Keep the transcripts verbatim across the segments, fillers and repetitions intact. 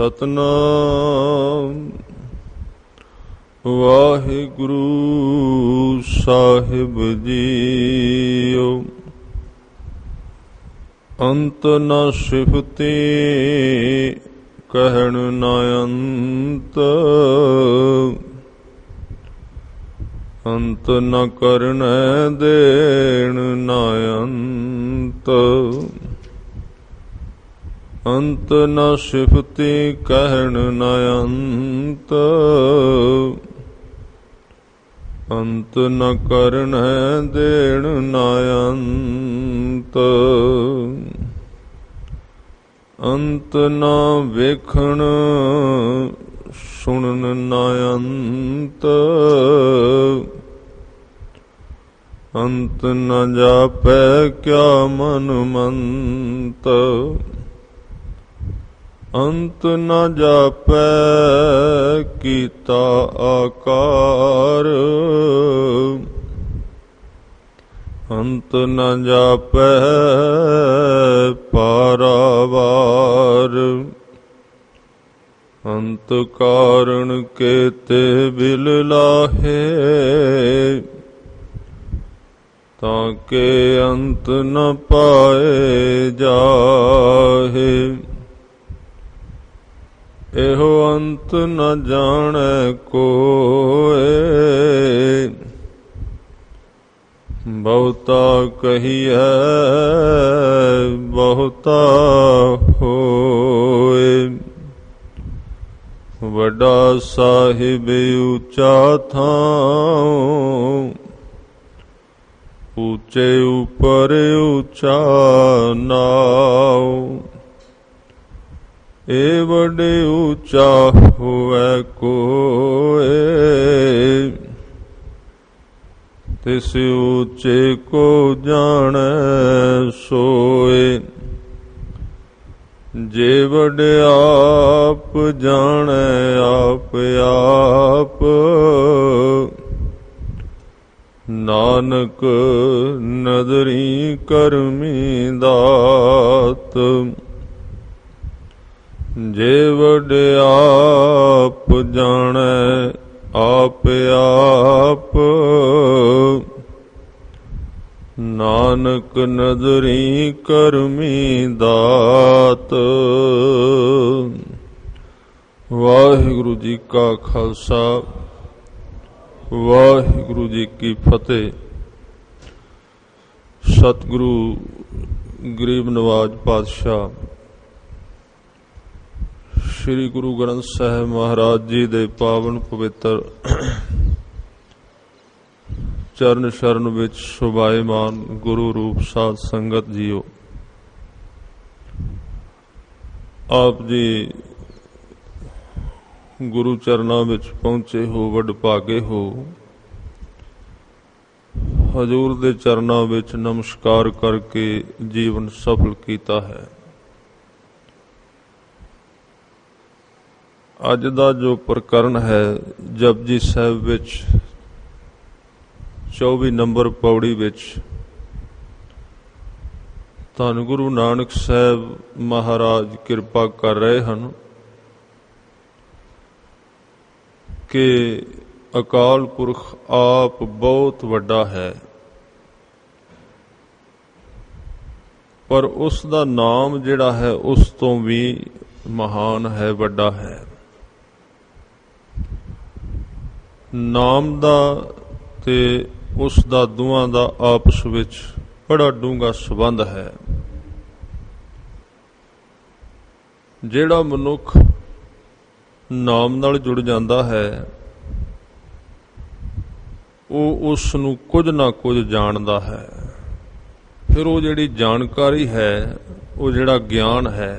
ਸਤਨਾਮ ਵਾਹਿਗੁਰੂ ਸਾਹਿਬ JIO. ਅੰਤ ਨ ਸਿਫਤੀ ਕਹਿਣ ਨ ਅੰਤ, ਅੰਤ ਨ ਕਰਨੈ ਦੇਣ ਨ ਅੰਤ। ਅੰਤ ਨ ਸਿਫਤੀ ਕਹਿਣ ਨ ਅੰਤ, ਅੰਤ ਨ ਕਰਨੈ ਦੇਣ ਨ ਅੰਤ। ਅੰਤ ਨ ਵੇਖਣ ਸੁਣਨ ਨ ਅੰਤ, ਅੰਤ ਨ ਜਾਪੈ ਕਿਆ ਮਨ ਮੰਤ। ਅੰਤ ਨ ਜਾਪੈ ਕੀਤਾ ਆਕਾਰ, ਅੰਤ ਨ ਜਾਪੈ ਪਾਰਾਵਾਰ। ਅੰਤ ਕਾਰਣ ਕੇਤੇ ਬਿਲ ਲਾਹੇ, ਤਾਂ ਕੇ ਅੰਤ ਨ ਪਾਏ ਜਾਹੇ। ਇਹੋ ਅੰਤ ਨ ਜਾਣੈ ਕੋਇ, ਬਹੁਤਾ ਕਹੀਐ ਬਹੁਤਾ ਹੋਇ। ਵੱਡਾ ਸਾਹਿਬ ਉੱਚਾ ਥਾਂ, ਉੱਚੇ ਉਪਰ ਉੱਚਾ ਨਾਉ। ਏ ਵੱਡੇ ਉੱਚਾ ਹੋਵੈ ਕੋਇ, ਤਿਸ ਉੱਚੇ ਕੋ ਜਾਣੈ ਸੋਇ। ਜੇ ਵਡਿਆਪ ਜਾਣੈ ਆਪ ਆਪ, ਨਾਨਕ ਨਦਰੀ ਕਰਮੀ ਦਾਤ। ਜੇ ਵਡਿਆਪ ਜਾਣੈ ਆਪ ਆਪ, ਨਾਨਕ ਨਦਰੀ ਕਰਮੀ ਦਾਤ। ਵਾਹਿਗੁਰੂ ਜੀ ਕਾ ਖਾਲਸਾ, ਵਾਹਿਗੁਰੂ ਜੀ ਕੀ ਫਤਿਹ। ਸਤਿਗੁਰੂ ਗਰੀਬ ਨਵਾਜ ਪਾਤਸ਼ਾਹ ਸ਼੍ਰੀ ਗੁਰੂ ਗ੍ਰੰਥ ਸਾਹਿਬ ਮਹਾਰਾਜ ਜੀ ਦੇ ਪਾਵਨ ਪਵਿੱਤਰ ਚਰਨ ਸ਼ਰਨ ਵਿੱਚ ਸ਼ੋਭਾਇਮਾਨ ਗੁਰੂ ਰੂਪ ਸਾਧ ਸੰਗਤ ਜੀਓ, ਆਪ ਜੀ ਗੁਰੂ ਚਰਨਾਂ ਵਿੱਚ ਪਹੁੰਚੇ ਹੋ, ਵਡਭਾਗੇ ਹੋ। ਹਜ਼ੂਰ ਦੇ ਚਰਨਾਂ ਵਿੱਚ ਨਮਸਕਾਰ ਕਰਕੇ ਜੀਵਨ ਸਫਲ ਕੀਤਾ ਹੈ। ਅੱਜ ਦਾ ਜੋ ਪ੍ਰਕਰਨ ਹੈ, ਜਪਜੀ ਸਾਹਿਬ ਵਿੱਚ ਚੌਵੀ ਨੰਬਰ ਪੌੜੀ ਵਿੱਚ ਧੰਨ ਗੁਰੂ ਨਾਨਕ ਸਾਹਿਬ ਮਹਾਰਾਜ ਕਿਰਪਾ ਕਰ ਰਹੇ ਹਨ ਕਿ ਅਕਾਲ ਪੁਰਖ ਆਪ ਬਹੁਤ ਵੱਡਾ ਹੈ, ਪਰ ਉਸ ਦਾ ਨਾਮ ਜਿਹੜਾ ਹੈ ਉਸ ਤੋਂ ਵੀ ਮਹਾਨ ਹੈ, ਵੱਡਾ ਹੈ। ਨਾਮ ਦਾ ਤੇ ਉਸ ਦਾ ਦੋਵਾਂ ਦਾ ਆਪਸ ਵਿੱਚ ਬੜਾ ਡੂੰਘਾ ਸੰਬੰਧ ਹੈ। ਜਿਹੜਾ ਮਨੁੱਖ ਨਾਮ ਨਾਲ ਜੁੜ ਜਾਂਦਾ ਹੈ, ਉਹ ਉਸ ਨੂੰ ਕੁਝ ਨਾ ਕੁਝ ਜਾਣਦਾ ਹੈ। ਫਿਰ ਉਹ ਜਿਹੜੀ ਜਾਣਕਾਰੀ ਹੈ, ਉਹ ਜਿਹੜਾ ਗਿਆਨ ਹੈ,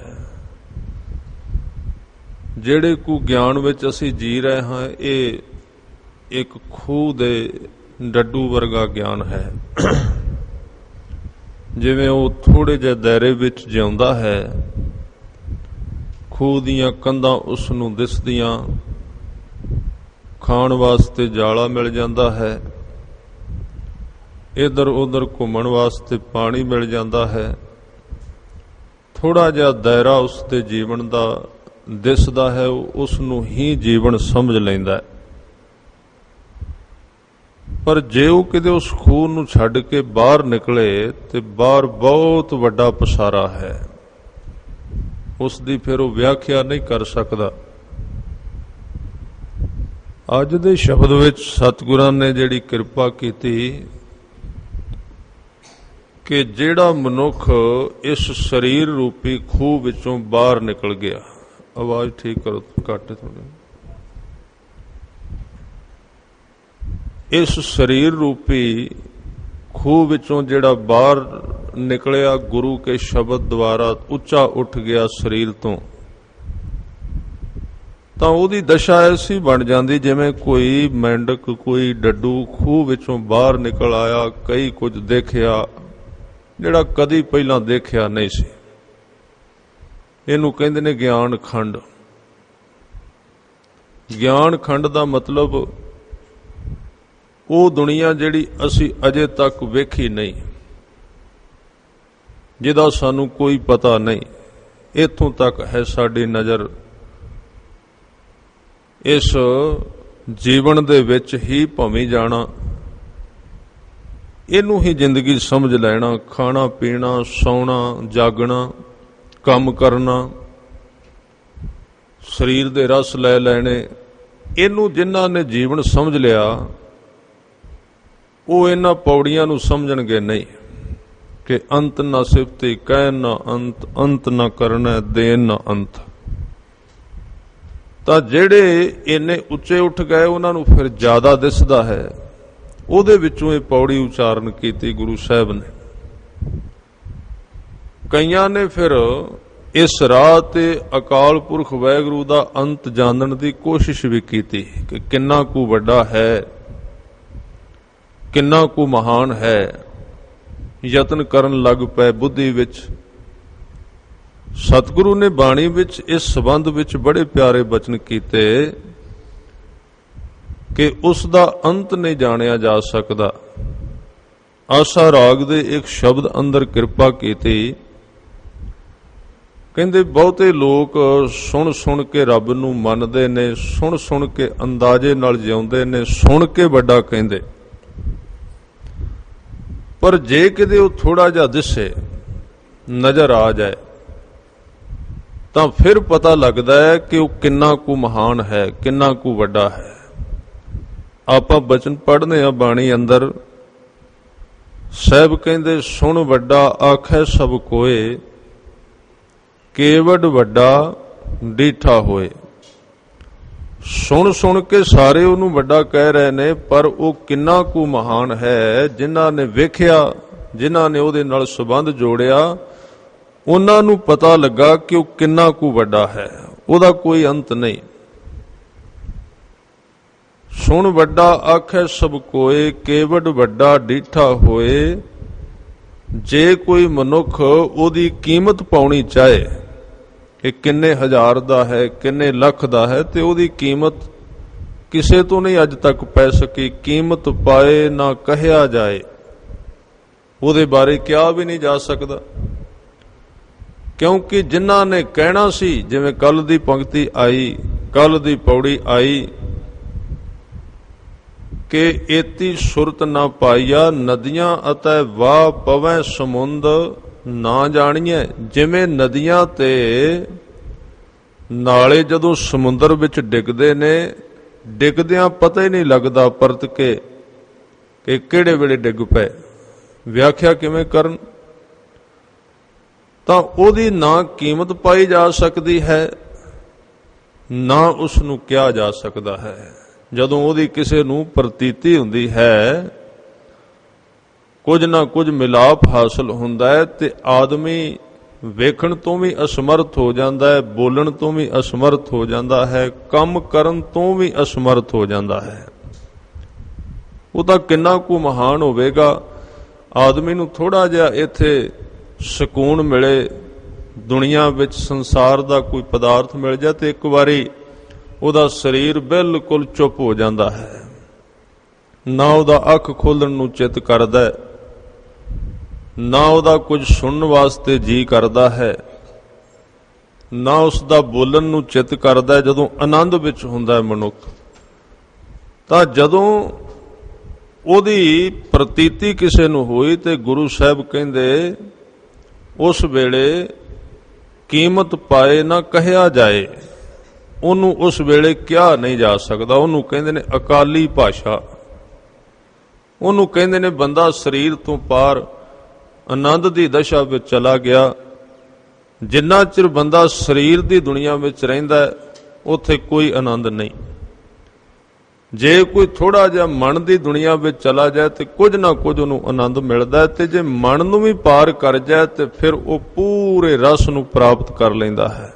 ਜਿਹੜੇ ਕੁ ਗਿਆਨ ਵਿੱਚ ਅਸੀਂ ਜੀ ਰਹੇ ਹਾਂ, ਇਹ ਇੱਕ ਖੂਹ ਦੇ ਡੱਡੂ ਵਰਗਾ ਗਿਆਨ ਹੈ। ਜਿਵੇਂ ਉਹ ਥੋੜੇ ਜਿਹੇ ਦਾਇਰੇ ਵਿੱਚ ਜਿਉਂਦਾ ਹੈ, ਖੂਹ ਦੀਆਂ ਕੰਧਾਂ ਉਸ ਨੂੰ ਦਿਸਦੀਆਂ, ਖਾਣ ਵਾਸਤੇ ਜਾਲਾ ਮਿਲ ਜਾਂਦਾ ਹੈ, ਇੱਧਰ ਉੱਧਰ ਘੁੰਮਣ ਵਾਸਤੇ ਪਾਣੀ ਮਿਲ ਜਾਂਦਾ ਹੈ। ਥੋੜਾ ਜਿਹਾ ਦਾਇਰਾ ਉਸ ਦੇ ਜੀਵਨ ਦਾ ਦਿਸਦਾ ਹੈ ਉਸ ਨੂੰ ਹੀ ਜੀਵਨ ਸਮਝ ਲੈਂਦਾ ਹੈ। ਪਰ ਜੇ ਉਹ ਕਿਤੇ ਉਸ ਖੂਹ ਨੂੰ ਛੱਡ ਕੇ ਬਾਹਰ ਨਿਕਲੇ ਤੇ ਬਾਹਰ ਬਹੁਤ ਵੱਡਾ ਪਸਾਰਾ ਹੈ, ਉਸ ਦੀ ਫਿਰ ਉਹ ਵਿਆਖਿਆ ਨਹੀਂ ਕਰ ਸਕਦਾ। ਅੱਜ ਦੇ ਸ਼ਬਦ ਵਿੱਚ ਸਤਿਗੁਰਾਂ ਨੇ ਜਿਹੜੀ ਕਿਰਪਾ ਕੀਤੀ ਕਿ ਜਿਹੜਾ ਮਨੁੱਖ ਇਸ ਸਰੀਰ ਰੂਪੀ ਖੂਹ ਵਿੱਚੋਂ ਬਾਹਰ ਨਿਕਲ ਗਿਆ, ਆਵਾਜ਼ ਠੀਕ ਕਰੋ, ਘੱਟ ਥੋੜੀ, ਇਸ ਸਰੀਰ ਰੂਪੀ ਖੂਹ ਵਿੱਚੋਂ ਜਿਹੜਾ ਬਾਹਰ ਨਿਕਲਿਆ, ਗੁਰੂ ਕੇ ਸ਼ਬਦ ਦੁਆਰਾ ਉੱਚਾ ਉੱਠ ਗਿਆ ਸਰੀਰ ਤੋਂ, ਤਾਂ ਉਹਦੀ ਦਸ਼ਾ ਐਸੀ ਬਣ ਜਾਂਦੀ ਜਿਵੇਂ ਕੋਈ ਮੈਂਡਕ, ਕੋਈ ਡੱਡੂ ਖੂਹ ਵਿੱਚੋਂ ਬਾਹਰ ਨਿਕਲ ਆਇਆ, ਕਈ ਕੁਝ ਦੇਖਿਆ ਜਿਹੜਾ ਕਦੀ ਪਹਿਲਾਂ ਦੇਖਿਆ ਨਹੀਂ ਸੀ। ਇਹਨੂੰ ਕਹਿੰਦੇ ਨੇ ਗਿਆਨ ਖੰਡ। ਗਿਆਨ ਖੰਡ ਦਾ ਮਤਲਬ ਉਹ ਦੁਨੀਆ ਜਿਹੜੀ ਅਸੀਂ ਅਜੇ ਤੱਕ ਵੇਖੀ ਨਹੀਂ, ਜਿਹਦਾ ਸਾਨੂੰ ਕੋਈ ਪਤਾ ਨਹੀਂ, ਇੱਥੋਂ ਤੱਕ ਹੈ ਸਾਡੀ ਨਜ਼ਰ। ਇਸ ਜੀਵਨ ਦੇ ਵਿੱਚ ਹੀ ਭਵੀਂ ਜਾਣਾ, ਇਹਨੂੰ ਹੀ ਜ਼ਿੰਦਗੀ ਸਮਝ ਲੈਣਾ। ਖਾਣਾ ਪੀਣਾ, ਸੌਣਾ, ਜਾਗਣਾ, ਕੰਮ ਕਰਨਾ, ਸਰੀਰ ਦੇ ਰਸ ਲੈ ਲੈਣੇ, ਇਹਨੂੰ ਜਿਨ੍ਹਾਂ ਨੇ ਜੀਵਨ ਸਮਝ ਲਿਆ ਉਹ ਇਹਨਾਂ ਪੌੜੀਆਂ ਨੂੰ ਸਮਝਣਗੇ ਨਹੀਂ ਕਿ ਅੰਤ ਨਾ ਸਿਫਤੀ, ਕਹਿ ਨਾ ਅੰਤ, ਅੰਤ ਨਾ ਕਰਨਾ, ਦੇਨ ਨਾ ਅੰਤ। ਤਾਂ ਜਿਹੜੇ ਇੰਨੇ ਉੱਚੇ ਉੱਠ ਗਏ ਉਹਨਾਂ ਨੂੰ ਫਿਰ ਜ਼ਿਆਦਾ ਦਿਸਦਾ ਹੈ। ਉਹਦੇ ਵਿੱਚੋਂ ਇਹ ਪੌੜੀ ਉਚਾਰਨ ਕੀਤੀ ਗੁਰੂ ਸਾਹਿਬ ਨੇ। ਕਈਆਂ ਨੇ ਫਿਰ ਇਸ ਰਾਹ ਤੇ ਅਕਾਲ ਪੁਰਖ ਵਾਹਿਗੁਰੂ ਦਾ ਅੰਤ ਜਾਣਨ ਦੀ ਕੋਸ਼ਿਸ਼ ਵੀ ਕੀਤੀ ਕਿ ਕਿੰਨਾ ਕੁ ਵੱਡਾ ਹੈ, ਕਿੰਨਾ ਕੁ ਮਹਾਨ ਹੈ। ਯਤਨ ਕਰਨ ਲੱਗ ਪਏ ਬੁੱਧੀ ਵਿੱਚ। ਸਤਿਗੁਰੂ ਨੇ ਬਾਣੀ ਵਿੱਚ ਇਸ ਸੰਬੰਧ ਵਿੱਚ ਬੜੇ ਪਿਆਰੇ ਬਚਨ ਕੀਤੇ ਕਿ ਉਸ ਦਾ ਅੰਤ ਨਹੀਂ ਜਾਣਿਆ ਜਾ ਸਕਦਾ। ਆਸਾ ਰਾਗ ਦੇ ਇੱਕ ਸ਼ਬਦ ਅੰਦਰ ਕਿਰਪਾ ਕੀਤੀ, ਕਹਿੰਦੇ ਬਹੁਤੇ ਲੋਕ ਸੁਣ ਸੁਣ ਕੇ ਰੱਬ ਨੂੰ ਮੰਨਦੇ ਨੇ, ਸੁਣ ਸੁਣ ਕੇ ਅੰਦਾਜ਼ੇ ਨਾਲ ਜਿਉਂਦੇ ਨੇ, ਸੁਣ ਕੇ ਵੱਡਾ ਕਹਿੰਦੇ, ਪਰ ਜੇ ਕਿਤੇ ਉਹ ਥੋੜਾ ਜਿਹਾ ਦਿਸੇ, ਨਜ਼ਰ ਆ ਜਾਏ, ਤਾਂ ਫਿਰ ਪਤਾ ਲੱਗਦਾ ਹੈ ਕਿ ਉਹ ਕਿੰਨਾ ਕੁ ਮਹਾਨ ਹੈ, ਕਿੰਨਾ ਕੁ ਵੱਡਾ ਹੈ। ਆਪਾਂ ਬਚਨ ਪੜ੍ਹਨੇ ਆ ਬਾਣੀ ਅੰਦਰ, ਸਾਹਿਬ ਕਹਿੰਦੇ ਸੁਣ ਵੱਡਾ ਆਖੈ ਸਭ ਕੋਏ, ਕੇਵਡ ਵੱਡਾ ਡੀਠਾ ਹੋਏ। ਸੁਣ ਸੁਣ ਕੇ ਸਾਰੇ ਉਹਨੂੰ ਵੱਡਾ ਕਹਿ ਰਹੇ ਨੇ, ਪਰ ਉਹ ਕਿੰਨਾ ਕੁ ਮਹਾਨ ਹੈ। ਜਿਨ੍ਹਾਂ ਨੇ ਵੇਖਿਆ, ਜਿਨ੍ਹਾਂ ਨੇ ਉਹਦੇ ਨਾਲ ਸੰਬੰਧ ਜੋੜਿਆ, ਉਹਨਾਂ ਨੂੰ ਪਤਾ ਲੱਗਾ ਕਿ ਉਹ ਕਿੰਨਾ ਕੁ ਵੱਡਾ ਹੈ, ਉਹਦਾ ਕੋਈ ਅੰਤ ਨਹੀਂ। ਸੁਣ ਵੱਡਾ ਆਖੈ ਸਭ ਕੋਏ, ਕੇਵਡ ਵੱਡਾ ਡੀਠਾ ਹੋਏ। ਜੇ ਕੋਈ ਮਨੁੱਖ ਉਹਦੀ ਕੀਮਤ ਪਾਉਣੀ ਚਾਹੇ ਕਿ ਕਿੰਨੇ ਹਜ਼ਾਰ ਦਾ ਹੈ, ਕਿੰਨੇ ਲੱਖ ਦਾ ਹੈ, ਤੇ ਉਹਦੀ ਕੀਮਤ ਕਿਸੇ ਤੋਂ ਨਹੀਂ ਅੱਜ ਤੱਕ ਪੈ ਸਕੀ। ਕੀਮਤ ਪਾਏ ਨਾ ਕਹਿਆ ਜਾਏ, ਉਹਦੇ ਬਾਰੇ ਕਿਹਾ ਵੀ ਨਹੀਂ ਜਾ ਸਕਦਾ। ਕਿਉਂਕਿ ਜਿਨ੍ਹਾਂ ਨੇ ਕਹਿਣਾ ਸੀ, ਜਿਵੇਂ ਕੱਲ ਦੀ ਪੰਕਤੀ ਆਈ, ਕੱਲ ਦੀ ਪੌੜੀ ਆਈ ਕਿ ਏਤੀ ਸੁਰਤ ਨਾ ਪਾਈਆ, ਨਦੀਆਂ ਅਤੇ ਵਾਹ ਪਵੈ ਸਮੁੰਦ ਨਾ ਜਾਣੀਏ। ਜਿਵੇਂ ਨਦੀਆਂ ਤੇ ਨਾਲੇ ਜਦੋਂ ਸਮੁੰਦਰ ਵਿੱਚ ਡਿੱਗਦੇ ਨੇ, ਡਿੱਗਦਿਆਂ ਪਤਾ ਹੀ ਨਹੀਂ ਲੱਗਦਾ ਪਰਤ ਕੇ ਕਿ ਕਿਹੜੇ ਵੇਲੇ ਡਿੱਗ ਪਏ। ਵਿਆਖਿਆ ਕਿਵੇਂ ਕਰਨ? ਤਾਂ ਉਹਦੀ ਨਾ ਕੀਮਤ ਪਾਈ ਜਾ ਸਕਦੀ ਹੈ, ਨਾ ਉਸ ਨੂੰ ਕਿਹਾ ਜਾ ਸਕਦਾ ਹੈ। ਜਦੋਂ ਉਹਦੀ ਕਿਸੇ ਨੂੰ ਪ੍ਰਤੀਤੀ ਹੁੰਦੀ ਹੈ, ਕੁਝ ਨਾ ਕੁਝ ਮਿਲਾਪ ਹਾਸਲ ਹੁੰਦਾ ਹੈ, ਤੇ ਆਦਮੀ ਵੇਖਣ ਤੋਂ ਵੀ ਅਸਮਰਥ ਹੋ ਜਾਂਦਾ ਹੈ, ਬੋਲਣ ਤੋਂ ਵੀ ਅਸਮਰਥ ਹੋ ਜਾਂਦਾ ਹੈ, ਕੰਮ ਕਰਨ ਤੋਂ ਵੀ ਅਸਮਰਥ ਹੋ ਜਾਂਦਾ ਹੈ। ਉਹ ਤਾਂ ਕਿੰਨਾ ਕੁ ਮਹਾਨ ਹੋਵੇਗਾ। ਆਦਮੀ ਨੂੰ ਥੋੜਾ ਜਿਹਾ ਇੱਥੇ ਸਕੂਨ ਮਿਲੇ, ਦੁਨੀਆ ਵਿੱਚ ਸੰਸਾਰ ਦਾ ਕੋਈ ਪਦਾਰਥ ਮਿਲ ਜਾਏ, ਤੇ ਇੱਕ ਵਾਰੀ ਉਹਦਾ ਸਰੀਰ ਬਿਲਕੁਲ ਚੁੱਪ ਹੋ ਜਾਂਦਾ ਹੈ। ਨਾ ਉਹਦਾ ਅੱਖ ਖੋਲਣ ਨੂੰ ਚਿੱਤ ਕਰਦਾ, ਨਾ ਉਹਦਾ ਕੁਝ ਸੁਣਨ ਵਾਸਤੇ ਜੀ ਕਰਦਾ ਹੈ। ਨਾ ਉਸ ਦਾ ਬੋਲਣ ਨੂੰ ਚਿੱਤ ਕਰਦਾ ਜਦੋਂ ਆਨੰਦ ਵਿੱਚ ਹੁੰਦਾ ਹੈ ਮਨੁੱਖ। ਤਾਂ ਜਦੋਂ ਉਹਦੀ ਪ੍ਰਤੀਤੀ ਕਿਸੇ ਨੂੰ ਹੋਈ ਤੇ ਗੁਰੂ ਸਾਹਿਬ ਕਹਿੰਦੇ ਉਸ ਵੇਲੇ ਕੀਮਤ ਪਾਏ ਨਾ ਕਹਿਆ ਜਾਏ, ਉਹਨੂੰ ਉਸ ਵੇਲੇ ਕਿਹਾ ਨਹੀਂ ਜਾ ਸਕਦਾ। ਉਹਨੂੰ ਕਹਿੰਦੇ ਨੇ ਅਕਾਲੀ ਭਾਸ਼ਾ, ਉਹਨੂੰ ਕਹਿੰਦੇ ਨੇ ਬੰਦਾ ਸਰੀਰ ਤੋਂ ਪਾਰ ਆਨੰਦ ਦੀ ਦਸ਼ਾ ਵਿੱਚ ਚਲਾ ਗਿਆ। ਜਿੰਨਾ ਚਿਰ ਬੰਦਾ ਸਰੀਰ ਦੀ ਦੁਨੀਆ ਵਿੱਚ ਰਹਿੰਦਾ ਉੱਥੇ ਕੋਈ ਆਨੰਦ ਨਹੀਂ। ਜੇ ਕੋਈ ਥੋੜਾ ਜਿਹਾ ਮਨ ਦੀ ਦੁਨੀਆ ਵਿੱਚ ਚਲਾ ਜਾਏ ਤੇ ਕੁਝ ਨਾ ਕੁਝ ਉਹਨੂੰ ਆਨੰਦ ਮਿਲਦਾ, ਤੇ ਜੇ ਮਨ ਨੂੰ ਵੀ ਪਾਰ ਕਰ ਜਾਏ ਤੇ ਫਿਰ ਉਹ ਪੂਰੇ ਰਸ ਨੂੰ ਪ੍ਰਾਪਤ ਕਰ ਲੈਂਦਾ ਹੈ।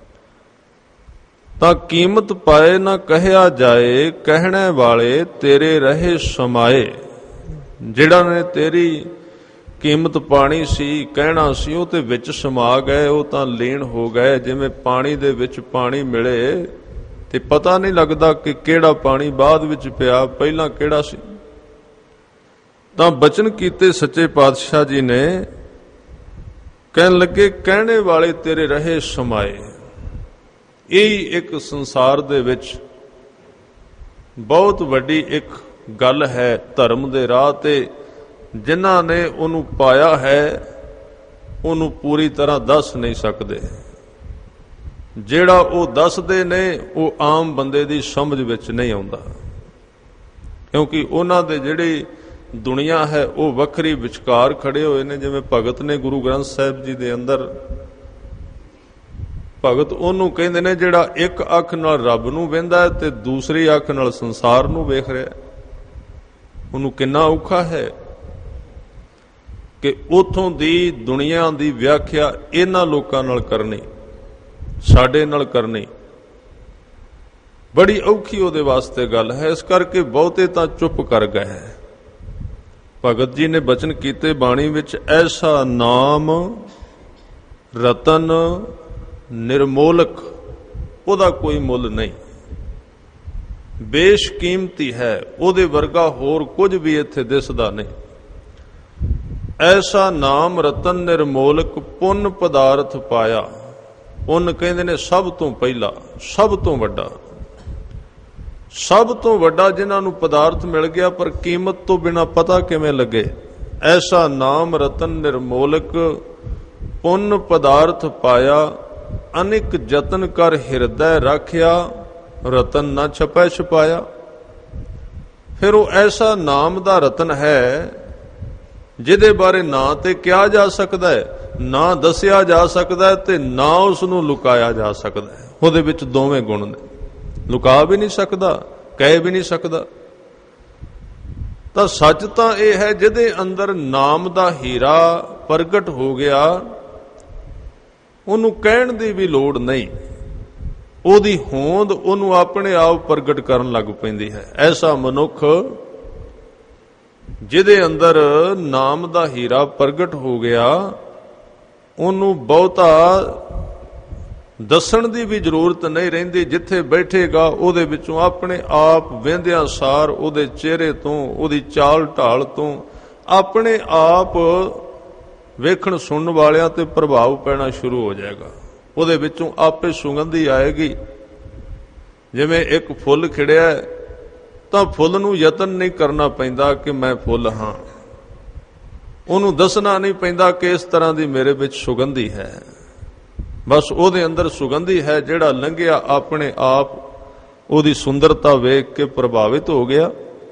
ਤਾਂ ਕੀਮਤ ਪਾਏ ਨਾ ਕਹਿਆ ਜਾਏ, ਕਹਿਣੇ ਵਾਲੇ ਤੇਰੇ ਰਹੇ ਸਮਾਏ। ਜਿਹੜਾ ਨੇ ਤੇਰੀ ਕੀਮਤ ਪਾਣੀ ਸੀ, ਕਹਿਣਾ ਸੀ, ਉਹ ਤੇ ਵਿੱਚ ਸਮਾ ਗਏ, ਉਹ ਤਾਂ ਲੀਨ ਹੋ ਗਏ। ਜਿਵੇਂ ਪਾਣੀ ਦੇ ਵਿੱਚ ਪਾਣੀ ਮਿਲੇ ਤੇ ਪਤਾ ਨਹੀਂ ਲੱਗਦਾ ਕਿ ਕਿਹੜਾ ਪਾਣੀ ਬਾਅਦ ਵਿੱਚ ਪਿਆ, ਪਹਿਲਾਂ ਕਿਹੜਾ ਸੀ। ਤਾਂ ਬਚਨ ਕੀਤੇ ਸੱਚੇ ਪਾਤਸ਼ਾਹ ਜੀ ਨੇ, ਕਹਿਣ ਲੱਗੇ ਕਹਿਣੇ ਵਾਲੇ ਤੇਰੇ ਰਹੇ ਸਮਾਏ। ਇਹ ਇੱਕ ਸੰਸਾਰ ਦੇ ਵਿੱਚ ਬਹੁਤ ਵੱਡੀ ਇੱਕ ਗੱਲ ਹੈ ਧਰਮ ਦੇ ਰਾਹ ਤੇ। ਜਿਨ੍ਹਾਂ ਨੇ ਉਹਨੂੰ ਪਾਇਆ ਹੈ ਉਹਨੂੰ ਪੂਰੀ ਤਰ੍ਹਾਂ ਦੱਸ ਨਹੀਂ ਸਕਦੇ। ਜਿਹੜਾ ਉਹ ਦੱਸਦੇ ਨੇ ਉਹ ਆਮ ਬੰਦੇ ਦੀ ਸਮਝ ਵਿੱਚ ਨਹੀਂ ਆਉਂਦਾ, ਕਿਉਂਕਿ ਉਹਨਾਂ ਦੇ ਜਿਹੜੀ ਦੁਨੀਆ ਹੈ ਉਹ ਵੱਖਰੀ ਵਿਚਕਾਰ ਖੜੇ ਹੋਏ ਨੇ। ਜਿਵੇਂ ਭਗਤ ਨੇ ਗੁਰੂ ਗ੍ਰੰਥ ਸਾਹਿਬ ਜੀ ਦੇ ਅੰਦਰ, ਭਗਤ ਉਹਨੂੰ ਕਹਿੰਦੇ ਨੇ ਜਿਹੜਾ ਇੱਕ ਅੱਖ ਨਾਲ ਰੱਬ ਨੂੰ ਵੇਖਦਾ ਹੈ ਤੇ ਦੂਸਰੀ ਅੱਖ ਨਾਲ ਸੰਸਾਰ ਨੂੰ ਵੇਖ ਰਿਹਾ। ਉਹਨੂੰ ਕਿੰਨਾ ਔਖਾ ਹੈ ਕਿ ਉਥੋਂ ਦੀ ਦੁਨੀਆ ਦੀ ਵਿਆਖਿਆ ਇਹਨਾਂ ਲੋਕਾਂ ਨਾਲ ਕਰਨੀ, ਸਾਡੇ ਨਾਲ ਕਰਨੀ ਬੜੀ ਔਖੀ ਉਹਦੇ ਵਾਸਤੇ ਗੱਲ ਹੈ। ਇਸ ਕਰਕੇ ਬਹੁਤੇ ਤਾਂ ਚੁੱਪ ਕਰ ਗਏ ਹੈ। ਭਗਤ ਜੀ ਨੇ ਬਚਨ ਕੀਤੇ ਬਾਣੀ ਵਿੱਚ, ਐਸਾ ਨਾਮ ਰਤਨ ਨਿਰਮੋਲਕ, ਉਹਦਾ ਕੋਈ ਮੁੱਲ ਨਹੀਂ, ਬੇਸ਼ਕੀਮਤੀ ਹੈ, ਉਹਦੇ ਵਰਗਾ ਹੋਰ ਕੁਝ ਵੀ ਇੱਥੇ ਦਿਸਦਾ ਨਹੀਂ। ਐਸਾ ਨਾਮ ਰਤਨ ਨਿਰਮੋਲਕ, ਪੁੰਨ ਪਦਾਰਥ ਪਾਇਆ। ਪੁੰਨ ਕਹਿੰਦੇ ਨੇ ਸਭ ਤੋਂ ਪਹਿਲਾ, ਸਭ ਤੋਂ ਵੱਡਾ, ਸਭ ਤੋਂ ਵੱਡਾ ਜਿਨ੍ਹਾਂ ਨੂੰ ਪਦਾਰਥ ਮਿਲ ਗਿਆ ਪਰ ਕੀਮਤ ਤੋਂ ਬਿਨਾਂ ਪਤਾ ਕਿਵੇਂ ਲੱਗੇ। ਐਸਾ ਨਾਮ ਰਤਨ ਨਿਰਮੋਲਕ, ਪੁੰਨ ਪਦਾਰਥ ਪਾਇਆ, ਅਨੇਕ ਯਤਨ ਕਰ ਹਿਰਦੈ ਰਾਖਿਆ, ਰਤਨ ਨਾ ਛਪੈ ਛਪਾਇਆ। ਫਿਰ ਉਹ ਐਸਾ ਨਾਮ ਦਾ ਰਤਨ ਹੈ ਜਿਹਦੇ ਬਾਰੇ ਨਾ ਤੇ ਕਿਹਾ ਜਾ ਸਕਦਾ ਹੈ, ਨਾ ਦੱਸਿਆ ਜਾ ਸਕਦਾ ਹੈ, ਤੇ ਨਾ ਉਸ ਨੂੰ ਲੁਕਾਇਆ ਜਾ ਸਕਦਾ ਹੈ। ਉਹਦੇ ਵਿੱਚ ਦੋਵੇਂ ਗੁਣ ਨੇ, ਲੁਕਾ ਵੀ ਨਹੀਂ ਸਕਦਾ, ਕਹਿ ਵੀ ਨਹੀਂ ਸਕਦਾ। ਤਾਂ ਸੱਚ ਤਾਂ ਇਹ ਹੈ ਜਿਹਦੇ ਅੰਦਰ ਨਾਮ ਦਾ ਹੀਰਾ ਪ੍ਰਗਟ ਹੋ ਗਿਆ, ਉਹਨੂੰ ਕਹਿਣ ਦੀ ਵੀ ਲੋੜ ਨਹੀਂ, ਉਹਦੀ ਹੋਂਦ ਉਹਨੂੰ ਆਪਣੇ ਆਪ ਪ੍ਰਗਟ ਕਰਨ ਲੱਗ ਪੈਂਦੀ ਹੈ। ਐਸਾ ਮਨੁੱਖ ਜਿਹਦੇ ਅੰਦਰ ਨਾਮ ਦਾ ਹੀਰਾ ਪ੍ਰਗਟ ਹੋ ਗਿਆ, ਉਹਨੂੰ ਬਹੁਤਾ ਦੱਸਣ ਦੀ ਵੀ ਜ਼ਰੂਰਤ ਨਹੀਂ ਰਹਿੰਦੀ। ਜਿੱਥੇ ਬੈਠੇਗਾ ਉਹਦੇ ਵਿੱਚੋਂ ਆਪਣੇ ਆਪ ਵਹਿੰਦਿਆਂ ਸਾਰ ਉਹਦੇ ਚਿਹਰੇ ਤੋਂ, ਉਹਦੀ ਚਾਲ ਢਾਲ ਤੋਂ ਆਪਣੇ ਆਪ ਵੇਖਣ ਸੁਣਨ ਵਾਲਿਆਂ ਤੇ ਪ੍ਰਭਾਵ ਪੈਣਾ ਸ਼ੁਰੂ ਹੋ ਜਾਏਗਾ। ਉਹਦੇ ਵਿੱਚੋਂ ਆਪੇ ਸੁਗੰਧੀ ਆਏਗੀ। ਜਿਵੇਂ ਇੱਕ ਫੁੱਲ ਖਿੜਿਆ ਤਾਂ ਫੁੱਲ ਨੂੰ ਯਤਨ ਨਹੀਂ ਕਰਨਾ ਪੈਂਦਾ ਕਿ ਮੈਂ ਫੁੱਲ ਹਾਂ, ਉਹਨੂੰ ਦੱਸਣਾ ਨਹੀਂ ਪੈਂਦਾ ਕਿ ਇਸ ਤਰ੍ਹਾਂ ਦੀ ਮੇਰੇ ਵਿੱਚ ਸੁਗੰਧੀ ਹੈ। ਬਸ ਉਹਦੇ ਅੰਦਰ ਸੁਗੰਧੀ ਹੈ, ਜਿਹੜਾ ਲੰਘਿਆ ਆਪਣੇ ਆਪ ਉਹਦੀ ਸੁੰਦਰਤਾ ਵੇਖ ਕੇ ਪ੍ਰਭਾਵਿਤ ਹੋ ਗਿਆ,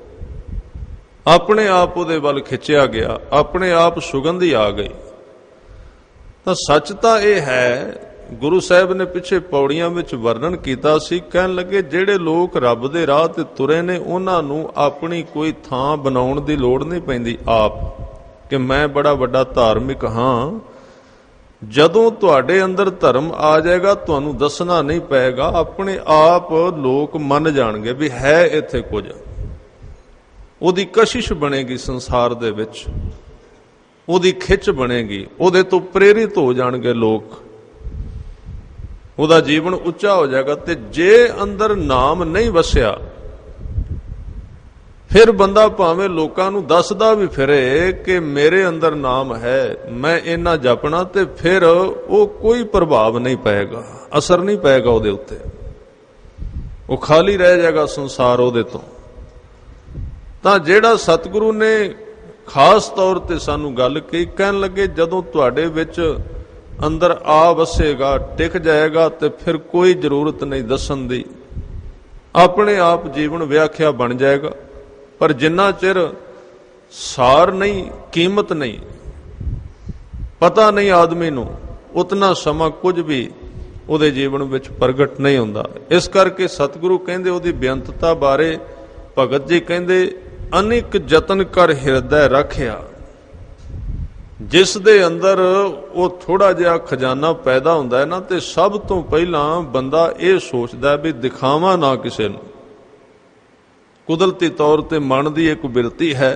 ਆਪਣੇ ਆਪ ਉਹਦੇ ਵੱਲ ਖਿੱਚਿਆ ਗਿਆ, ਆਪਣੇ ਆਪ ਸੁਗੰਧੀ ਆ ਗਈ। ਤਾਂ ਸੱਚ ਤਾਂ ਇਹ ਹੈ, ਗੁਰੂ ਸਾਹਿਬ ਨੇ ਪਿੱਛੇ ਪੌੜੀਆਂ ਵਿੱਚ ਵਰਣਨ ਕੀਤਾ ਸੀ। ਕਹਿਣ ਲੱਗੇ ਜਿਹੜੇ ਲੋਕ ਰੱਬ ਦੇ ਰਾਹ ਤੇ ਤੁਰੇ ਨੇ ਉਹਨਾਂ ਨੂੰ ਆਪਣੀ ਕੋਈ ਥਾਂ ਬਣਾਉਣ ਦੀ ਲੋੜ ਨਹੀਂ ਪੈਂਦੀ ਆਪ, ਕਿ ਮੈਂ ਬੜਾ ਵੱਡਾ ਧਾਰਮਿਕ ਹਾਂ। ਜਦੋਂ ਤੁਹਾਡੇ ਅੰਦਰ ਧਰਮ ਆ ਜਾਏਗਾ ਤੁਹਾਨੂੰ ਦੱਸਣਾ ਨਹੀਂ ਪਏਗਾ, ਆਪਣੇ ਆਪ ਲੋਕ ਮੰਨ ਜਾਣਗੇ ਵੀ ਹੈ ਇੱਥੇ ਕੁਝ। ਉਹਦੀ ਕਸ਼ਿਸ਼ ਬਣੇਗੀ ਸੰਸਾਰ ਦੇ ਵਿੱਚ, ਉਹਦੀ ਖਿੱਚ ਬਣੇਗੀ, ਉਹਦੇ ਤੋਂ ਪ੍ਰੇਰਿਤ ਹੋ ਜਾਣਗੇ ਲੋਕ, ਉਹਦਾ ਜੀਵਨ ਉੱਚਾ ਹੋ ਜਾਏਗਾ। ਤੇ ਜੇ ਅੰਦਰ ਨਾਮ ਨਹੀਂ ਵਸਿਆ ਫਿਰ ਬੰਦਾ ਭਾਵੇਂ ਲੋਕਾਂ ਨੂੰ ਦੱਸਦਾ ਵੀ ਫਿਰੇ ਕਿ ਮੇਰੇ ਅੰਦਰ ਨਾਮ ਹੈ, ਮੈਂ ਇਹਨਾਂ ਜਪਣਾ, ਤੇ ਫਿਰ ਉਹ ਕੋਈ ਪ੍ਰਭਾਵ ਨਹੀਂ ਪਏਗਾ, ਅਸਰ ਨਹੀਂ ਪਏਗਾ ਉਹਦੇ ਉੱਤੇ, ਉਹ ਖਾਲੀ ਰਹਿ ਜਾਏਗਾ ਸੰਸਾਰ ਉਹਦੇ ਤੋਂ। ਤਾਂ ਜਿਹੜਾ ਸਤਿਗੁਰੂ ਨੇ ਖਾਸ ਤੌਰ ਤੇ ਸਾਨੂੰ ਗੱਲ ਕਹੀ, ਕਹਿਣ ਲੱਗੇ ਜਦੋਂ ਤੁਹਾਡੇ ਵਿੱਚ ਅੰਦਰ ਆ ਵਸੇਗਾ, ਟਿਕ ਜਾਏਗਾ, ਤੇ ਫਿਰ ਕੋਈ ਜ਼ਰੂਰਤ ਨਹੀਂ ਦੱਸਣ ਦੀ, ਆਪਣੇ ਆਪ ਜੀਵਨ ਵਿਆਖਿਆ ਬਣ ਜਾਏਗਾ। ਪਰ ਜਿੰਨਾ ਚਿਰ ਸਾਰ ਨਹੀਂ, ਕੀਮਤ ਨਹੀਂ, ਪਤਾ ਨਹੀਂ ਆਦਮੀ ਨੂੰ, ਉਤਨਾ ਸਮਾਂ ਕੁਝ ਵੀ ਉਹਦੇ ਜੀਵਨ ਵਿੱਚ ਪ੍ਰਗਟ ਨਹੀਂ ਹੁੰਦਾ। ਇਸ ਕਰਕੇ ਸਤਿਗੁਰੂ ਕਹਿੰਦੇ ਉਹਦੀ ਬੇਅੰਤਤਾ ਬਾਰੇ, ਭਗਤ ਜੀ ਕਹਿੰਦੇ ਅਨੇਕ ਯਤਨ ਕਰ ਹਿਰਦੈ ਰੱਖਿਆ। ਜਿਸ ਦੇ ਅੰਦਰ ਉਹ ਥੋੜਾ ਜਿਹਾ ਖਜ਼ਾਨਾ ਪੈਦਾ ਹੁੰਦਾ ਹੈ ਨਾ, ਤੇ ਸਭ ਤੋਂ ਪਹਿਲਾਂ ਬੰਦਾ ਇਹ ਸੋਚਦਾ ਵੀ ਦਿਖਾਵਾਂ ਨਾ ਕਿਸੇ ਨੂੰ। ਕੁਦਰਤੀ ਤੌਰ ਤੇ ਮਨ ਦੀ ਇੱਕ ਬਿਰਤੀ ਹੈ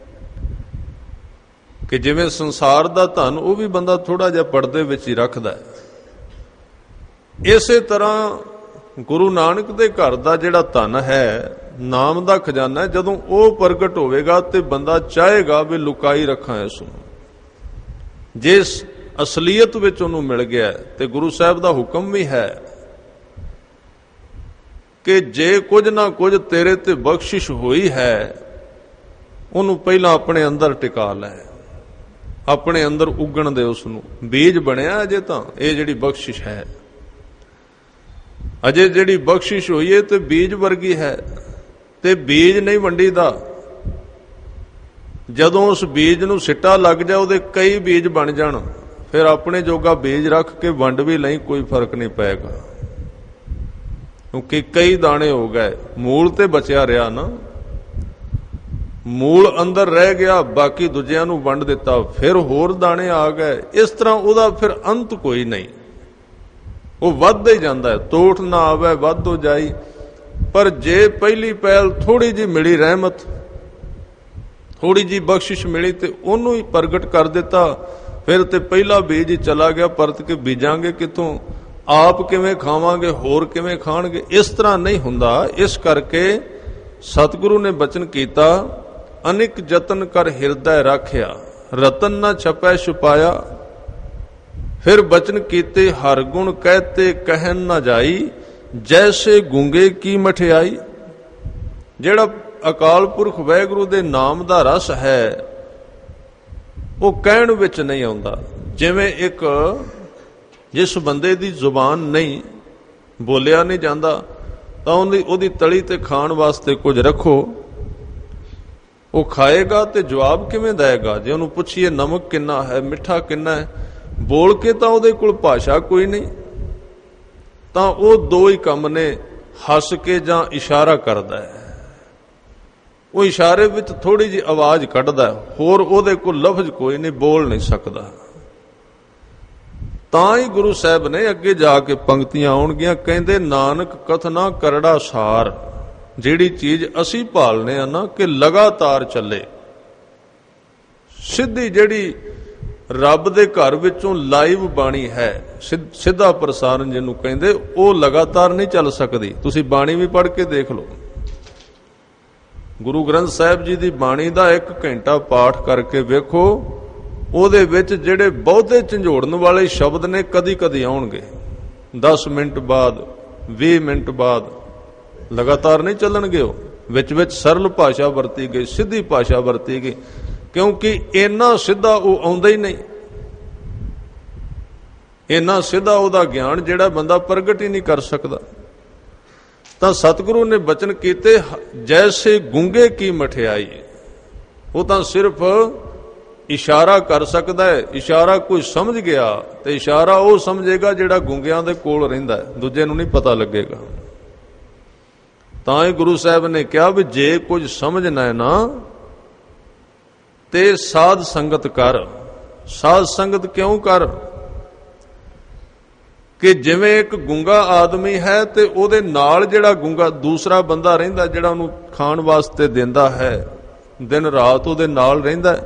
ਕਿ ਜਿਵੇਂ ਸੰਸਾਰ ਦਾ ਧਨ ਉਹ ਵੀ ਬੰਦਾ ਥੋੜਾ ਜਿਹਾ ਪਰਦੇ ਵਿੱਚ ਹੀ ਰੱਖਦਾ ਹੈ। ਇਸੇ ਤਰ੍ਹਾਂ ਗੁਰੂ ਨਾਨਕ ਦੇ ਘਰ ਦਾ ਜਿਹੜਾ ਧਨ ਹੈ, ਨਾਮ ਦਾ ਖਜ਼ਾਨਾ, ਜਦੋਂ ਉਹ ਪ੍ਰਗਟ ਹੋਵੇਗਾ ਤੇ ਬੰਦਾ ਚਾਹੇਗਾ ਵੀ ਲੁਕਾਈ ਰੱਖਾਂ ਇਸ ਨੂੰ। ਜਿਸ ਅਸਲੀਅਤ ਵਿੱਚ ਉਹਨੂੰ ਮਿਲ ਗਿਆ, ਤੇ ਗੁਰੂ ਸਾਹਿਬ ਦਾ ਹੁਕਮ ਵੀ ਹੈ ਕਿ ਜੇ ਕੁਝ ਨਾ ਕੁਝ ਤੇਰੇ ਤੇ ਬਖਸ਼ਿਸ਼ ਹੋਈ ਹੈ, ਉਹਨੂੰ ਪਹਿਲਾਂ ਆਪਣੇ ਅੰਦਰ ਟਿਕਾ ਲੈ, ਆਪਣੇ ਅੰਦਰ ਉਗਣ ਦੇ, ਉਸ ਨੂੰ ਬੀਜ ਬਣਿਆ ਅਜੇ ਤਾਂ ਇਹ ਜਿਹੜੀ ਬਖਸ਼ਿਸ਼ ਹੈ, ਅਜੇ ਜਿਹੜੀ ਬਖਸ਼ਿਸ਼ ਹੋਈ ਹੈ ਤੇ ਬੀਜ ਵਰਗੀ ਹੈ, ਤੇ ਬੀਜ ਨਹੀਂ ਵੰਡੀਦਾ। ਜਦੋਂ ਉਸ ਬੀਜ ਨੂੰ ਸਿੱਟਾ ਲੱਗ ਜਾ, ਉਹਦੇ ਕਈ ਬੀਜ ਬਣ ਜਾਣ, ਫਿਰ ਆਪਣੇ ਜੋਗਾ ਬੀਜ ਰੱਖ ਕੇ ਵੰਡ ਵੀ ਲਈ, ਕੋਈ ਫਰਕ ਨਹੀਂ ਪਏਗਾ, ਕਿਉਂਕਿ ਕਈ ਦਾਣੇ ਹੋ ਗਏ, ਮੂਲ ਤੇ ਬਚਿਆ ਰਿਹਾ ਨਾ। ਮੂਲ ਅੰਦਰ ਰਹਿ ਗਿਆ, ਬਾਕੀ ਦੂਜਿਆਂ ਨੂੰ ਵੰਡ ਦਿੱਤਾ, ਫਿਰ ਹੋਰ ਦਾਣੇ ਆ ਗਏ। ਇਸ ਤਰ੍ਹਾਂ ਉਹਦਾ ਫਿਰ ਅੰਤ ਕੋਈ ਨਹੀਂ, ਉਹ ਵੱਧਦਾ ਹੀ ਜਾਂਦਾ ਹੈ, ਤੋਠ ਨਾ ਆਵੇ ਵੱਧ ਹੋ ਜਾਈ। ਪਰ ਜੇ ਪਹਿਲੀ ਪਹਿਲ ਥੋੜੀ ਜਿਹੀ ਮਿਲੀ ਰਹਿਮਤ, ਥੋੜੀ ਜਿਹੀ ਬਖਸ਼ਿਸ਼ ਮਿਲੀ, ਤੇ ਉਹਨੂੰ ਹੀ ਪ੍ਰਗਟ ਕਰ ਦਿੱਤਾ, ਫਿਰ ਤੇ ਪਹਿਲਾ ਬੀਜ ਹੀ ਚਲਾ ਗਿਆ, ਪਰਤ ਕੇ ਬੀਜਾਂਗੇ ਕਿੱਥੋਂ, ਆਪ ਕਿਵੇਂ ਖਾਵਾਂਗੇ, ਹੋਰ ਕਿਵੇਂ ਖਾਣਗੇ, ਇਸ ਤਰ੍ਹਾਂ ਨਹੀਂ ਹੁੰਦਾ। ਇਸ ਕਰਕੇ ਸਤਿਗੁਰੂ ਨੇ ਬਚਨ ਕੀਤਾ, ਅਨੇਕ ਯਤਨ ਕਰ ਹਿਰਦੈ ਰਾਖਿਆ, ਰਤਨ ਨਾ ਛਪੈ ਛੁਪਾਇਆ। ਫਿਰ ਬਚਨ ਕੀਤੇ ਹਰ ਗੁਣ ਕਹਤੇ ਕਹਿਨ ਨਾ ਜਾਈ, ਜੈਸੇ ਗੂੰਗੇ ਕੀ ਮਠਿਆਈ। ਜਿਹੜਾ ਅਕਾਲ ਪੁਰਖ ਵਾਹਿਗੁਰੂ ਦੇ ਨਾਮ ਦਾ ਰਸ ਹੈ, ਉਹ ਕਹਿਣ ਵਿੱਚ ਨਹੀਂ ਆਉਂਦਾ। ਜਿਵੇਂ ਇੱਕ ਜਿਸ ਬੰਦੇ ਦੀ ਜ਼ੁਬਾਨ ਨਹੀਂ, ਬੋਲਿਆ ਨਹੀਂ ਜਾਂਦਾ, ਤਾਂ ਉਹਦੀ ਉਹਦੀ ਤਲੀ ਤੇ ਖਾਣ ਵਾਸਤੇ ਕੁਝ ਰੱਖੋ, ਉਹ ਖਾਏਗਾ ਤੇ ਜਵਾਬ ਕਿਵੇਂ ਦੇਗਾ? ਜੇ ਉਹਨੂੰ ਪੁੱਛੀਏ ਨਮਕ ਕਿੰਨਾ ਹੈ, ਮਿੱਠਾ ਕਿੰਨਾ ਹੈ, ਬੋਲ ਕੇ ਤਾਂ ਉਹਦੇ ਕੋਲ ਭਾਸ਼ਾ ਕੋਈ ਨਹੀਂ, ਤਾਂ ਉਹ ਦੋ ਹੀ ਕੰਮ ਨੇ, ਹੱਸ ਕੇ ਜਾਂ ਇਸ਼ਾਰਾ ਕਰਦਾ ਹੈ। ਉਹ ਇਸ਼ਾਰੇ ਵਿੱਚ ਥੋੜੀ ਜਿਹੀ ਆਵਾਜ਼ ਕੱਢਦਾ, ਹੋਰ ਉਹਦੇ ਕੋਲ ਲਫ਼ਜ਼ ਕੋਈ ਨਹੀਂ, ਬੋਲ ਨਹੀਂ ਸਕਦਾ। ਤਾਂ ਹੀ ਗੁਰੂ ਸਾਹਿਬ ਨੇ ਅੱਗੇ ਜਾ ਕੇ ਪੰਕਤੀਆਂ ਆਉਣਗੀਆਂ, ਕਹਿੰਦੇ ਨਾਨਕ ਕਥਨਾ ਕਰੜਾ ਸਾਰ। ਜਿਹੜੀ ਚੀਜ਼ ਅਸੀਂ ਭਾਲਨੇ ਆ ਨਾ ਕਿ ਲਗਾਤਾਰ ਚੱਲੇ, ਸਿੱਧੀ ਜਿਹੜੀ ਰੱਬ ਦੇ ਘਰ ਵਿੱਚੋਂ ਲਾਈਵ ਬਾਣੀ ਹੈ, ਸਿੱਧਾ ਪ੍ਰਸਾਰਣ ਜਿਹਨੂੰ ਕਹਿੰਦੇ, ਉਹ ਲਗਾਤਾਰ ਨਹੀਂ ਚੱਲ ਸਕਦੀ। ਤੁਸੀਂ ਬਾਣੀ ਵੀ ਪੜ੍ਹ ਕੇ ਦੇਖ ਲਓ, ਗੁਰੂ ਗ੍ਰੰਥ ਸਾਹਿਬ ਜੀ ਦੀ ਬਾਣੀ ਦਾ ਇੱਕ ਘੰਟਾ ਪਾਠ ਕਰਕੇ ਵੇਖੋ, ਉਹਦੇ ਵਿੱਚ ਜਿਹੜੇ ਬਹੁਤੇ ਝੰਜੋੜਨ ਵਾਲੇ ਸ਼ਬਦ ਨੇ ਕਦੀ ਕਦੀ ਆਉਣਗੇ, ਦਸ ਮਿੰਟ ਬਾਅਦ, ਵੀਹ ਮਿੰਟ ਬਾਅਦ, ਲਗਾਤਾਰ ਨਹੀਂ ਚੱਲਣਗੇ। ਉਹ ਵਿੱਚ ਵਿੱਚ ਸਰਲ ਭਾਸ਼ਾ ਵਰਤੀ ਗਈ, ਸਿੱਧੀ ਭਾਸ਼ਾ ਵਰਤੀ ਗਈ, ਕਿਉਂਕਿ ਇੰਨਾ ਸਿੱਧਾ ਉਹ ਆਉਂਦਾ ਹੀ ਨਹੀਂ, ਇੰਨਾ ਸਿੱਧਾ ਉਹਦਾ ਗਿਆਨ ਜਿਹੜਾ ਬੰਦਾ ਪ੍ਰਗਟ ਹੀ ਨਹੀਂ ਕਰ ਸਕਦਾ। ਤਾਂ ਸਤਿਗੁਰੂ ਨੇ ਬਚਨ ਕੀਤੇ, ਜੈਸੇ ਗੂੰਗੇ ਕੀ ਮਠਿਆਈ। ਉਹ ਤਾਂ ਸਿਰਫ ਇਸ਼ਾਰਾ ਕਰ ਸਕਦਾ ਹੈ, ਇਸ਼ਾਰਾ ਕੋਈ ਸਮਝ ਗਿਆ ਤੇ ਇਸ਼ਾਰਾ ਉਹ ਸਮਝੇਗਾ ਜਿਹੜਾ ਗੂੰਗਿਆਂ ਦੇ ਕੋਲ ਰਹਿੰਦਾ ਹੈ, ਦੂਜੇ ਨੂੰ ਨਹੀਂ ਪਤਾ ਲੱਗੇਗਾ। ਤਾਂ ਹੀ ਗੁਰੂ ਸਾਹਿਬ ਨੇ ਕਿਹਾ ਵੀ ਜੇ ਕੁਝ ਸਮਝਣਾ ਹੈ ਨਾ ਤੇ ਸਾਧ ਸੰਗਤ ਕਰ। ਸਾਧ ਸੰਗਤ ਕਿਉਂ ਕਰ? ਕਿ ਜਿਵੇਂ ਇੱਕ ਗੂੰਗਾ ਆਦਮੀ ਹੈ ਤੇ ਉਹਦੇ ਨਾਲ ਜਿਹੜਾ ਗੂੰਗਾ ਦੂਸਰਾ ਬੰਦਾ ਰਹਿੰਦਾ, ਜਿਹੜਾ ਉਹਨੂੰ ਖਾਣ ਵਾਸਤੇ ਦਿੰਦਾ ਹੈ, ਦਿਨ ਰਾਤ ਉਹਦੇ ਨਾਲ ਰਹਿੰਦਾ,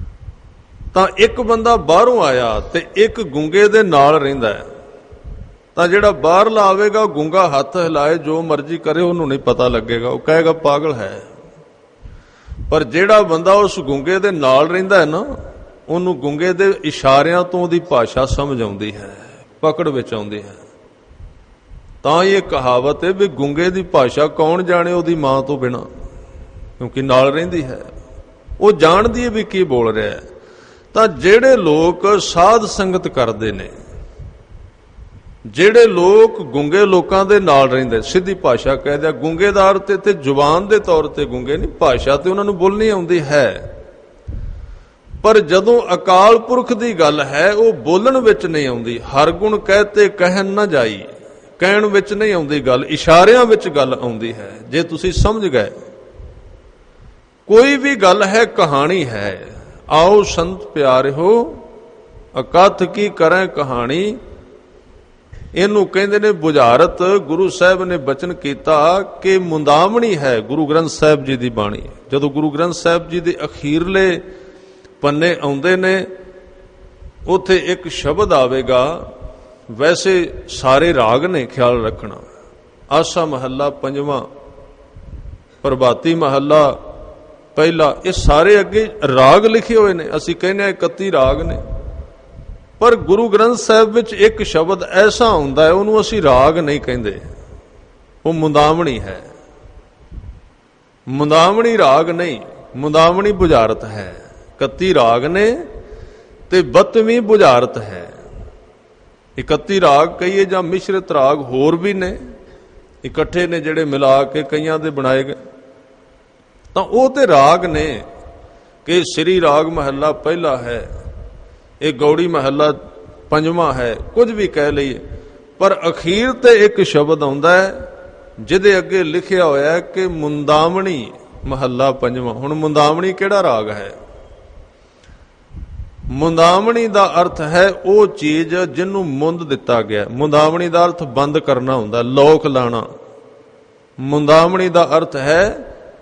ਤਾਂ ਇੱਕ ਬੰਦਾ ਬਾਹਰੋਂ ਆਇਆ ਤੇ ਇੱਕ ਗੂੰਗੇ ਦੇ ਨਾਲ ਰਹਿੰਦਾ ਹੈ, ਤਾਂ ਜਿਹੜਾ ਬਾਹਰਲਾ ਆਵੇਗਾ ਗੂੰਗਾ ਹੱਥ ਹਿਲਾਏ ਜੋ ਮਰਜ਼ੀ ਕਰੇ ਉਹਨੂੰ ਨਹੀਂ ਪਤਾ ਲੱਗੇਗਾ, ਉਹ ਕਹੇਗਾ ਪਾਗਲ ਹੈ। ਪਰ ਜਿਹੜਾ ਬੰਦਾ ਉਸ ਗੂੰਗੇ ਦੇ ਨਾਲ ਰਹਿੰਦਾ ਹੈ ਨਾ, ਉਹਨੂੰ ਗੂੰਗੇ ਦੇ ਇਸ਼ਾਰਿਆਂ ਤੋਂ ਉਹਦੀ ਭਾਸ਼ਾ ਸਮਝ ਆਉਂਦੀ ਹੈ, ਪਕੜ ਵਿੱਚ ਆਉਂਦੀ ਹੈ। ਤਾਂ ਇਹ ਕਹਾਵਤ ਹੈ ਵੀ ਗੂੰਗੇ ਦੀ ਭਾਸ਼ਾ ਕੌਣ ਜਾਣੇ ਉਹਦੀ ਮਾਂ ਤੋਂ ਬਿਨਾਂ, ਕਿਉਂਕਿ ਨਾਲ ਰਹਿੰਦੀ ਹੈ, ਉਹ ਜਾਣਦੀ ਹੈ ਵੀ ਕੀ ਬੋਲ ਰਿਹਾ ਹੈ। ਤਾਂ ਜਿਹੜੇ ਲੋਕ ਸਾਧ ਸੰਗਤ ਕਰਦੇ ਨੇ, ਜਿਹੜੇ ਲੋਕ ਗੂੰਗੇ ਲੋਕਾਂ ਦੇ ਨਾਲ ਰਹਿੰਦੇ, ਸਿੱਧੀ ਭਾਸ਼ਾ ਕਹਿ ਦਿਆ, ਗੂੰਗੇ ਦਾ ਅਰਥ ਤੇ ਜ਼ੁਬਾਨ ਦੇ ਤੌਰ ਤੇ ਗੂੰਗੇ ਨਹੀਂ, ਭਾਸ਼ਾ ਤੇ ਉਹਨਾਂ ਨੂੰ ਬੋਲਣੀ ਆਉਂਦੀ ਹੈ, ਪਰ ਜਦੋਂ ਅਕਾਲ ਪੁਰਖ ਦੀ ਗੱਲ ਹੈ ਉਹ ਬੋਲਣ ਵਿੱਚ ਨਹੀਂ ਆਉਂਦੀ। ਹਰ ਗੁਣ ਕਹਤੇ ਕਹਿਣ ਨਾ ਜਾਈ, ਕਹਿਣ ਵਿੱਚ ਨਹੀਂ ਆਉਂਦੀ ਗੱਲ, ਇਸ਼ਾਰਿਆਂ ਵਿੱਚ ਗੱਲ ਆਉਂਦੀ ਹੈ। ਜੇ ਤੁਸੀਂ ਸਮਝ ਗਏ ਕੋਈ ਵੀ ਗੱਲ ਹੈ, ਕਹਾਣੀ ਹੈ, ਆਓ ਸੰਤ ਪਿਆਰਿਓ ਅਕਥ ਕੀ ਕਰੇ ਕਹਾਣੀ, ਇਹਨੂੰ ਕਹਿੰਦੇ ਨੇ ਬੁਝਾਰਤ। ਗੁਰੂ ਸਾਹਿਬ ਨੇ ਬਚਨ ਕੀਤਾ ਕਿ ਮੁੰਦਾਵਣੀ ਹੈ ਗੁਰੂ ਗ੍ਰੰਥ ਸਾਹਿਬ ਜੀ ਦੀ ਬਾਣੀ। ਜਦੋਂ ਗੁਰੂ ਗ੍ਰੰਥ ਸਾਹਿਬ ਜੀ ਦੇ ਅਖੀਰਲੇ ਪੰਨੇ ਆਉਂਦੇ ਨੇ, ਉੱਥੇ ਇੱਕ ਸ਼ਬਦ ਆਵੇਗਾ, ਵੈਸੇ ਸਾਰੇ ਰਾਗ ਨੇ, ਖਿਆਲ ਰੱਖਣਾ, ਆਸਾ ਮਹੱਲਾ ਪੰਜਵਾਂ, ਪ੍ਰਭਾਤੀ ਮਹੱਲਾ ਪਹਿਲਾ, ਇਹ ਸਾਰੇ ਅੱਗੇ ਰਾਗ ਲਿਖੇ ਹੋਏ ਨੇ। ਅਸੀਂ ਕਹਿੰਦੇ ਹਾਂ ਇਕੱਤੀ ਰਾਗ ਨੇ, ਪਰ ਗੁਰੂ ਗ੍ਰੰਥ ਸਾਹਿਬ ਵਿੱਚ ਇੱਕ ਸ਼ਬਦ ਐਸਾ ਹੁੰਦਾ ਹੈ, ਉਹਨੂੰ ਅਸੀਂ ਰਾਗ ਨਹੀਂ ਕਹਿੰਦੇ, ਉਹ ਮੁੰਦਾਵਣੀ ਹੈ। ਮੁੰਦਾਵਣੀ ਰਾਗ ਨਹੀਂ, ਮੁੰਦਾਵਣੀ ਬੁਝਾਰਤ ਹੈ। ਇਕੱਤੀ ਰਾਗ ਨੇ ਤੇ ਬਤਵੀਂ ਬੁਝਾਰਤ ਹੈ। ਇਕੱਤੀ ਰਾਗ ਕਹੀਏ ਜਾਂ ਮਿਸ਼ਰਿਤ ਰਾਗ ਹੋਰ ਵੀ ਨੇ, ਇਕੱਠੇ ਨੇ ਜਿਹੜੇ ਮਿਲਾ ਕੇ ਕਈਆਂ ਦੇ ਬਣਾਏ ਗਏ, ਤਾਂ ਉਹ ਤੇ ਰਾਗ ਨੇ ਕਿ ਸ੍ਰੀ ਰਾਗ ਮਹੱਲਾ ਪਹਿਲਾ ਹੈ, ਇਹ ਗੌੜੀ ਮਹੱਲਾ ਪੰਜਵਾਂ ਹੈ, ਕੁਝ ਵੀ ਕਹਿ ਲਈਏ, ਪਰ ਅਖੀਰ ਤੇ ਇੱਕ ਸ਼ਬਦ ਆਉਂਦਾ ਹੈ ਜਿਹਦੇ ਅੱਗੇ ਲਿਖਿਆ ਹੋਇਆ ਹੈ ਕਿ ਮੁੰਦਾਵਣੀ ਮਹੱਲਾ ਪੰਜਵਾਂ। ਹੁਣ ਮੁੰਦਾਵਣੀ ਕਿਹੜਾ ਰਾਗ ਹੈ? ਮੁੰਦਾਵਣੀ ਦਾ ਅਰਥ ਹੈ ਉਹ ਚੀਜ਼ ਜਿਹਨੂੰ ਮੁੰਦ ਦਿੱਤਾ ਗਿਆ। ਮੁੰਦਾਵਣੀ ਦਾ ਅਰਥ ਬੰਦ ਕਰਨਾ ਹੁੰਦਾ, ਲੋਕ ਲਾਣਾ। ਮੁੰਦਾਵਣੀ ਦਾ ਅਰਥ ਹੈ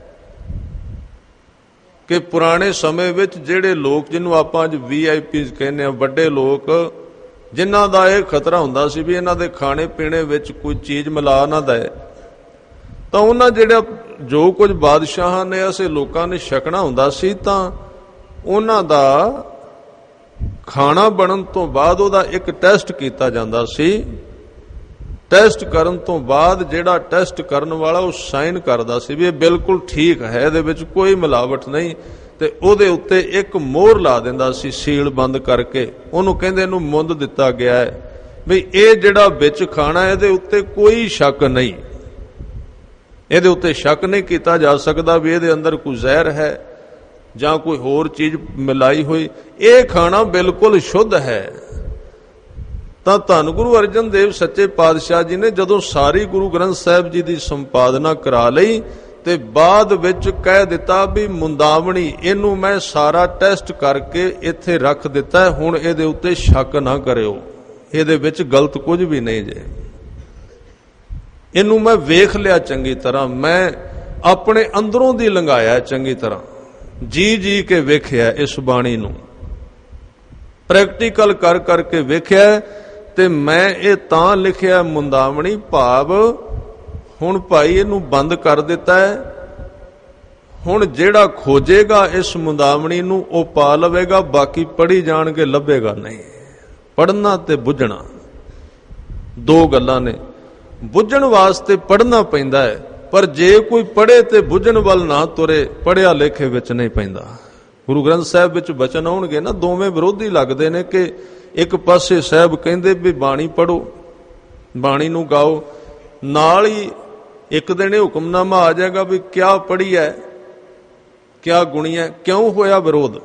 ਕਿ ਪੁਰਾਣੇ ਸਮੇਂ ਵਿੱਚ ਜਿਹੜੇ ਲੋਕ, ਜਿਹਨੂੰ ਆਪਾਂ ਅੱਜ ਵੀ ਆਈ ਪੀ ਕਹਿੰਦੇ ਆ, ਵੱਡੇ ਲੋਕ, ਜਿਨ੍ਹਾਂ ਦਾ ਇਹ ਖਤਰਾ ਹੁੰਦਾ ਸੀ ਵੀ ਇਹਨਾਂ ਦੇ ਖਾਣੇ ਪੀਣੇ ਵਿੱਚ ਕੋਈ ਚੀਜ਼ ਮਿਲਾ ਨਾ ਦੇ, ਤਾਂ ਉਹਨਾਂ ਜਿਹੜਾ ਜੋ ਕੁਝ ਬਾਦਸ਼ਾਹਾਂ ਨੇ ਅਸੀਂ ਲੋਕਾਂ ਨੇ ਛਕਣਾ ਹੁੰਦਾ ਸੀ, ਤਾਂ ਉਹਨਾਂ ਦਾ ਖਾਣਾ ਬਣਨ ਤੋਂ ਬਾਅਦ ਉਹਦਾ ਇੱਕ ਟੈਸਟ ਕੀਤਾ ਜਾਂਦਾ ਸੀ। ਟੈਸਟ ਕਰਨ ਤੋਂ ਬਾਅਦ ਜਿਹੜਾ ਟੈਸਟ ਕਰਨ ਵਾਲਾ ਉਹ ਸਾਈਨ ਕਰਦਾ ਸੀ ਵੀ ਇਹ ਬਿਲਕੁਲ ਠੀਕ ਹੈ, ਇਹਦੇ ਵਿੱਚ ਕੋਈ ਮਿਲਾਵਟ ਨਹੀਂ, ਤੇ ਉਹਦੇ ਉੱਤੇ ਇੱਕ ਮੋਹਰ ਲਾ ਦਿੰਦਾ ਸੀ ਸੀਲ ਬੰਦ ਕਰਕੇ। ਉਹਨੂੰ ਕਹਿੰਦੇ ਇਹਨੂੰ ਮੁੰਦ ਦਿੱਤਾ ਗਿਆ ਹੈ ਵੀ ਇਹ ਜਿਹੜਾ ਵਿੱਚ ਖਾਣਾ ਇਹਦੇ ਉੱਤੇ ਕੋਈ ਸ਼ੱਕ ਨਹੀਂ, ਇਹਦੇ ਉੱਤੇ ਸ਼ੱਕ ਨਹੀਂ ਕੀਤਾ ਜਾ ਸਕਦਾ ਵੀ ਇਹਦੇ ਅੰਦਰ ਕੋਈ ਜ਼ਹਿਰ ਹੈ ਜਾਂ ਕੋਈ ਹੋਰ ਚੀਜ਼ ਮਿਲਾਈ ਹੋਈ, ਇਹ ਖਾਣਾ ਬਿਲਕੁਲ ਸ਼ੁੱਧ ਹੈ। ਤਾਂ ਧੰਨ ਗੁਰੂ ਅਰਜਨ ਦੇਵ ਸੱਚੇ ਪਾਤਸ਼ਾਹ ਜੀ ਨੇ ਜਦੋਂ ਸਾਰੀ ਗੁਰੂ ਗ੍ਰੰਥ ਸਾਹਿਬ ਜੀ ਦੀ ਸੰਪਾਦਨਾ ਕਰਾ ਲਈ ਤੇ ਬਾਅਦ ਵਿੱਚ ਕਹਿ ਦਿੱਤਾ ਵੀ ਮੁੰਦਾਵਣੀ, ਇਹਨੂੰ ਮੈਂ ਸਾਰਾ ਟੈਸਟ ਕਰਕੇ ਇੱਥੇ ਰੱਖ ਦਿੱਤਾ, ਹੁਣ ਇਹਦੇ ਉੱਤੇ ਸ਼ੱਕ ਨਾ ਕਰਿਓ, ਇਹਦੇ ਵਿੱਚ ਗਲਤ ਕੁਝ ਵੀ ਨਹੀਂ ਜੇ, ਇਹਨੂੰ ਮੈਂ ਵੇਖ ਲਿਆ ਚੰਗੀ ਤਰ੍ਹਾਂ, ਮੈਂ ਆਪਣੇ ਅੰਦਰੋਂ ਦੀ ਲੰਘਾਇਆ ਚੰਗੀ ਤਰ੍ਹਾਂ, ਜੀ ਜੀ ਕੇ ਵੇਖਿਆ, ਇਸ ਬਾਣੀ ਨੂੰ ਪ੍ਰੈਕਟੀਕਲ ਕਰ ਕਰਕੇ ਵੇਖਿਆ, ਤੇ ਮੈਂ ਇਹ ਤਾਂ ਲਿਖਿਆ ਮੁੰਦਾਵਣੀ, ਭਾਵ ਹੁਣ ਭਾਈ ਇਹਨੂੰ ਬੰਦ ਕਰ ਦਿੱਤਾ ਹੈ। ਹੁਣ ਜਿਹੜਾ ਖੋਜੇਗਾ ਇਸ ਮੁੰਦਾਵਣੀ ਨੂੰ ਉਹ ਪਾ ਲਵੇਗਾ, ਬਾਕੀ ਪੜ੍ਹੀ ਜਾਣਗੇ, ਲੱਭੇਗਾ ਨਹੀਂ। ਪੜ੍ਹਨਾ ਤੇ ਬੁੱਝਣਾ ਦੋ ਗੱਲਾਂ ਨੇ। ਬੁੱਝਣ ਵਾਸਤੇ ਪੜ੍ਹਨਾ ਪੈਂਦਾ ਹੈ, ਪਰ ਜੇ ਕੋਈ ਪੜ੍ਹੇ ਤੇ ਬੁੱਝਣ ਵੱਲ ਨਾ ਤੁਰੇ, ਪੜ੍ਹਿਆ ਲੇਖੇ ਵਿੱਚ ਨਹੀਂ ਪੈਂਦਾ। ਗੁਰੂ ਗ੍ਰੰਥ ਸਾਹਿਬ ਵਿੱਚ ਬਚਨ ਆਉਣਗੇ ਨਾ, ਦੋਵੇਂ ਵਿਰੋਧੀ ਲੱਗਦੇ ਨੇ ਕਿ ਇੱਕ ਪਾਸੇ ਸਾਹਿਬ ਕਹਿੰਦੇ ਵੀ ਬਾਣੀ ਪੜ੍ਹੋ, ਬਾਣੀ ਨੂੰ ਗਾਓ, ਨਾਲ ਹੀ ਇੱਕ ਦਿਨ ਇਹ ਹੁਕਮਨਾਮਾ ਆ ਜਾਏਗਾ ਵੀ ਕਿਆ ਪੜ੍ਹੀ ਹੈ, ਕਿਆ ਗੁਣੀ ਹੈ। ਕਿਉਂ ਹੋਇਆ ਵਿਰੋਧ?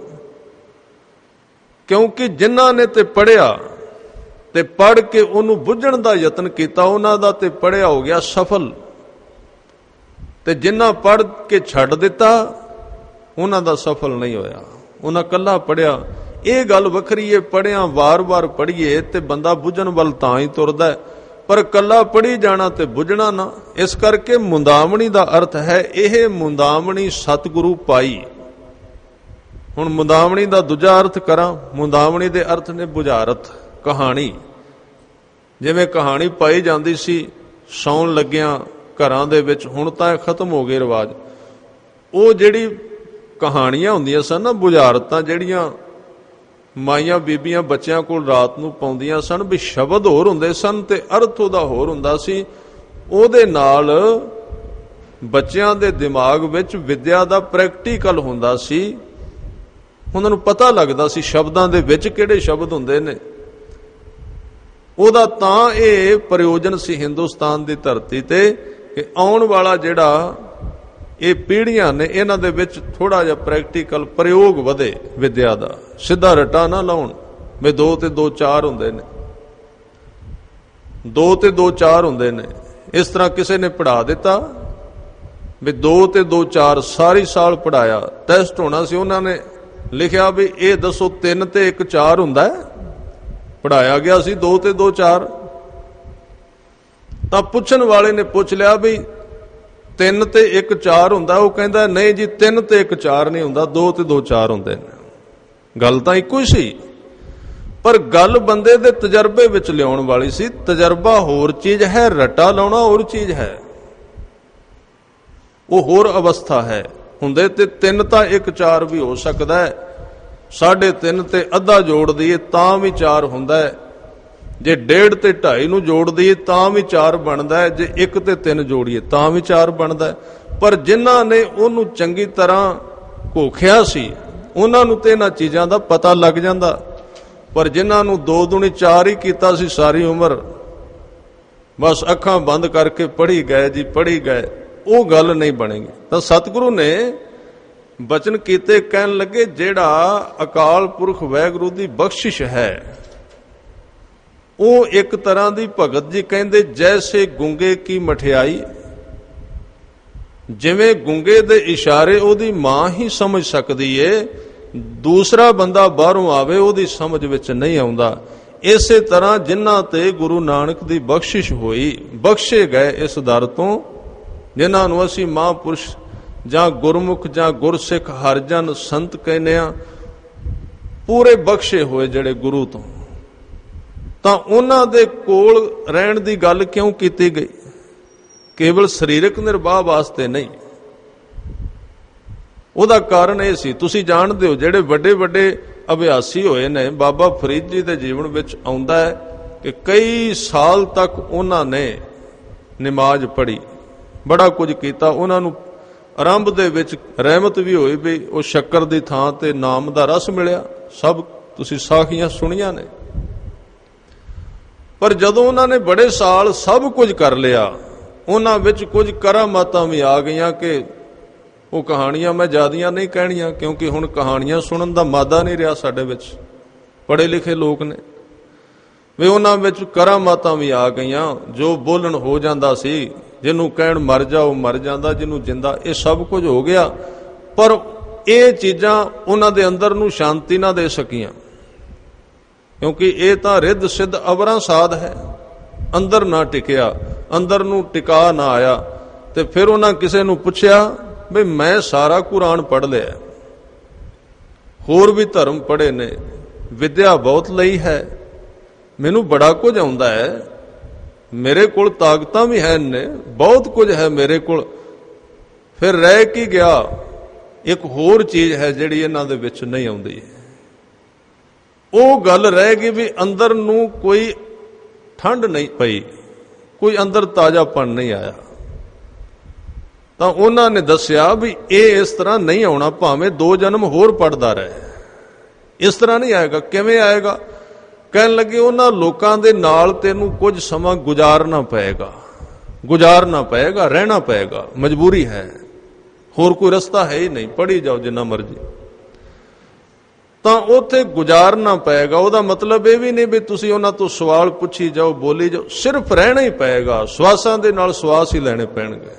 ਕਿਉਂਕਿ ਜਿਨ੍ਹਾਂ ਨੇ ਤੇ ਪੜ੍ਹਿਆ ਤੇ ਪੜ੍ਹ ਕੇ ਉਹਨੂੰ ਬੁੱਝਣ ਦਾ ਯਤਨ ਕੀਤਾ, ਉਹਨਾਂ ਦਾ ਤੇ ਪੜ੍ਹਿਆ ਹੋ ਗਿਆ ਸਫਲ, ਤੇ ਜਿਨ੍ਹਾਂ ਪੜ੍ਹ ਕੇ ਛੱਡ ਦਿੱਤਾ ਉਹਨਾਂ ਦਾ ਸਫਲ ਨਹੀਂ ਹੋਇਆ। ਉਹਨਾਂ ਕੱਲਾ ਪੜ੍ਹਿਆ, ਇਹ ਗੱਲ ਵੱਖਰੀ ਹੈ, ਪੜ੍ਹਿਆ ਵਾਰ-ਵਾਰ ਪੜ੍ਹੀਏ ਤੇ ਬੰਦਾ ਬੁੱਝਣ ਵੱਲ ਤਾਂ ਹੀ ਤੁਰਦਾ, ਪਰ ਕੱਲਾ ਪੜ੍ਹੀ ਜਾਣਾ ਤੇ ਬੁੱਝਣਾ ਨਾ। ਇਸ ਕਰਕੇ ਮੁੰਦਾਵਣੀ ਦਾ ਅਰਥ ਹੈ ਇਹ ਮੁੰਦਾਵਣੀ ਸਤਿਗੁਰੂ ਪਾਈ। ਹੁਣ ਮੁੰਦਾਵਣੀ ਦਾ ਦੂਜਾ ਅਰਥ ਕਰਾਂ। ਮੁੰਦਾਵਣੀ ਦੇ ਅਰਥ ਨੇ ਬੁਝਾਰਤ, ਕਹਾਣੀ। ਜਿਵੇਂ ਕਹਾਣੀ ਪਾਈ ਜਾਂਦੀ ਸੀ ਸੌਣ ਲੱਗਿਆਂ ਘਰਾਂ ਦੇ ਵਿੱਚ, ਹੁਣ ਤਾਂ ਖਤਮ ਹੋ ਗਏ ਰਿਵਾਜ। ਉਹ ਜਿਹੜੀ ਕਹਾਣੀਆਂ ਹੁੰਦੀਆਂ ਸਨ ਨਾ, ਬੁਝਾਰਤਾਂ ਜਿਹੜੀਆਂ ਮਾਈਆਂ ਬੀਬੀਆਂ ਬੱਚਿਆਂ ਕੋਲ ਰਾਤ ਨੂੰ ਪਾਉਂਦੀਆਂ ਸਨ, ਵੀ ਸ਼ਬਦ ਹੋਰ ਹੁੰਦੇ ਸਨ ਤੇ ਅਰਥ ਉਹਦਾ ਹੋਰ ਹੁੰਦਾ ਸੀ। ਉਹਦੇ ਨਾਲ ਬੱਚਿਆਂ ਦੇ ਦਿਮਾਗ ਵਿੱਚ ਵਿਦਿਆ ਦਾ ਪ੍ਰੈਕਟੀਕਲ ਹੁੰਦਾ ਸੀ, ਉਹਨਾਂ ਨੂੰ ਪਤਾ ਲੱਗਦਾ ਸੀ ਸ਼ਬਦਾਂ ਦੇ ਵਿੱਚ ਕਿਹੜੇ ਸ਼ਬਦ ਹੁੰਦੇ ਨੇ। ਉਹਦਾ ਤਾਂ ਇਹ ਪ੍ਰਯੋਜਨ ਸੀ ਹਿੰਦੁਸਤਾਨ ਦੀ ਧਰਤੀ ਤੇ ਕਿ ਆਉਣ ਵਾਲਾ ਜਿਹੜਾ ਇਹ ਪੀੜ੍ਹੀਆਂ ਨੇ ਇਹਨਾਂ ਦੇ ਵਿੱਚ ਥੋੜਾ ਜਿਹਾ ਪ੍ਰੈਕਟੀਕਲ ਪ੍ਰਯੋਗ ਵਧੇ ਵਿਦਿਆ ਦਾ, ਸਿੱਧਾ ਰੱਟਾ ਨਾ ਲਾਉਣ ਵੀ ਦੋ ਤੇ ਦੋ ਚਾਰ ਹੁੰਦੇ ਨੇ, ਦੋ ਤੇ ਦੋ ਚਾਰ ਹੁੰਦੇ ਨੇ। ਇਸ ਤਰ੍ਹਾਂ ਕਿਸੇ ਨੇ ਪੜ੍ਹਾ ਦਿੱਤਾ ਵੀ ਦੋ ਤੇ ਦੋ ਚਾਰ, ਸਾਰੀ ਸਾਲ ਪੜ੍ਹਾਇਆ, ਟੈਸਟ ਹੋਣਾ ਸੀ, ਉਹਨਾਂ ਨੇ ਲਿਖਿਆ ਵੀ ਇਹ ਦੱਸੋ ਤਿੰਨ ਤੇ ਇੱਕ ਚਾਰ ਹੁੰਦਾ ਹੈ। ਪੜ੍ਹਾਇਆ ਗਿਆ ਸੀ ਦੋ ਤੇ ਦੋ ਚਾਰ, ਤਾਂ ਪੁੱਛਣ ਵਾਲੇ ਨੇ ਪੁੱਛ ਲਿਆ ਵੀ ਤਿੰਨ ਤੇ ਇੱਕ ਚਾਰ ਹੁੰਦਾ, ਉਹ ਕਹਿੰਦਾ ਨਹੀਂ ਜੀ ਤਿੰਨ ਤੇ ਇੱਕ ਚਾਰ ਨਹੀਂ ਹੁੰਦਾ, ਦੋ ਤੇ ਦੋ ਚਾਰ ਹੁੰਦੇ ਨੇ। ਗੱਲ ਤਾਂ ਇੱਕੋ ਹੀ ਸੀ, ਪਰ ਗੱਲ ਬੰਦੇ ਦੇ ਤਜਰਬੇ ਵਿੱਚ ਲਿਆਉਣ ਵਾਲੀ ਸੀ। ਤਜਰਬਾ ਹੋਰ ਚੀਜ਼ ਹੈ, ਰੱਟਾ ਲਾਉਣਾ ਹੋਰ ਚੀਜ਼ ਹੈ, ਉਹ ਹੋਰ ਅਵਸਥਾ ਹੈ। ਹੁੰਦੇ ਤੇ ਤਿੰਨ ਤਾਂ ਇੱਕ ਚਾਰ ਵੀ ਹੋ ਸਕਦਾ ਹੈ, ਸਾਢੇ ਤਿੰਨ ਤੇ ਅੱਧਾ ਜੋੜ ਦਈਏ ਤਾਂ ਵੀ ਚਾਰ ਹੁੰਦਾ ਹੈ, ਜੇ ਡੇਢ ਤੇ ਢਾਈ ਨੂੰ ਜੋੜ ਦਈਏ ਤਾਂ ਵੀ ਚਾਰ ਬਣਦਾ ਹੈ, ਜੇ ਇੱਕ ਤੇ ਤਿੰਨ ਜੋੜੀਏ ਤਾਂ ਵੀ ਚਾਰ ਬਣਦਾ ਹੈ। ਪਰ ਜਿਨ੍ਹਾਂ ਨੇ ਉਹਨੂੰ ਚੰਗੀ ਤਰ੍ਹਾਂ ਘੋਖਿਆ ਸੀ ਉਹਨਾਂ ਨੂੰ ਤੇ ਇਹਨਾਂ ਚੀਜ਼ਾਂ ਦਾ ਪਤਾ ਲੱਗ ਜਾਂਦਾ, ਪਰ ਜਿਨ੍ਹਾਂ ਨੂੰ ਦੋ ਦੂਣੀ ਚਾਰ ਹੀ ਕੀਤਾ ਸੀ ਸਾਰੀ ਉਮਰ, ਬਸ ਅੱਖਾਂ ਬੰਦ ਕਰਕੇ ਪੜ੍ਹੀ ਗਏ ਜੀ ਪੜ੍ਹੀ ਗਏ, ਉਹ ਗੱਲ ਨਹੀਂ ਬਣੇਗੀ। ਤਾਂ ਸਤਿਗੁਰੂ ਨੇ ਬਚਨ ਕੀਤੇ, ਕਹਿਣ ਲੱਗੇ ਜਿਹੜਾ ਅਕਾਲ ਪੁਰਖ ਵਾਹਿਗੁਰੂ ਦੀ ਬਖਸ਼ਿਸ਼ ਹੈ ਉਹ ਇੱਕ ਤਰ੍ਹਾਂ ਦੀ ਭਗਤ ਜੀ ਕਹਿੰਦੇ ਜੈਸੇ ਗੁੰਗੇ ਕੀ ਮਠਿਆਈ, ਜਿਵੇਂ ਗੁੰਗੇ ਦੇ ਇਸ਼ਾਰੇ ਉਹਦੀ ਮਾਂ ਹੀ ਸਮਝ ਸਕਦੀ ਏ, ਦੂਸਰਾ ਬੰਦਾ ਬਾਹਰੋਂ ਆਵੇ ਉਹਦੀ ਸਮਝ ਵਿੱਚ ਨਹੀਂ ਆਉਂਦਾ। ਇਸੇ ਤਰ੍ਹਾਂ ਜਿਨ੍ਹਾਂ ਤੇ ਗੁਰੂ ਨਾਨਕ ਦੀ ਬਖਸ਼ਿਸ਼ ਹੋਈ, ਬਖਸ਼ੇ ਗਏ ਇਸ ਦਰ ਤੋਂ, ਜਿਨ੍ਹਾਂ ਨੂੰ ਅਸੀਂ ਮਹਾਂਪੁਰਸ਼ ਜਾਂ ਗੁਰਮੁਖ ਜਾਂ ਗੁਰਸਿੱਖ ਹਰਜਨ ਸੰਤ ਕਹਿੰਦੇ ਆ, ਪੂਰੇ ਬਖਸ਼ੇ ਹੋਏ ਜਿਹੜੇ ਗੁਰੂ ਤੋਂ, ਤਾਂ ਉਹਨਾਂ ਦੇ ਕੋਲ ਰਹਿਣ ਦੀ ਗੱਲ ਕਿਉਂ ਕੀਤੀ ਗਈ? ਕੇਵਲ ਸਰੀਰਕ ਨਿਰਵਾਹ ਵਾਸਤੇ ਨਹੀਂ। ਉਹਦਾ ਕਾਰਨ ਇਹ ਸੀ, ਤੁਸੀਂ ਜਾਣਦੇ ਹੋ ਜਿਹੜੇ ਵੱਡੇ ਵੱਡੇ ਅਭਿਆਸੀ ਹੋਏ ਨੇ, ਬਾਬਾ ਫਰੀਦ ਜੀ ਦੇ ਜੀਵਨ ਵਿੱਚ ਆਉਂਦਾ ਹੈ ਕਿ ਕਈ ਸਾਲ ਤੱਕ ਉਹਨਾਂ ਨੇ ਨਮਾਜ਼ ਪੜ੍ਹੀ, ਬੜਾ ਕੁਝ ਕੀਤਾ। ਉਹਨਾਂ ਨੂੰ ਆਰੰਭ ਦੇ ਵਿੱਚ ਰਹਿਮਤ ਵੀ ਹੋਈ ਵੀ ਉਹ ਸ਼ੱਕਰ ਦੀ ਥਾਂ ਤੇ ਨਾਮ ਦਾ ਰਸ ਮਿਲਿਆ, ਸਭ ਤੁਸੀਂ ਸਾਖੀਆਂ ਸੁਣੀਆਂ ਨੇ। ਪਰ ਜਦੋਂ ਉਹਨਾਂ ਨੇ ਬੜੇ ਸਾਲ ਸਭ ਕੁਝ ਕਰ ਲਿਆ, ਉਹਨਾਂ ਵਿੱਚ ਕੁਝ ਕਰਾਮਾਤਾਂ ਵੀ ਆ ਗਈਆਂ ਕਿ ਉਹ ਕਹਾਣੀਆਂ ਮੈਂ ਜ਼ਿਆਦੀਆਂ ਨਹੀਂ ਕਹਿਣੀਆਂ, ਕਿਉਂਕਿ ਹੁਣ ਕਹਾਣੀਆਂ ਸੁਣਨ ਦਾ ਮਾਦਾ ਨਹੀਂ ਰਿਹਾ ਸਾਡੇ ਵਿੱਚ, ਪੜ੍ਹੇ ਲਿਖੇ ਲੋਕ ਨੇ ਵੀ ਉਹਨਾਂ ਵਿੱਚ ਕਰਾਮਾਤਾਂ ਵੀ ਆ ਗਈਆਂ। ਜੋ ਬੋਲਣ ਹੋ ਜਾਂਦਾ ਸੀ, ਜਿਹਨੂੰ ਕਹਿਣ ਮਰ ਜਾ ਉਹ ਮਰ ਜਾਂਦਾ, ਜਿਹਨੂੰ ਜਿੰਦਾ, ਇਹ ਸਭ ਕੁਝ ਹੋ ਗਿਆ। ਪਰ ਇਹ ਚੀਜ਼ਾਂ ਉਹਨਾਂ ਦੇ ਅੰਦਰ ਨੂੰ ਸ਼ਾਂਤੀ ਨਾ ਦੇ ਸਕੀਆਂ, ਕਿਉਂਕਿ ਇਹ ਤਾਂ ਰਿੱਧ ਸਿੱਧ ਅਵਰਾਂ ਸਾਧ ਹੈ, ਅੰਦਰ ਨਾ ਟਿਕਿਆ, ਅੰਦਰ ਨੂੰ ਟਿਕਾ ਨਾ ਆਇਆ। ਤੇ ਫਿਰ ਉਹਨਾਂ ਕਿਸੇ ਨੂੰ ਪੁੱਛਿਆ ਵੀ ਮੈਂ ਸਾਰਾ ਕੁਰਾਨ ਪੜ੍ਹ ਲਿਆ, ਹੋਰ ਵੀ ਧਰਮ ਪੜ੍ਹੇ ਨੇ, ਵਿਦਿਆ ਬਹੁਤ ਲਈ ਹੈ, ਮੈਨੂੰ ਬੜਾ ਕੁਝ ਆਉਂਦਾ ਹੈ, ਮੇਰੇ ਕੋਲ ਤਾਕਤਾਂ ਵੀ ਹੈ ਨੇ, ਬਹੁਤ ਕੁਝ ਹੈ ਮੇਰੇ ਕੋਲ, ਫਿਰ ਰਹਿ ਕੀ ਗਿਆ? ਇੱਕ ਹੋਰ ਚੀਜ਼ ਹੈ ਜਿਹੜੀ ਇਹਨਾਂ ਦੇ ਵਿੱਚ ਨਹੀਂ ਆਉਂਦੀ, ਉਹ ਗੱਲ ਰਹਿ ਗਈ ਵੀ ਅੰਦਰ ਨੂੰ ਕੋਈ ਠੰਡ ਨਹੀਂ ਪਈ, ਕੋਈ ਅੰਦਰ ਤਾਜ਼ਾਪਣ ਨਹੀਂ ਆਇਆ। ਤਾਂ ਉਹਨਾਂ ਨੇ ਦੱਸਿਆ ਵੀ ਇਹ ਇਸ ਤਰ੍ਹਾਂ ਨਹੀਂ ਆਉਣਾ, ਭਾਵੇਂ ਦੋ ਜਨਮ ਹੋਰ ਪੜਦਾ ਰਹੇ, ਇਸ ਤਰ੍ਹਾਂ ਨਹੀਂ ਆਏਗਾ। ਕਿਵੇਂ ਆਏਗਾ? ਕਹਿਣ ਲੱਗੇ ਉਹਨਾਂ ਲੋਕਾਂ ਦੇ ਨਾਲ ਤੈਨੂੰ ਕੁਝ ਸਮਾਂ ਗੁਜ਼ਾਰਨਾ ਪਏਗਾ, ਗੁਜ਼ਾਰਨਾ ਪਏਗਾ, ਰਹਿਣਾ ਪਏਗਾ, ਮਜਬੂਰੀ ਹੈ, ਹੋਰ ਕੋਈ ਰਸਤਾ ਹੈ ਹੀ ਨਹੀਂ, ਪੜ੍ਹੀ ਜਾਓ ਜਿੰਨਾ ਮਰਜ਼ੀ। ਤਾਂ ਉੱਥੇ ਗੁਜ਼ਾਰਨਾ ਪਏਗਾ। ਉਹਦਾ ਮਤਲਬ ਇਹ ਵੀ ਨਹੀਂ ਵੀ ਤੁਸੀਂ ਉਹਨਾਂ ਤੋਂ ਸਵਾਲ ਪੁੱਛੀ ਜਾਓ, ਬੋਲੀ ਜਾਓ, ਸਿਰਫ ਰਹਿਣਾ ਹੀ ਪਏਗਾ, ਸਵਾਸਾਂ ਦੇ ਨਾਲ ਸਵਾਸ ਹੀ ਲੈਣੇ ਪੈਣਗੇ।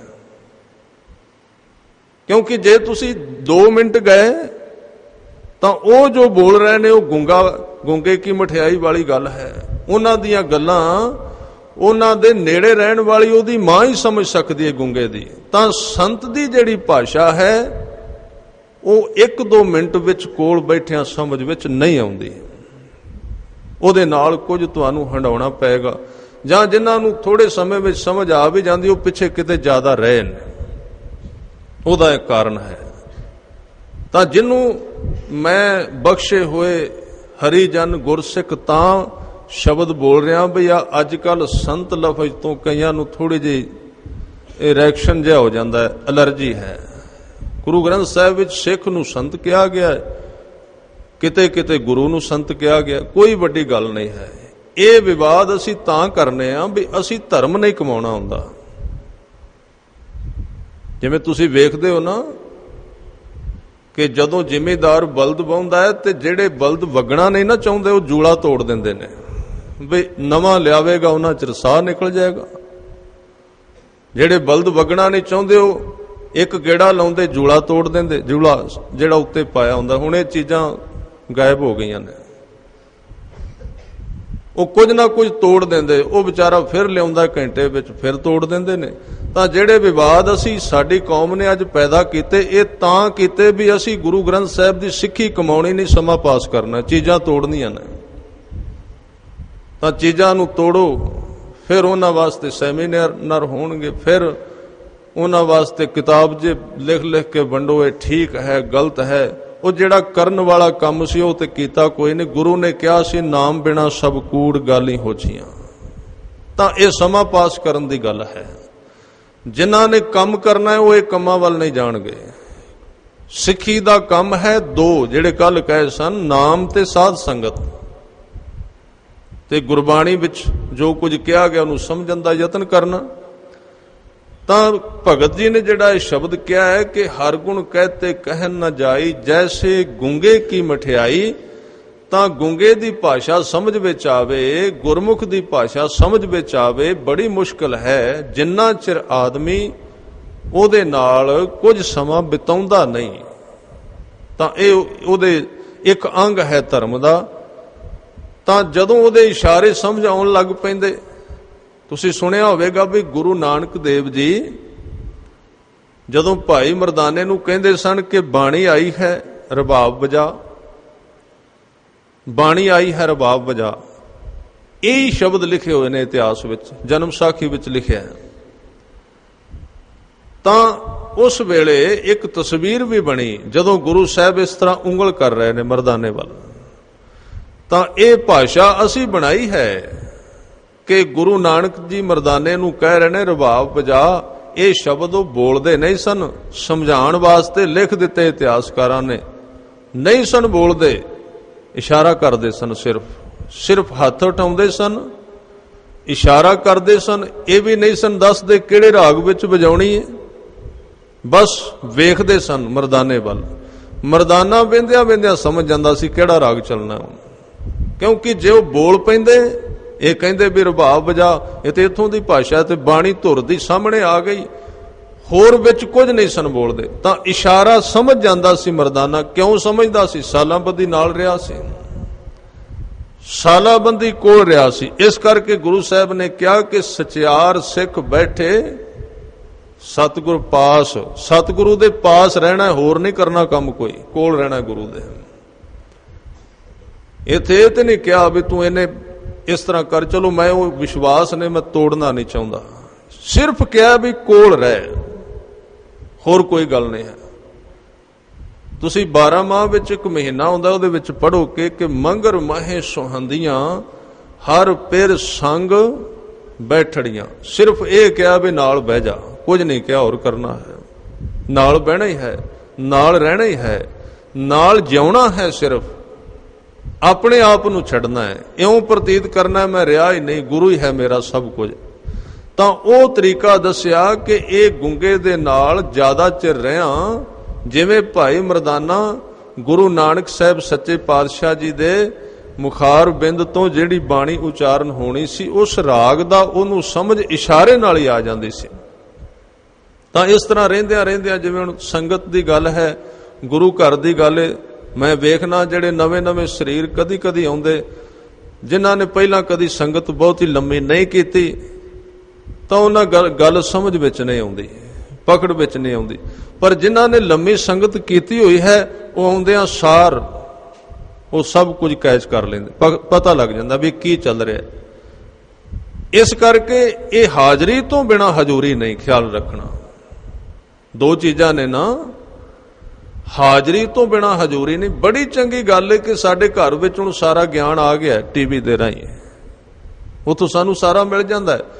ਕਿਉਂਕਿ ਜੇ ਤੁਸੀਂ ਦੋ ਮਿੰਟ ਗਏ ਤਾਂ ਉਹ ਜੋ ਬੋਲ ਰਹੇ ਨੇ ਉਹ ਗੁੰਗਾ ਗੁੰਗੇ ਕੀ ਮਠਿਆਈ ਵਾਲੀ ਗੱਲ ਹੈ। ਉਹਨਾਂ ਦੀਆਂ ਗੱਲਾਂ ਉਹਨਾਂ ਦੇ ਨੇੜੇ ਰਹਿਣ ਵਾਲੀ ਉਹਦੀ ਮਾਂ ਹੀ ਸਮਝ ਸਕਦੀ ਹੈ ਗੁੰਗੇ ਦੀ। ਤਾਂ ਸੰਤ ਦੀ ਜਿਹੜੀ ਭਾਸ਼ਾ ਹੈ ਉਹ ਇੱਕ ਦੋ ਮਿੰਟ ਵਿੱਚ ਕੋਲ ਬੈਠਿਆਂ ਸਮਝ ਵਿੱਚ ਨਹੀਂ ਆਉਂਦੀ, ਉਹਦੇ ਨਾਲ ਕੁਝ ਤੁਹਾਨੂੰ ਹੰਡਾਉਣਾ ਪਏਗਾ। ਜਾਂ ਜਿਨ੍ਹਾਂ ਨੂੰ ਥੋੜੇ ਸਮੇਂ ਵਿੱਚ ਸਮਝ ਆ ਵੀ ਜਾਂਦੀ, ਉਹ ਪਿੱਛੇ ਕਿਤੇ ਜ਼ਿਆਦਾ ਰਹੇ ਨੇ। ਉਹਦਾ ਇੱਕ ਕਾਰਨ ਹੈ। ਤਾਂ ਜਿਹਨੂੰ ਮੈਂ ਬਖਸ਼ੇ ਹੋਏ ਹਰੀ ਜਨ ਗੁਰਸਿੱਖ ਤਾਂ ਸ਼ਬਦ ਬੋਲ ਰਿਹਾ ਬਈ ਆ ਅੱਜ ਕੱਲ ਸੰਤ ਲਫ਼ਜ਼ ਤੋਂ ਕਈਆਂ ਨੂੰ ਥੋੜੀ ਜਿਹੀ ਇਹ ਰਿਐਕਸ਼ਨ ਜਿਹਾ ਹੋ ਜਾਂਦਾ ਹੈ, ਐਲਰਜੀ ਹੈ। ਗੁਰੂ ਗ੍ਰੰਥ ਸਾਹਿਬ ਵਿੱਚ ਸਿੱਖ ਨੂੰ ਸੰਤ ਕਿਹਾ ਗਿਆ ਹੈ, ਕਿਤੇ ਕਿਤੇ ਗੁਰੂ ਨੂੰ ਸੰਤ ਕਿਹਾ ਗਿਆ, ਕੋਈ ਵੱਡੀ ਗੱਲ ਨਹੀਂ ਹੈ। ਇਹ ਵਿਵਾਦ ਅਸੀਂ ਤਾਂ ਕਰਨੇ ਆ ਵੀ ਅਸੀਂ ਧਰਮ ਨਹੀਂ ਕਮਾਉਣਾ ਹੁੰਦਾ। ਜਿਵੇਂ ਤੁਸੀਂ ਵੇਖਦੇ ਹੋ ਨਾ ਕਿ ਜਦੋਂ ਜ਼ਿਮੀਂਦਾਰ ਬਲਦ ਵਾਹੁੰਦਾ ਹੈ ਤੇ ਜਿਹੜੇ ਬਲਦ ਵਗਣਾ ਨਹੀਂ ਨਾ ਚਾਹੁੰਦੇ ਉਹ ਜੂੜਾ ਤੋੜ ਦਿੰਦੇ ਨੇ ਵੀ ਨਵਾਂ ਲਿਆਵੇਗਾ ਉਹਨਾਂ ਚਿਰ ਸਾਹ ਨਿਕਲ ਜਾਏਗਾ। ਜਿਹੜੇ ਬਲਦ ਵਗਣਾ ਨਹੀਂ ਚਾਹੁੰਦੇ ਉਹ ਇੱਕ ਗੇੜਾ ਲਾਉਂਦੇ ਜੂੜਾ ਤੋੜ ਦਿੰਦੇ, ਜੂੜਾ ਜਿਹੜਾ ਉੱਤੇ ਪਾਇਆ ਹੁੰਦਾ। ਹੁਣ ਇਹ ਚੀਜ਼ਾਂ ਗਾਇਬ ਹੋ ਗਈਆਂ ਨੇ। ਉਹ ਕੁਝ ਨਾ ਕੁਝ ਤੋੜ ਦਿੰਦੇ, ਉਹ ਵਿਚਾਰਾ ਫਿਰ ਲਿਆਉਂਦਾ ਘੰਟੇ ਵਿੱਚ, ਫਿਰ ਤੋੜ ਦਿੰਦੇ ਨੇ। ਤਾਂ ਜਿਹੜੇ ਵਿਵਾਦ ਅਸੀਂ ਸਾਡੀ ਕੌਮ ਨੇ ਅੱਜ ਪੈਦਾ ਕੀਤੇ, ਇਹ ਤਾਂ ਕੀਤੇ ਵੀ ਅਸੀਂ ਗੁਰੂ ਗ੍ਰੰਥ ਸਾਹਿਬ ਦੀ ਸਿੱਖੀ ਕਮਾਉਣੀ ਨਹੀਂ, ਸਮਾਂ ਪਾਸ ਕਰਨਾ, ਚੀਜ਼ਾਂ ਤੋੜਨੀਆਂ ਨੇ। ਤਾਂ ਚੀਜ਼ਾਂ ਨੂੰ ਤੋੜੋ, ਫਿਰ ਉਹਨਾਂ ਵਾਸਤੇ ਸੈਮੀਨਾਰ ਹੋਣਗੇ, ਫਿਰ ਉਹਨਾਂ ਵਾਸਤੇ ਕਿਤਾਬ ਜੇ ਲਿਖ ਲਿਖ ਕੇ ਵੰਡੋ, ਇਹ ਠੀਕ ਹੈ ਗਲਤ ਹੈ। ਉਹ ਜਿਹੜਾ ਕਰਨ ਵਾਲਾ ਕੰਮ ਸੀ ਉਹ ਤੇ ਕੀਤਾ ਕੋਈ ਨਹੀਂ। ਗੁਰੂ ਨੇ ਕਿਹਾ ਸੀ ਨਾਮ ਬਿਨਾ ਸਭ ਕੂੜ ਗਾਲੀ ਹੋਛੀਆਂ। ਤਾਂ ਇਹ ਸਮਾਂ ਪਾਸ ਕਰਨ ਦੀ ਗੱਲ ਹੈ। ਜਿਨ੍ਹਾਂ ਨੇ ਕੰਮ ਕਰਨਾ ਹੈ ਉਹ ਇਹ ਕੰਮਾਂ ਵੱਲ ਨਹੀਂ ਜਾਣਗੇ। ਸਿੱਖੀ ਦਾ ਕੰਮ ਹੈ ਦੋ, ਜਿਹੜੇ ਕੱਲ ਕਹੇ ਸਨ, ਨਾਮ ਤੇ ਸਾਧ ਸੰਗਤ। ਤੇ ਗੁਰਬਾਣੀ ਵਿੱਚ ਜੋ ਕੁਝ ਕਿਹਾ ਗਿਆ ਉਹਨੂੰ ਸਮਝਣ ਦਾ ਯਤਨ ਕਰਨਾ। ਤਾਂ ਭਗਤ ਜੀ ਨੇ ਜਿਹੜਾ ਇਹ ਸ਼ਬਦ ਕਿਹਾ ਹੈ ਕਿ ਹਰ ਗੁਣ ਕਹਤੇ ਕਹਿਨ ਨਾ ਜਾਈ, ਜੈਸੇ ਗੂੰਗੇ ਕੀ ਮਠਿਆਈ। ਤਾਂ ਗੂੰਗੇ ਦੀ ਭਾਸ਼ਾ ਸਮਝ ਵਿੱਚ ਆਵੇ, ਗੁਰਮੁਖ ਦੀ ਭਾਸ਼ਾ ਸਮਝ ਵਿੱਚ ਆਵੇ, ਬੜੀ ਮੁਸ਼ਕਲ ਹੈ। ਜਿੰਨਾ ਚਿਰ ਆਦਮੀ ਉਹਦੇ ਨਾਲ ਕੁਝ ਸਮਾਂ ਬਿਤਾਉਂਦਾ ਨਹੀਂ, ਤਾਂ ਇਹ ਉਹਦੇ ਇੱਕ ਅੰਗ ਹੈ ਧਰਮ ਦਾ। ਤਾਂ ਜਦੋਂ ਉਹਦੇ ਇਸ਼ਾਰੇ ਸਮਝ ਆਉਣ ਲੱਗ ਪੈਂਦੇ, ਤੁਸੀਂ ਸੁਣਿਆ ਹੋਵੇਗਾ ਵੀ ਗੁਰੂ ਨਾਨਕ ਦੇਵ ਜੀ ਜਦੋਂ ਭਾਈ ਮਰਦਾਨੇ ਨੂੰ ਕਹਿੰਦੇ ਸਨ ਕਿ ਬਾਣੀ ਆਈ ਹੈ ਰਬਾਬ ਵਜਾ, ਬਾਣੀ ਆਈ ਹੈ ਰਬਾਬ ਵਜਾ, ਇਹ ਸ਼ਬਦ ਲਿਖੇ ਹੋਏ ਨੇ ਇਤਿਹਾਸ ਵਿੱਚ, ਜਨਮ ਸਾਖੀ ਵਿੱਚ ਲਿਖਿਆ ਹੈ। ਤਾਂ ਉਸ ਵੇਲੇ ਇੱਕ ਤਸਵੀਰ ਵੀ ਬਣੀ, ਜਦੋਂ ਗੁਰੂ ਸਾਹਿਬ ਇਸ ਤਰ੍ਹਾਂ ਉਂਗਲ ਕਰ ਰਹੇ ਨੇ ਮਰਦਾਨੇ ਵੱਲ। ਤਾਂ ਇਹ ਭਾਸ਼ਾ ਅਸੀਂ ਬਣਾਈ ਹੈ ਕਿ ਗੁਰੂ ਨਾਨਕ ਜੀ ਮਰਦਾਨੇ ਨੂੰ ਕਹਿ ਰਹੇ ਨੇ ਰਬਾਬ ਵਜਾ। ਇਹ ਸ਼ਬਦ ਉਹ ਬੋਲਦੇ ਨਹੀਂ ਸਨ, ਸਮਝਾਉਣ ਵਾਸਤੇ ਲਿਖ ਦਿੱਤੇ ਇਤਿਹਾਸਕਾਰਾਂ ਨੇ, ਨਹੀਂ ਸਨ ਬੋਲਦੇ, ਇਸ਼ਾਰਾ ਕਰਦੇ ਸਨ। ਸਿਰਫ ਸਿਰਫ ਹੱਥ ਉਠਾਉਂਦੇ ਸਨ, ਇਸ਼ਾਰਾ ਕਰਦੇ ਸਨ। ਇਹ ਵੀ ਨਹੀਂ ਸਨ ਦੱਸਦੇ ਕਿਹੜੇ ਰਾਗ ਵਿੱਚ ਵਜਾਉਣੀ ਹੈ, ਬਸ ਵੇਖਦੇ ਸਨ ਮਰਦਾਨੇ ਵੱਲ। ਮਰਦਾਨਾ ਵੇਂਦਿਆਂ ਵੇਂਦਿਆਂ ਸਮਝ ਜਾਂਦਾ ਸੀ ਕਿਹੜਾ ਰਾਗ ਚੱਲਣਾ, ਕਿਉਂਕਿ ਜੇ ਉਹ ਬੋਲ ਪੈਂਦੇ, ਇਹ ਕਹਿੰਦੇ ਵੀ ਰਬਾਬ ਵਜਾ, ਇਹ ਤੇ ਇੱਥੋਂ ਦੀ ਭਾਸ਼ਾ ਤੇ ਬਾਣੀ ਧੁਰ ਦੀ ਸਾਹਮਣੇ ਆ ਗਈ, ਹੋਰ ਵਿੱਚ ਕੁਝ ਨਹੀਂ ਸਨ ਬੋਲਦੇ। ਤਾਂ ਇਸ਼ਾਰਾ ਸਮਝ ਜਾਂਦਾ ਸੀ ਮਰਦਾਨਾ। ਕਿਉਂ ਸਮਝਦਾ ਸੀ? ਸਾਲਾਂਬੰਦੀ ਨਾਲ ਰਿਹਾ ਸੀ, ਸਾਲਾਂਬੰਦੀ ਕੋਲ ਰਿਹਾ ਸੀ। ਇਸ ਕਰਕੇ ਗੁਰੂ ਸਾਹਿਬ ਨੇ ਕਿਹਾ ਕਿ ਸਚਿਆਰ ਸਿੱਖ ਬੈਠੇ ਸਤਿਗੁਰ ਪਾਸ। ਸਤਿਗੁਰੂ ਦੇ ਪਾਸ ਰਹਿਣਾ, ਹੋਰ ਨਹੀਂ ਕਰਨਾ ਕੰਮ ਕੋਈ, ਕੋਲ ਰਹਿਣਾ ਗੁਰੂ ਦੇ। ਇੱਥੇ ਇਹ ਤੇ ਨਹੀਂ ਕਿਹਾ ਵੀ ਤੂੰ ਇਹਨੇ ਇਸ ਤਰ੍ਹਾਂ ਕਰ, ਚਲੋ ਮੈਂ ਉਹ ਵਿਸ਼ਵਾਸ ਨੇ ਮੈਂ ਤੋੜਨਾ ਨਹੀਂ ਚਾਹੁੰਦਾ, ਸਿਰਫ ਕਿਹਾ ਵੀ ਕੋਲ ਰਹਿ, ਹੋਰ ਕੋਈ ਗੱਲ ਨਹੀਂ ਹੈ। ਤੁਸੀਂ ਬਾਰਾਂ ਮਾਹ ਵਿੱਚ ਇੱਕ ਮਹੀਨਾ ਹੁੰਦਾ, ਉਹਦੇ ਵਿੱਚ ਪੜ੍ਹੋ ਕਿ ਕਿ ਮੰਗਰ ਮਾਹੇ ਸੁਹੰਦੀਆਂ ਹਰ ਪਿਰ ਸੰਗ ਬੈਠੜੀਆਂ। ਸਿਰਫ ਇਹ ਕਿਹਾ ਵੀ ਨਾਲ ਬਹਿ ਜਾ, ਕੁਝ ਨਹੀਂ ਕਿਹਾ ਹੋਰ ਕਰਨਾ ਹੈ। ਨਾਲ ਬਹਿਣਾ ਹੀ ਹੈ, ਨਾਲ ਰਹਿਣਾ ਹੀ ਹੈ, ਨਾਲ ਜਿਉਣਾ ਹੈ, ਸਿਰਫ ਆਪਣੇ ਆਪ ਨੂੰ ਛੱਡਣਾ ਹੈ। ਇਉਂ ਪ੍ਰਤੀਤ ਕਰਨਾ ਮੈਂ ਰਿਹਾ ਹੀ ਨਹੀਂ, ਗੁਰੂ ਹੀ ਹੈ ਮੇਰਾ ਸਭ ਕੁਝ। ਤਾਂ ਉਹ ਤਰੀਕਾ ਦੱਸਿਆ ਕਿ ਇਹ ਗੁੰਗੇ ਦੇ ਨਾਲ ਜ਼ਿਆਦਾ ਚਿਰ ਰਿਹਾ, ਜਿਵੇਂ ਭਾਈ ਮਰਦਾਨਾ ਗੁਰੂ ਨਾਨਕ ਸਾਹਿਬ ਸੱਚੇ ਪਾਤਸ਼ਾਹ ਜੀ ਦੇ ਮੁਖਾਰ ਬਿੰਦ ਤੋਂ ਜਿਹੜੀ ਬਾਣੀ ਉਚਾਰਨ ਹੋਣੀ ਸੀ, ਉਸ ਰਾਗ ਦਾ ਉਹਨੂੰ ਸਮਝ ਇਸ਼ਾਰੇ ਨਾਲ ਹੀ ਆ ਜਾਂਦੀ ਸੀ। ਤਾਂ ਇਸ ਤਰ੍ਹਾਂ ਰਹਿੰਦਿਆਂ ਰਹਿੰਦਿਆਂ, ਜਿਵੇਂ ਹੁਣ ਸੰਗਤ ਦੀ ਗੱਲ ਹੈ, ਗੁਰੂ ਘਰ ਦੀ ਗੱਲ ਹੈ, ਮੈਂ ਵੇਖਣਾ ਜਿਹੜੇ ਨਵੇਂ ਨਵੇਂ ਸਰੀਰ ਕਦੀ ਕਦੀ ਆਉਂਦੇ, ਜਿਨ੍ਹਾਂ ਨੇ ਪਹਿਲਾਂ ਕਦੀ ਸੰਗਤ ਬਹੁਤੀ ਲੰਮੀ ਨਹੀਂ ਕੀਤੀ, ਤਾਂ ਉਹਨਾਂ ਗੱਲ ਸਮਝ ਵਿੱਚ ਨਹੀਂ ਆਉਂਦੀ, ਪਕੜ ਵਿੱਚ ਨਹੀਂ ਆਉਂਦੀ। ਪਰ ਜਿਨ੍ਹਾਂ ਨੇ ਲੰਮੀ ਸੰਗਤ ਕੀਤੀ ਹੋਈ ਹੈ, ਉਹ ਆਉਂਦਿਆਂ ਸਾਰ ਉਹ ਸਭ ਕੁਝ ਕੈਚ ਕਰ ਲੈਂਦੇ, ਪਤਾ ਲੱਗ ਜਾਂਦਾ ਵੀ ਕੀ ਚੱਲ ਰਿਹਾ। ਇਸ ਕਰਕੇ ਇਹ ਹਾਜ਼ਰੀ ਤੋਂ ਬਿਨਾਂ ਹਜ਼ੂਰੀ ਨਹੀਂ, ਖਿਆਲ ਰੱਖਣਾ। ਦੋ ਚੀਜ਼ਾਂ ਨੇ ਨਾ, ਹਾਜ਼ਰੀ ਤੋਂ ਬਿਨਾਂ ਹਜ਼ੂਰੀ ਨਹੀਂ। ਬੜੀ ਚੰਗੀ ਗੱਲ ਹੈ ਕਿ ਸਾਡੇ ਘਰ ਵਿੱਚ ਹੁਣ ਸਾਰਾ ਗਿਆਨ ਆ ਗਿਆ ਟੀਵੀ ਦੇ ਰਾਹੀਂ, ਉੱਥੋਂ ਸਾਨੂੰ ਸਾਰਾ ਮਿਲ ਜਾਂਦਾ ਹੈ,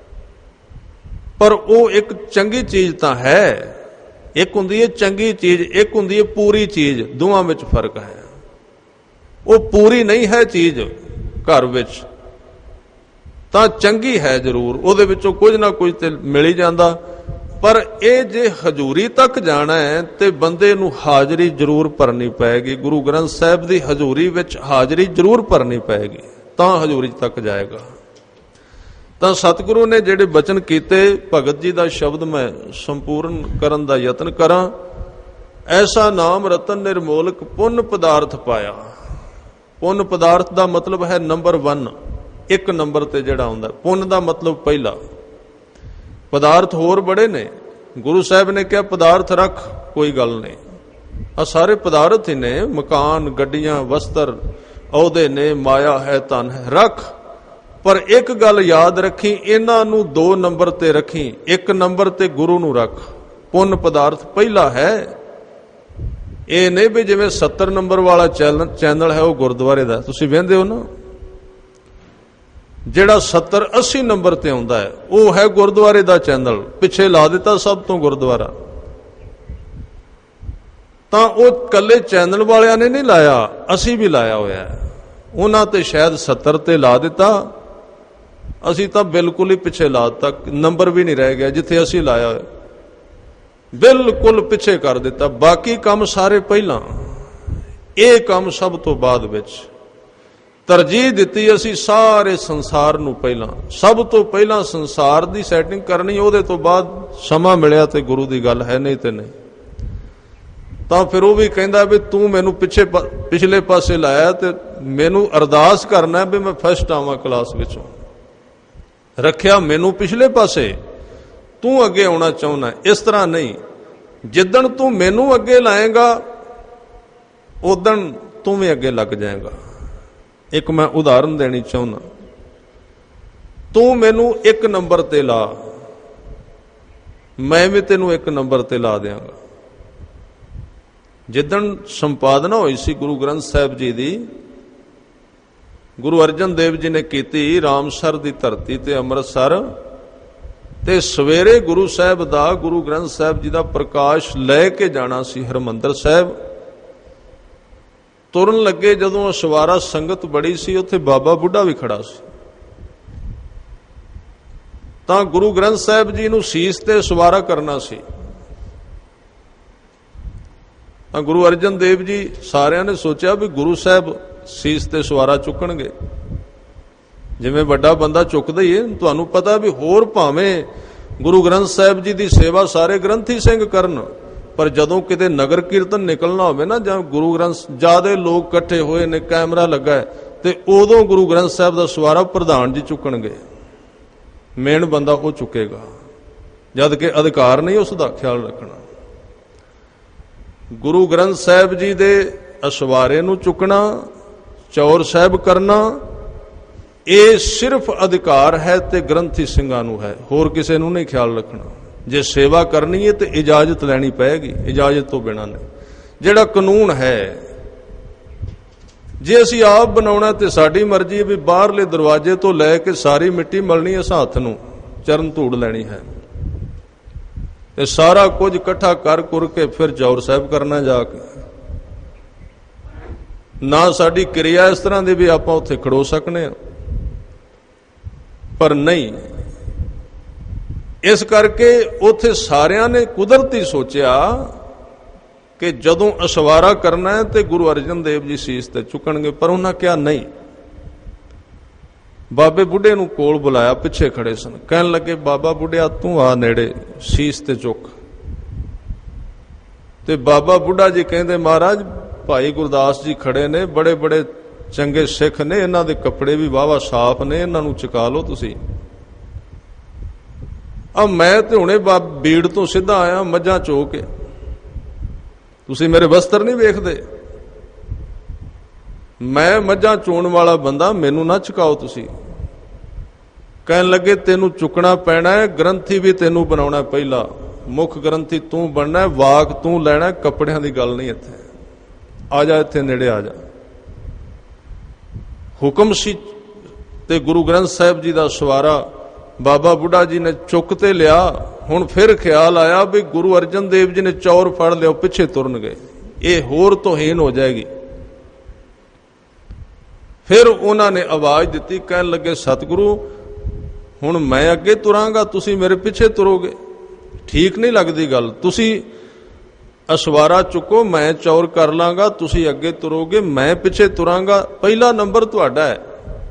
ਪਰ ਉਹ ਇੱਕ ਚੰਗੀ ਚੀਜ਼ ਤਾਂ ਹੈ। ਇੱਕ ਹੁੰਦੀ ਹੈ ਚੰਗੀ ਚੀਜ਼, ਇੱਕ ਹੁੰਦੀ ਹੈ ਪੂਰੀ ਚੀਜ਼, ਦੋਵਾਂ ਵਿੱਚ ਫਰਕ ਹੈ। ਉਹ ਪੂਰੀ ਨਹੀਂ ਹੈ ਚੀਜ਼ ਘਰ ਵਿੱਚ, ਤਾਂ ਚੰਗੀ ਹੈ ਜ਼ਰੂਰ, ਉਹਦੇ ਵਿੱਚੋਂ ਕੁਝ ਨਾ ਕੁਝ ਤੇ ਮਿਲ ਹੀ ਜਾਂਦਾ। ਪਰ ਇਹ ਜੇ ਹਜ਼ੂਰੀ ਤੱਕ ਜਾਣਾ ਹੈ ਤੇ ਬੰਦੇ ਨੂੰ ਹਾਜ਼ਰੀ ਜ਼ਰੂਰ ਭਰਨੀ ਪਏਗੀ। ਗੁਰੂ ਗ੍ਰੰਥ ਸਾਹਿਬ ਦੀ ਹਜ਼ੂਰੀ ਵਿੱਚ ਹਾਜ਼ਰੀ ਜ਼ਰੂਰ ਭਰਨੀ ਪਏਗੀ, ਤਾਂ ਹਜ਼ੂਰੀ ਤੱਕ ਜਾਏਗਾ। ਤਾਂ ਸਤਿਗੁਰੂ ਨੇ ਜਿਹੜੇ ਬਚਨ ਕੀਤੇ, ਭਗਤ ਜੀ ਦਾ ਸ਼ਬਦ ਮੈਂ ਸੰਪੂਰਨ ਕਰਨ ਦਾ ਯਤਨ ਕਰਾਂ। ਐਸਾ ਨਾਮ ਰਤਨ ਨਿਰਮੋਲਕ ਪੁੰਨ ਪਦਾਰਥ ਪਾਇਆ। ਪੁੰਨ ਪਦਾਰਥ ਦਾ ਮਤਲਬ ਹੈ ਨੰਬਰ ਵਨ, ਇੱਕ ਨੰਬਰ ਤੇ ਜਿਹੜਾ ਆਉਂਦਾ। ਪੁੰਨ ਦਾ ਮਤਲਬ ਪਹਿਲਾ। ਪਦਾਰਥ ਹੋਰ ਬੜੇ ਨੇ, ਗੁਰੂ ਸਾਹਿਬ ਨੇ ਕਿਹਾ ਪਦਾਰਥ ਰੱਖ, ਕੋਈ ਗੱਲ ਨਹੀਂ, ਆ ਸਾਰੇ ਪਦਾਰਥ ਹੀ ਨੇ, ਮਕਾਨ, ਗੱਡੀਆਂ, ਵਸਤਰ, ਅਹੁਦੇ ਨੇ, ਮਾਇਆ ਹੈ, ਧਨ ਹੈ, ਰੱਖ। ਪਰ ਇੱਕ ਗੱਲ ਯਾਦ ਰੱਖੀ, ਇਹਨਾਂ ਨੂੰ ਦੋ ਨੰਬਰ ਤੇ ਰੱਖੀ, ਇੱਕ ਨੰਬਰ ਤੇ ਗੁਰੂ ਨੂੰ ਰੱਖ। ਪੁੰਨ ਪਦਾਰਥ ਪਹਿਲਾ ਹੈ। ਇਹ ਨਹੀਂ ਵੀ ਜਿਵੇਂ ਸੱਤਰ ਨੰਬਰ ਵਾਲਾ ਚੈਨਲ ਹੈ ਉਹ ਗੁਰਦੁਆਰੇ ਦਾ, ਤੁਸੀਂ ਵੇਖਦੇ ਹੋ ਨਾ, ਜਿਹੜਾ ਸੱਤਰ ਅੱਸੀ ਨੰਬਰ ਤੇ ਆਉਂਦਾ ਹੈ ਉਹ ਹੈ ਗੁਰਦੁਆਰੇ ਦਾ ਚੈਨਲ, ਪਿੱਛੇ ਲਾ ਦਿੱਤਾ ਸਭ ਤੋਂ ਗੁਰਦੁਆਰਾ। ਤਾਂ ਉਹ ਕੱਲੇ ਚੈਨਲ ਵਾਲਿਆਂ ਨੇ ਨਹੀਂ ਲਾਇਆ, ਅਸੀਂ ਵੀ ਲਾਇਆ ਹੋਇਆ ਹੈ। ਉਹਨਾਂ ਤੇ ਸ਼ਾਇਦ ਸੱਤਰ ਤੇ ਲਾ ਦਿੱਤਾ, ਅਸੀਂ ਤਾਂ ਬਿਲਕੁਲ ਹੀ ਪਿੱਛੇ ਲਾ ਦਿੱਤਾ, ਨੰਬਰ ਵੀ ਨਹੀਂ ਰਹਿ ਗਿਆ ਜਿੱਥੇ ਅਸੀਂ ਲਾਇਆ ਹੋਇਆ, ਬਿਲਕੁਲ ਪਿੱਛੇ ਕਰ ਦਿੱਤਾ। ਬਾਕੀ ਕੰਮ ਸਾਰੇ ਪਹਿਲਾਂ, ਇਹ ਕੰਮ ਸਭ ਤੋਂ ਬਾਅਦ ਵਿੱਚ। ਤਰਜੀਹ ਦਿੱਤੀ ਅਸੀਂ ਸਾਰੇ ਸੰਸਾਰ ਨੂੰ ਪਹਿਲਾਂ, ਸਭ ਤੋਂ ਪਹਿਲਾਂ ਸੰਸਾਰ ਦੀ ਸੈਟਿੰਗ ਕਰਨੀ, ਉਹਦੇ ਤੋਂ ਬਾਅਦ ਸਮਾਂ ਮਿਲਿਆ ਤੇ ਗੁਰੂ ਦੀ ਗੱਲ ਹੈ, ਨਹੀਂ ਤੇ ਨਹੀਂ। ਤਾਂ ਫਿਰ ਉਹ ਵੀ ਕਹਿੰਦਾ ਵੀ ਤੂੰ ਮੈਨੂੰ ਪਿੱਛੇ ਪਿਛਲੇ ਪਾਸੇ ਲਾਇਆ ਤੇ ਮੈਨੂੰ ਅਰਦਾਸ ਕਰਨਾ ਵੀ ਮੈਂ ਫਸਟ ਆਵਾਂ ਕਲਾਸ ਵਿੱਚੋਂ, ਰੱਖਿਆ ਮੈਨੂੰ ਪਿਛਲੇ ਪਾਸੇ, ਤੂੰ ਅੱਗੇ ਆਉਣਾ ਚਾਹੁੰਦਾ। ਇਸ ਤਰ੍ਹਾਂ ਨਹੀਂ, ਜਿੱਦਣ ਤੂੰ ਮੈਨੂੰ ਅੱਗੇ ਲਾਏਗਾ ਉਦਣ ਤੂੰ ਵੀ ਅੱਗੇ ਲੱਗ ਜਾਏਗਾ। ਇੱਕ ਮੈਂ ਉਦਾਹਰਨ ਦੇਣੀ ਚਾਹੁੰਦਾ, ਤੂੰ ਮੈਨੂੰ ਇੱਕ ਨੰਬਰ ਤੇ ਲਾ, ਮੈਂ ਵੀ ਤੈਨੂੰ ਇੱਕ ਨੰਬਰ ਤੇ ਲਾ ਦਿਆਂਗਾ। ਜਿੱਦਣ ਸੰਪਾਦਨਾ ਹੋਈ ਸੀ ਗੁਰੂ ਗ੍ਰੰਥ ਸਾਹਿਬ ਜੀ ਦੀ, ਗੁਰੂ ਅਰਜਨ ਦੇਵ ਜੀ ਨੇ ਕੀਤੀ ਰਾਮਸਰ ਦੀ ਧਰਤੀ ਤੇ ਅੰਮ੍ਰਿਤਸਰ, ਤੇ ਸਵੇਰੇ ਗੁਰੂ ਸਾਹਿਬ ਦਾ, ਗੁਰੂ ਗ੍ਰੰਥ ਸਾਹਿਬ ਜੀ ਦਾ ਪ੍ਰਕਾਸ਼ ਲੈ ਕੇ ਜਾਣਾ ਸੀ ਹਰਿਮੰਦਰ ਸਾਹਿਬ। ਤੁਰਨ ਲੱਗੇ ਜਦੋਂ ਅਸਵਾਰਾ ਸੰਗਤ ਬੜੀ ਸੀ, ਉੱਥੇ ਬਾਬਾ ਬੁੱਢਾ ਵੀ ਖੜਾ ਸੀ। ਤਾਂ ਗੁਰੂ ਗ੍ਰੰਥ ਸਾਹਿਬ ਜੀ ਨੂੰ ਸੀਸ ਤੇ ਸਵਾਰਾ ਕਰਨਾ ਸੀ। ਤਾਂ ਗੁਰੂ ਅਰਜਨ ਦੇਵ ਜੀ, ਸਾਰਿਆਂ ਨੇ ਸੋਚਿਆ ਵੀ ਗੁਰੂ ਸਾਹਿਬ ਸੀਸ ਤੇ ਸਵਾਰਾ ਚੁੱਕਣਗੇ, ਜਿਵੇਂ ਵੱਡਾ ਬੰਦਾ ਚੁੱਕਦਾ ਹੀ ਹੈ। ਤੁਹਾਨੂੰ ਪਤਾ ਵੀ ਹੋਰ ਭਾਵੇਂ ਗੁਰੂ ਗ੍ਰੰਥ ਸਾਹਿਬ ਜੀ ਦੀ ਸੇਵਾ ਸਾਰੇ ਗ੍ਰੰਥੀ ਸਿੰਘ ਕਰਨ, ਪਰ ਜਦੋਂ ਕਿਤੇ ਨਗਰ ਕੀਰਤਨ ਨਿਕਲਣਾ ਹੋਵੇ ਨਾ, ਜਾਂ ਗੁਰੂ ਗ੍ਰੰਥ ਜ਼ਿਆਦਾ ਲੋਕ ਇਕੱਠੇ ਹੋਏ ਨੇ, ਕੈਮਰਾ ਲੱਗਾ ਹੈ, ਤੇ ਉਦੋਂ ਗੁਰੂ ਗ੍ਰੰਥ ਸਾਹਿਬ ਦਾ ਸਵਾਰਾ ਪ੍ਰਧਾਨ ਜੀ ਚੁੱਕਣਗੇ, ਮੇਨ ਬੰਦਾ ਉਹ ਚੁੱਕੇਗਾ, ਜਦ ਕਿ ਅਧਿਕਾਰ ਨਹੀਂ ਉਸ ਦਾ। ਖਿਆਲ ਰੱਖਣਾ, ਗੁਰੂ ਗ੍ਰੰਥ ਸਾਹਿਬ ਜੀ ਦੇ ਅਸਵਾਰੇ ਨੂੰ ਚੁੱਕਣਾ, ਚੌਰ ਸਾਹਿਬ ਕਰਨਾ, ਇਹ ਸਿਰਫ ਅਧਿਕਾਰ ਹੈ ਤੇ ਗ੍ਰੰਥੀ ਸਿੰਘਾਂ ਨੂੰ ਹੈ, ਹੋਰ ਕਿਸੇ ਨੂੰ ਨਹੀਂ। ਖਿਆਲ ਰੱਖਣਾ, ਜੇ ਸੇਵਾ ਕਰਨੀ ਹੈ ਤੇ ਇਜਾਜ਼ਤ ਲੈਣੀ ਪਏਗੀ, ਇਜਾਜ਼ਤ ਤੋਂ ਬਿਨਾਂ ਨਹੀਂ। ਜਿਹੜਾ ਕਾਨੂੰਨ ਹੈ, ਜੇ ਅਸੀਂ ਆਪ ਬਣਾਉਣਾ ਤੇ ਸਾਡੀ ਮਰਜ਼ੀ ਹੈ ਵੀ ਬਾਹਰਲੇ ਦਰਵਾਜ਼ੇ ਤੋਂ ਲੈ ਕੇ ਸਾਰੀ ਮਿੱਟੀ ਮਲਣੀ ਇਸ ਹੱਥ ਨੂੰ, ਚਰਨ ਧੂੜ ਲੈਣੀ ਹੈ, ਤੇ ਸਾਰਾ ਕੁਝ ਇਕੱਠਾ ਕਰ ਕੁਰ ਕੇ ਫਿਰ ਚੌਰ ਸਾਹਿਬ ਕਰਨਾ ਜਾ ਕੇ। ਨਾ ਸਾਡੀ ਕਿਰਿਆ ਇਸ ਤਰ੍ਹਾਂ ਦੀ ਵੀ ਆਪਾਂ ਉੱਥੇ ਖੜੋ ਸਕਨੇ ਆ, ਪਰ ਨਹੀਂ। ਇਸ ਕਰਕੇ ਉੱਥੇ ਸਾਰਿਆਂ ਨੇ ਕੁਦਰਤੀ ਸੋਚਿਆ ਕਿ ਜਦੋਂ ਅਸਵਾਰਾ ਕਰਨਾ ਹੈ ਤੇ ਗੁਰੂ ਅਰਜਨ ਦੇਵ ਜੀ ਸੀਸ ਤੇ ਚੁੱਕਣਗੇ, ਪਰ ਉਹਨਾਂ ਕਿਹਾ ਨਹੀਂ। ਬਾਬੇ ਬੁੱਢੇ ਨੂੰ ਕੋਲ ਬੁਲਾਇਆ, ਪਿੱਛੇ ਖੜੇ ਸਨ, ਕਹਿਣ ਲੱਗੇ ਬਾਬਾ ਬੁੱਢਿਆ ਤੂੰ ਆ ਨੇੜੇ, ਸੀਸ ਤੇ ਚੁੱਕ। ਤੇ ਬਾਬਾ ਬੁੱਢਾ ਜੀ ਕਹਿੰਦੇ ਮਹਾਰਾਜ ਭਾਈ ਗੁਰਦਾਸ ਜੀ ਖੜੇ ਨੇ, ਬੜੇ ਬੜੇ ਚੰਗੇ ਸਿੱਖ ਨੇ, ਇਹਨਾਂ ਦੇ ਕੱਪੜੇ ਵੀ ਵਾਹਵਾ ਸਾਫ਼ ਨੇ, ਇਹਨਾਂ ਨੂੰ ਚੁਕਾ ਲਓ ਤੁਸੀਂ। ਆ ਮੈਂ ਤੇ ਹੁਣੇ ਬੀੜ ਤੋਂ ਸਿੱਧਾ ਆਇਆ ਮੱਝਾਂ ਚੋ ਕੇ, ਤੁਸੀਂ ਮੇਰੇ ਵਸਤਰ ਨਹੀਂ ਵੇਖਦੇ, ਮੈਂ ਮੱਝਾਂ ਚੋਣ ਵਾਲਾ ਬੰਦਾ, ਮੈਨੂੰ ਨਾ ਚੁਕਾਓ ਤੁਸੀਂ। ਕਹਿਣ ਲੱਗੇ ਤੈਨੂੰ ਚੁੱਕਣਾ ਪੈਣਾ ਹੈ, ਗ੍ਰੰਥੀ ਵੀ ਤੈਨੂੰ ਬਣਾਉਣਾ ਪਹਿਲਾ, ਮੁੱਖ ਗ੍ਰੰਥੀ ਤੂੰ ਬਣਨਾ, ਵਾਕ ਤੂੰ ਲੈਣਾ, ਕੱਪੜਿਆਂ ਦੀ ਗੱਲ ਨਹੀਂ ਇੱਥੇ। ਆ ਜਾ ਇੱਥੇ ਨੇੜੇ ਆ ਜਾ। ਹੁਕਮ ਸੀ ਤੇ ਗੁਰੂ ਗ੍ਰੰਥ ਸਾਹਿਬ ਜੀ ਦਾ ਸਵਾਰਾ ਬਾਬਾ ਬੁੱਢਾ ਜੀ ਨੇ ਚੁੱਕ ਤੇ ਲਿਆ। ਹੁਣ ਫਿਰ ਖਿਆਲ ਆਇਆ ਵੀ ਗੁਰੂ ਅਰਜਨ ਦੇਵ ਜੀ ਨੇ ਚੌਰ ਫੜ ਲਿਆ, ਪਿੱਛੇ ਤੁਰਨ ਗਏ, ਇਹ ਹੋਰ ਤੋਹੀਨ ਹੋ ਜਾਏਗੀ। ਫਿਰ ਉਹਨਾਂ ਨੇ ਆਵਾਜ਼ ਦਿੱਤੀ, ਕਹਿਣ ਲੱਗੇ ਸਤਿਗੁਰੂ ਹੁਣ ਮੈਂ ਅੱਗੇ ਤੁਰਾਂਗਾ, ਤੁਸੀਂ ਮੇਰੇ ਪਿੱਛੇ ਤੁਰੋਗੇ, ਠੀਕ ਨਹੀਂ ਲੱਗਦੀ ਗੱਲ। ਤੁਸੀਂ ਅਸਵਾਰਾ ਚੁੱਕੋ, ਮੈਂ ਚੌਰ ਕਰ ਲਾਂਗਾ, ਤੁਸੀਂ ਅੱਗੇ ਤੁਰੋਗੇ, ਮੈਂ ਪਿੱਛੇ ਤੁਰਾਂਗਾ, ਪਹਿਲਾ ਨੰਬਰ ਤੁਹਾਡਾ ਹੈ।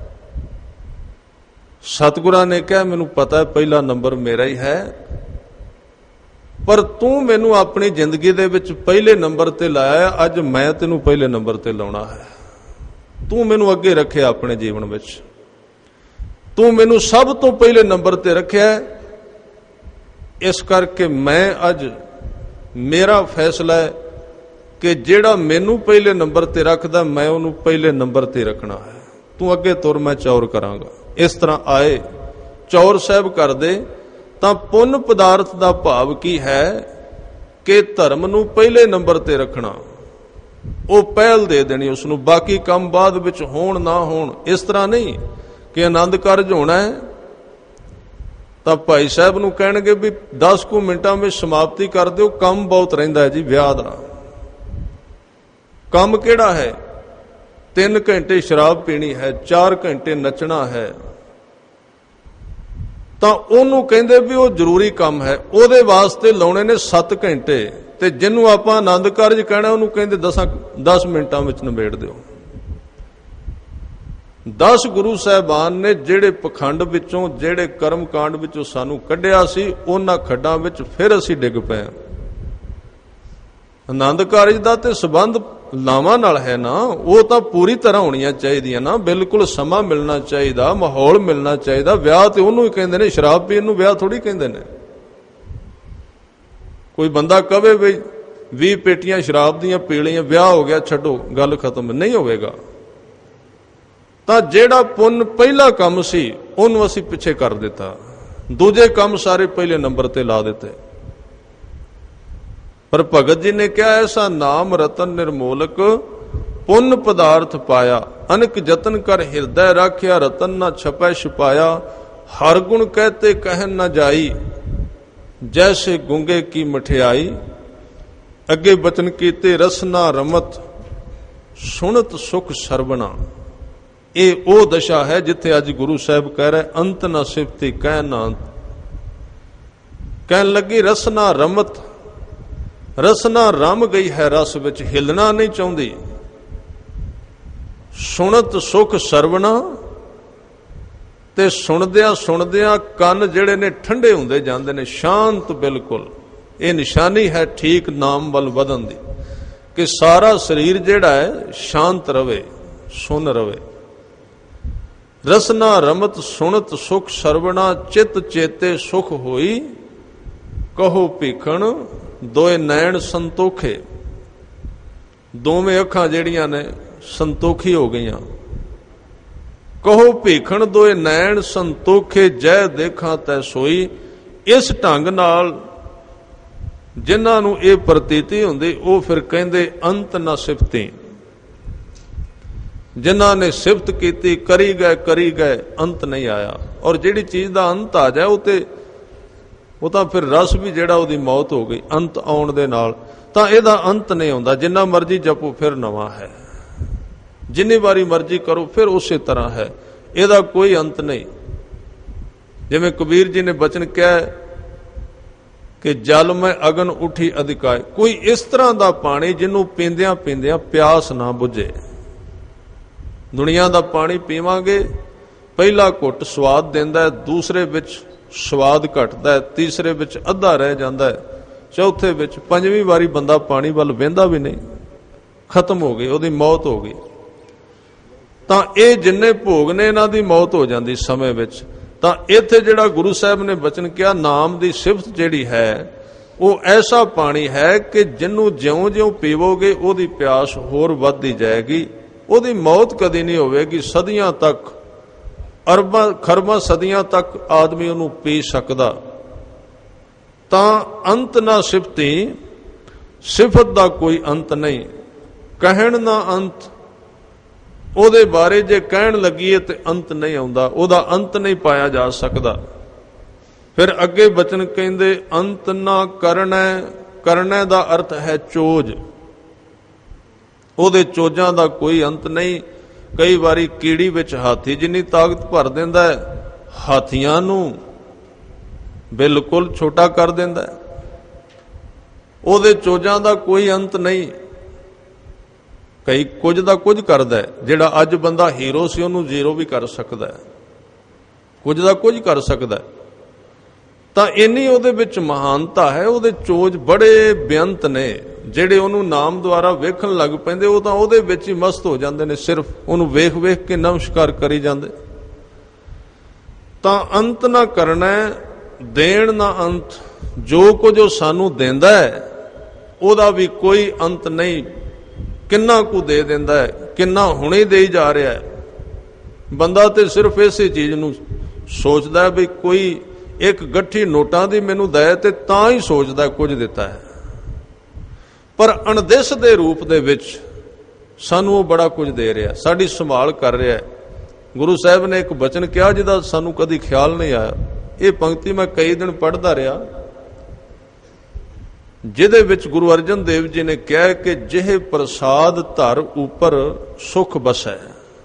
ਸਤਿਗੁਰਾਂ ਨੇ ਕਿਹਾ ਮੈਨੂੰ ਪਤਾ ਹੈ ਪਹਿਲਾ ਨੰਬਰ ਮੇਰਾ ਹੀ ਹੈ, ਪਰ ਤੂੰ ਮੈਨੂੰ ਆਪਣੀ ਜ਼ਿੰਦਗੀ ਦੇ ਵਿੱਚ ਪਹਿਲੇ ਨੰਬਰ ਤੇ ਲਾਇਆ, ਅੱਜ ਮੈਂ ਤੈਨੂੰ ਪਹਿਲੇ ਨੰਬਰ ਤੇ ਲਾਉਣਾ ਹੈ। ਤੂੰ ਮੈਨੂੰ ਅੱਗੇ ਰੱਖਿਆ ਆਪਣੇ ਜੀਵਨ ਵਿੱਚ, ਤੂੰ ਮੈਨੂੰ ਸਭ ਤੋਂ ਪਹਿਲੇ ਨੰਬਰ ਤੇ ਰੱਖਿਆ, ਇਸ ਕਰਕੇ ਮੈਂ ਅੱਜ ਮੇਰਾ ਫੈਸਲਾ ਹੈ ਕਿ ਜਿਹੜਾ ਮੈਨੂੰ ਪਹਿਲੇ ਨੰਬਰ ਤੇ ਰੱਖਦਾ ਮੈਂ ਉਹਨੂੰ ਪਹਿਲੇ ਨੰਬਰ ਤੇ ਰੱਖਣਾ ਹੈ। ਤੂੰ ਅੱਗੇ ਤੁਰ, ਮੈਂ ਚੌਰ ਕਰਾਂਗਾ। ਇਸ ਤਰ੍ਹਾਂ ਆਏ ਚੌਰ ਸਾਹਿਬ ਕਰਦੇ। ਤਾਂ ਪੁੰਨ ਪਦਾਰਥ ਦਾ ਭਾਵ ਕੀ ਹੈ ਕਿ ਧਰਮ ਨੂੰ ਪਹਿਲੇ ਨੰਬਰ ਤੇ ਰੱਖਣਾ, ਉਹ ਪਹਿਲ ਦੇ ਦੇਣੀ ਉਸ ਨੂੰ, ਬਾਕੀ ਕੰਮ ਬਾਅਦ ਵਿੱਚ ਹੋਣ ਨਾ ਹੋਣ। ਇਸ ਤਰ੍ਹਾਂ ਨਹੀਂ ਕਿ ਆਨੰਦ ਕਾਰਜ ਹੋਣਾ ਹੈ ਤਾਂ ਭਾਈ ਸਾਹਿਬ ਨੂੰ ਕਹਿਣਗੇ ਵੀ ਦਸ ਕੁ ਮਿੰਟਾਂ ਵਿੱਚ ਸਮਾਪਤੀ ਕਰ ਦਿਓ, ਕੰਮ ਬਹੁਤ ਰਹਿੰਦਾ ਹੈ ਜੀ ਵਿਆਹ ਦਾ। ਕੰਮ ਕਿਹੜਾ ਹੈ? ਤਿੰਨ ਘੰਟੇ ਸ਼ਰਾਬ ਪੀਣੀ ਹੈ, ਚਾਰ ਘੰਟੇ ਨੱਚਣਾ ਹੈ, ਤਾਂ ਉਹਨੂੰ ਕਹਿੰਦੇ ਵੀ ਉਹ ਜ਼ਰੂਰੀ ਕੰਮ ਹੈ, ਉਹਦੇ ਵਾਸਤੇ ਲਾਉਣੇ ਨੇ ਸੱਤ ਘੰਟੇ। ਤੇ ਜਿਹਨੂੰ ਆਪਾਂ ਆਨੰਦ ਕਾਰਜ ਕਹਿਣਾ ਉਹਨੂੰ ਕਹਿੰਦੇ ਦਸਾਂ ਦਸ ਮਿੰਟਾਂ ਵਿੱਚ ਨਿਬੇੜ ਦਿਓ। ਦਸ ਗੁਰੂ ਸਾਹਿਬਾਨ ਨੇ ਜਿਹੜੇ ਪਖੰਡ ਵਿੱਚੋਂ, ਜਿਹੜੇ ਕਰਮ ਕਾਂਡ ਵਿੱਚੋਂ ਸਾਨੂੰ ਕੱਢਿਆ ਸੀ, ਉਹਨਾਂ ਖੱਡਾਂ ਵਿੱਚ ਫਿਰ ਅਸੀਂ ਡਿੱਗ ਪਏ। ਆਨੰਦ ਕਾਰਜ ਦਾ ਤੇ ਸੰਬੰਧ ਲਾਵਾਂ ਨਾਲ ਹੈ ਨਾ, ਉਹ ਤਾਂ ਪੂਰੀ ਤਰ੍ਹਾਂ ਹੋਣੀਆਂ ਚਾਹੀਦੀਆਂ ਨਾ, ਬਿਲਕੁਲ ਸਮਾਂ ਮਿਲਣਾ ਚਾਹੀਦਾ, ਮਾਹੌਲ ਮਿਲਣਾ ਚਾਹੀਦਾ। ਵਿਆਹ ਤੇ ਉਹਨੂੰ ਹੀ ਕਹਿੰਦੇ ਨੇ, ਸ਼ਰਾਬ ਪੀਣ ਨੂੰ ਵਿਆਹ ਥੋੜੀ ਕਹਿੰਦੇ ਨੇ। ਕੋਈ ਬੰਦਾ ਕਵੇ ਵੀ ਵੀਹ ਪੇਟੀਆਂ ਸ਼ਰਾਬ ਦੀਆਂ ਪੀ ਲਈਆਂ, ਵਿਆਹ ਹੋ ਗਿਆ, ਛੱਡੋ, ਗੱਲ ਖਤਮ, ਨਹੀਂ ਹੋਵੇਗਾ। ਤਾਂ ਜਿਹੜਾ ਪੁੰਨ ਪਹਿਲਾ ਕੰਮ ਸੀ ਉਹਨੂੰ ਅਸੀਂ ਪਿੱਛੇ ਕਰ ਦਿੱਤਾ, ਦੂਜੇ ਕੰਮ ਸਾਰੇ ਪਹਿਲੇ ਨੰਬਰ ਤੇ ਲਾ ਦਿੱਤੇ। ਪਰ ਭਗਤ ਜੀ ਨੇ ਕਿਹਾ ਐਸਾ ਨਾਮ ਰਤਨ ਨਿਰਮੋਲਕ, ਪੁੰਨ ਪਦਾਰਥ ਪਾਇਆ, ਅਨਕ ਯਤਨ ਕਰ ਹਿਰਦੈ ਰਾਖਿਆ, ਰਤਨ ਨਾ ਛਪੈ ਛੁਪਾਇਆ, ਹਰ ਗੁਣ ਕਹਤੇ ਕਹਿਨ ਨਾ ਜਾਈ, ਜੈਸੇ ਗੁੰਗੇ ਕੀ ਮਠਿਆਈ। ਅੱਗੇ ਬਚਨ ਕੀਤੇ ਰਸਨਾ ਰਮਤ, ਸੁਣਤ ਸੁਖ ਸਰਵਣਾ। ਇਹ ਉਹ ਦਸ਼ਾ ਹੈ ਜਿੱਥੇ ਅੱਜ ਗੁਰੂ ਸਾਹਿਬ ਕਹਿ ਰਹੇ ਅੰਤ ਨਾ ਸਿਫਤੀ ਕਹਿ ਨਾ ਅੰਤ। ਕਹਿਣ ਲੱਗੀ ਰਸਨਾ ਰਮਤ, ਰਸਨਾ ਰਮ ਗਈ ਹੈ ਰਸ ਵਿੱਚ, ਹਿਲਣਾ ਨਹੀਂ ਚਾਹੁੰਦੀ। ਸੁਣਤ ਸੁਖ ਸਰਵਣਾ, ਤੇ ਸੁਣਦਿਆਂ ਸੁਣਦਿਆਂ ਕੰਨ ਜਿਹੜੇ ਨੇ ਠੰਡੇ ਹੁੰਦੇ ਜਾਂਦੇ ਨੇ, ਸ਼ਾਂਤ ਬਿਲਕੁਲ। ਇਹ ਨਿਸ਼ਾਨੀ ਹੈ ਠੀਕ ਨਾਮ ਵੱਲ ਵਧਣ ਦੀ, ਕਿ ਸਾਰਾ ਸਰੀਰ ਜਿਹੜਾ ਹੈ ਸ਼ਾਂਤ ਰਵੇ, ਸੁਣ ਰਵੇ। ਰਸਨਾ ਰਮਤ ਸੁਣਤ ਸੁਖ ਸਰਵਣਾ, ਚਿਤ ਚੇਤੇ ਸੁਖ ਹੋਈ, ਕਹੋ ਭੀਖਣ ਦੋਏ ਨੈਣ ਸੰਤੋਖੇ। ਦੋਵੇਂ ਅੱਖਾਂ ਜਿਹੜੀਆਂ ਨੇ ਸੰਤੋਖੀ ਹੋ ਗਈਆਂ। ਕਹੋ ਭੀਖਣ ਦੋਏ ਨੈਣ ਸੰਤੋਖੇ, ਜੈ ਦੇਖਾਂ ਤੈ ਸੋਈ। ਇਸ ਢੰਗ ਨਾਲ ਜਿਨ੍ਹਾਂ ਨੂੰ ਇਹ ਪ੍ਰਤੀਤੀ ਹੁੰਦੀ, ਉਹ ਫਿਰ ਕਹਿੰਦੇ ਅੰਤ ਨਾ ਸਿਫਤੀ। ਜਿਨ੍ਹਾਂ ਨੇ ਸਿਫਤ ਕੀਤੀ, ਕਰੀ ਗਏ ਕਰੀ ਗਏ, ਅੰਤ ਨਹੀਂ ਆਇਆ। ਔਰ ਜਿਹੜੀ ਚੀਜ਼ ਦਾ ਅੰਤ ਆ ਜਾਏ ਉਹ ਤੇ ਉਹ ਤਾਂ ਫਿਰ ਰਸ ਵੀ ਜਿਹੜਾ ਉਹਦੀ ਮੌਤ ਹੋ ਗਈ ਅੰਤ ਆਉਣ ਦੇ ਨਾਲ। ਤਾਂ ਇਹਦਾ ਅੰਤ ਨਹੀਂ ਆਉਂਦਾ। ਜਿੰਨਾ ਮਰਜ਼ੀ ਜਪੋ ਫਿਰ ਨਵਾਂ ਹੈ, ਜਿੰਨੀ ਵਾਰੀ ਮਰਜ਼ੀ ਕਰੋ ਫਿਰ ਉਸੇ ਤਰ੍ਹਾਂ ਹੈ, ਇਹਦਾ ਕੋਈ ਅੰਤ ਨਹੀਂ। ਜਿਵੇਂ ਕਬੀਰ ਜੀ ਨੇ ਬਚਨ ਕਿਹਾ ਕਿ ਜਲ ਮੈਂ ਅਗਨ ਉਠੀ ਅਧਿਕਾਏ। ਕੋਈ ਇਸ ਤਰ੍ਹਾਂ ਦਾ ਪਾਣੀ ਜਿਹਨੂੰ ਪੀਂਦਿਆਂ ਪੀਂਦਿਆਂ ਪਿਆਸ ਨਾ ਬੁਝੇ। ਦੁਨੀਆ ਦਾ ਪਾਣੀ ਪੀਵਾਂਗੇ, ਪਹਿਲਾ ਘੁੱਟ ਸਵਾਦ ਦਿੰਦਾ ਹੈ, ਦੂਸਰੇ ਵਿੱਚ ਸਵਾਦ ਘਟਦਾ ਹੈ, ਤੀਸਰੇ ਵਿੱਚ ਅੱਧਾ ਰਹਿ ਜਾਂਦਾ ਹੈ, ਚੌਥੇ ਵਿੱਚ, ਪੰਜਵੀਂ ਵਾਰੀ ਬੰਦਾ ਪਾਣੀ ਵੱਲ ਵੇਂਦਾ ਵੀ ਨਹੀਂ, ਖਤਮ ਹੋ ਗਈ, ਉਹਦੀ ਮੌਤ ਹੋ ਗਈ। ਤਾਂ ਇਹ ਜਿੰਨੇ ਭੋਗ ਨੇ ਇਹਨਾਂ ਦੀ ਮੌਤ ਹੋ ਜਾਂਦੀ ਸਮੇਂ ਵਿੱਚ। ਤਾਂ ਇੱਥੇ ਜਿਹੜਾ ਗੁਰੂ ਸਾਹਿਬ ਨੇ ਬਚਨ ਕਿਹਾ, ਨਾਮ ਦੀ ਸਿਫਤ ਜਿਹੜੀ ਹੈ ਉਹ ਐਸਾ ਪਾਣੀ ਹੈ ਕਿ ਜਿਹਨੂੰ ਜਿਉਂ-ਜਿਉਂ ਪੀਵੋਗੇ ਉਹਦੀ ਪਿਆਸ ਹੋਰ ਵੱਧਦੀ ਜਾਏਗੀ, ਉਹਦੀ ਮੌਤ ਕਦੀ ਨਹੀਂ ਹੋਵੇਗੀ, ਸਦੀਆਂ ਤੱਕ ਅਰਬਾਂ ਖਰਬਾਂ ਸਦੀਆਂ ਤੱਕ ਆਦਮੀ ਉਹਨੂੰ ਪੀ ਸਕਦਾ, ਤਾਂ ਅੰਤ ਨਾ ਸਿਫਤੀ, ਸਿਫਤ ਦਾ ਕੋਈ ਅੰਤ ਨਹੀਂ, ਕਹਿਣ ਨਾ ਅੰਤ। ਉਹਦੇ ਬਾਰੇ ਜੇ ਕਹਿਣ ਲੱਗੀਏ ਤੇ ਅੰਤ ਨਹੀਂ ਆਉਂਦਾ, ਉਹਦਾ ਅੰਤ ਨਹੀਂ ਪਾਇਆ ਜਾ ਸਕਦਾ। ਫਿਰ ਅੱਗੇ ਬਚਨ ਕਹਿੰਦੇ ਅੰਤ ਨਾ ਕਰਨਾ। ਕਰਨਾ ਦਾ ਅਰਥ ਹੈ ਚੋਜ, ਉਹਦੇ ਚੋਜਾਂ ਦਾ ਕੋਈ ਅੰਤ ਨਹੀਂ। ਕਈ ਵਾਰੀ ਕੀੜੀ ਵਿੱਚ ਹਾਥੀ ਜਿੰਨੀ ਤਾਕਤ ਭਰ ਦਿੰਦਾ ਹੈ, ਹਾਥੀਆਂ ਨੂੰ ਬਿਲਕੁਲ ਛੋਟਾ ਕਰ ਦਿੰਦਾ ਹੈ। ਉਹਦੇ ਚੋਜਾਂ ਦਾ ਕੋਈ ਅੰਤ ਨਹੀਂ। ਕਈ ਕੁਝ ਦਾ ਕੁਝ ਕਰਦਾ ਹੈ, ਜਿਹੜਾ ਅੱਜ ਬੰਦਾ ਹੀਰੋ ਸੀ ਉਹਨੂੰ ਜ਼ੀਰੋ ਵੀ ਕਰ ਸਕਦਾ ਹੈ, ਕੁਝ ਦਾ ਕੁਝ ਕਰ ਸਕਦਾ ਹੈ। ਤਾਂ ਇੰਨੀ ਉਹਦੇ ਵਿੱਚ ਮਹਾਨਤਾ ਹੈ, ਉਹਦੇ ਚੋਜ ਬੜੇ ਬੇਅੰਤ ਨੇ। ਜਿਹੜੇ ਉਹਨੂੰ ਨਾਮ ਦੁਆਰਾ ਵੇਖਣ ਲੱਗ ਪੈਂਦੇ ਉਹ ਤਾਂ ਉਹਦੇ ਵਿੱਚ ਹੀ ਮਸਤ ਹੋ ਜਾਂਦੇ ਨੇ, ਸਿਰਫ ਉਹਨੂੰ ਵੇਖ ਵੇਖ ਕੇ ਨਮਸਕਾਰ ਕਰੀ ਜਾਂਦੇ। ਤਾਂ ਅੰਤ ਨਾ ਕਰਨਾ, ਦੇਣ ਨਾ ਅੰਤ। ਜੋ ਕੁਝ ਉਹ ਸਾਨੂੰ ਦਿੰਦਾ ਹੈ ਉਹਦਾ ਵੀ ਕੋਈ ਅੰਤ ਨਹੀਂ। ਕਿੰਨਾ ਕੁ ਦੇ ਦਿੰਦਾ ਹੈ, ਕਿੰਨਾ ਹੁਣੇ ਦੇ ਹੀ ਜਾ ਰਿਹਾ ਹੈ। ਬੰਦਾ ਤੇ ਸਿਰਫ ਇਸੇ ਚੀਜ਼ ਨੂੰ ਸੋਚਦਾ ਹੈ ਵੀ ਕੋਈ ਇੱਕ ਗੱਠੀ ਨੋਟਾਂ ਦੀ ਮੈਨੂੰ ਦੇ ਤੇ ਤਾਂ ਹੀ ਸੋਚਦਾ ਕੁਝ ਦਿੱਤਾ ਹੈ, ਪਰ ਅਣਦਿਸ ਦੇ ਰੂਪ ਦੇ ਵਿੱਚ ਸਾਨੂੰ ਉਹ ਬੜਾ ਕੁਝ ਦੇ ਰਿਹਾ, ਸਾਡੀ ਸੰਭਾਲ ਕਰ ਰਿਹਾ। ਗੁਰੂ ਸਾਹਿਬ ਨੇ ਇੱਕ ਬਚਨ ਕਿਹਾ ਜਿਹਦਾ ਸਾਨੂੰ ਕਦੀ ਖਿਆਲ ਨਹੀਂ ਆਇਆ। ਇਹ ਪੰਕਤੀ ਮੈਂ ਕਈ ਦਿਨ ਪੜ੍ਹਦਾ ਰਿਹਾ, ਜਿਹਦੇ ਵਿੱਚ ਗੁਰੂ ਅਰਜਨ ਦੇਵ ਜੀ ਨੇ ਕਿਹਾ ਕਿ ਜਿਹੇ ਪ੍ਰਸਾਦ ਧਰ ਉੱਪਰ ਸੁਖ ਬਸੈ।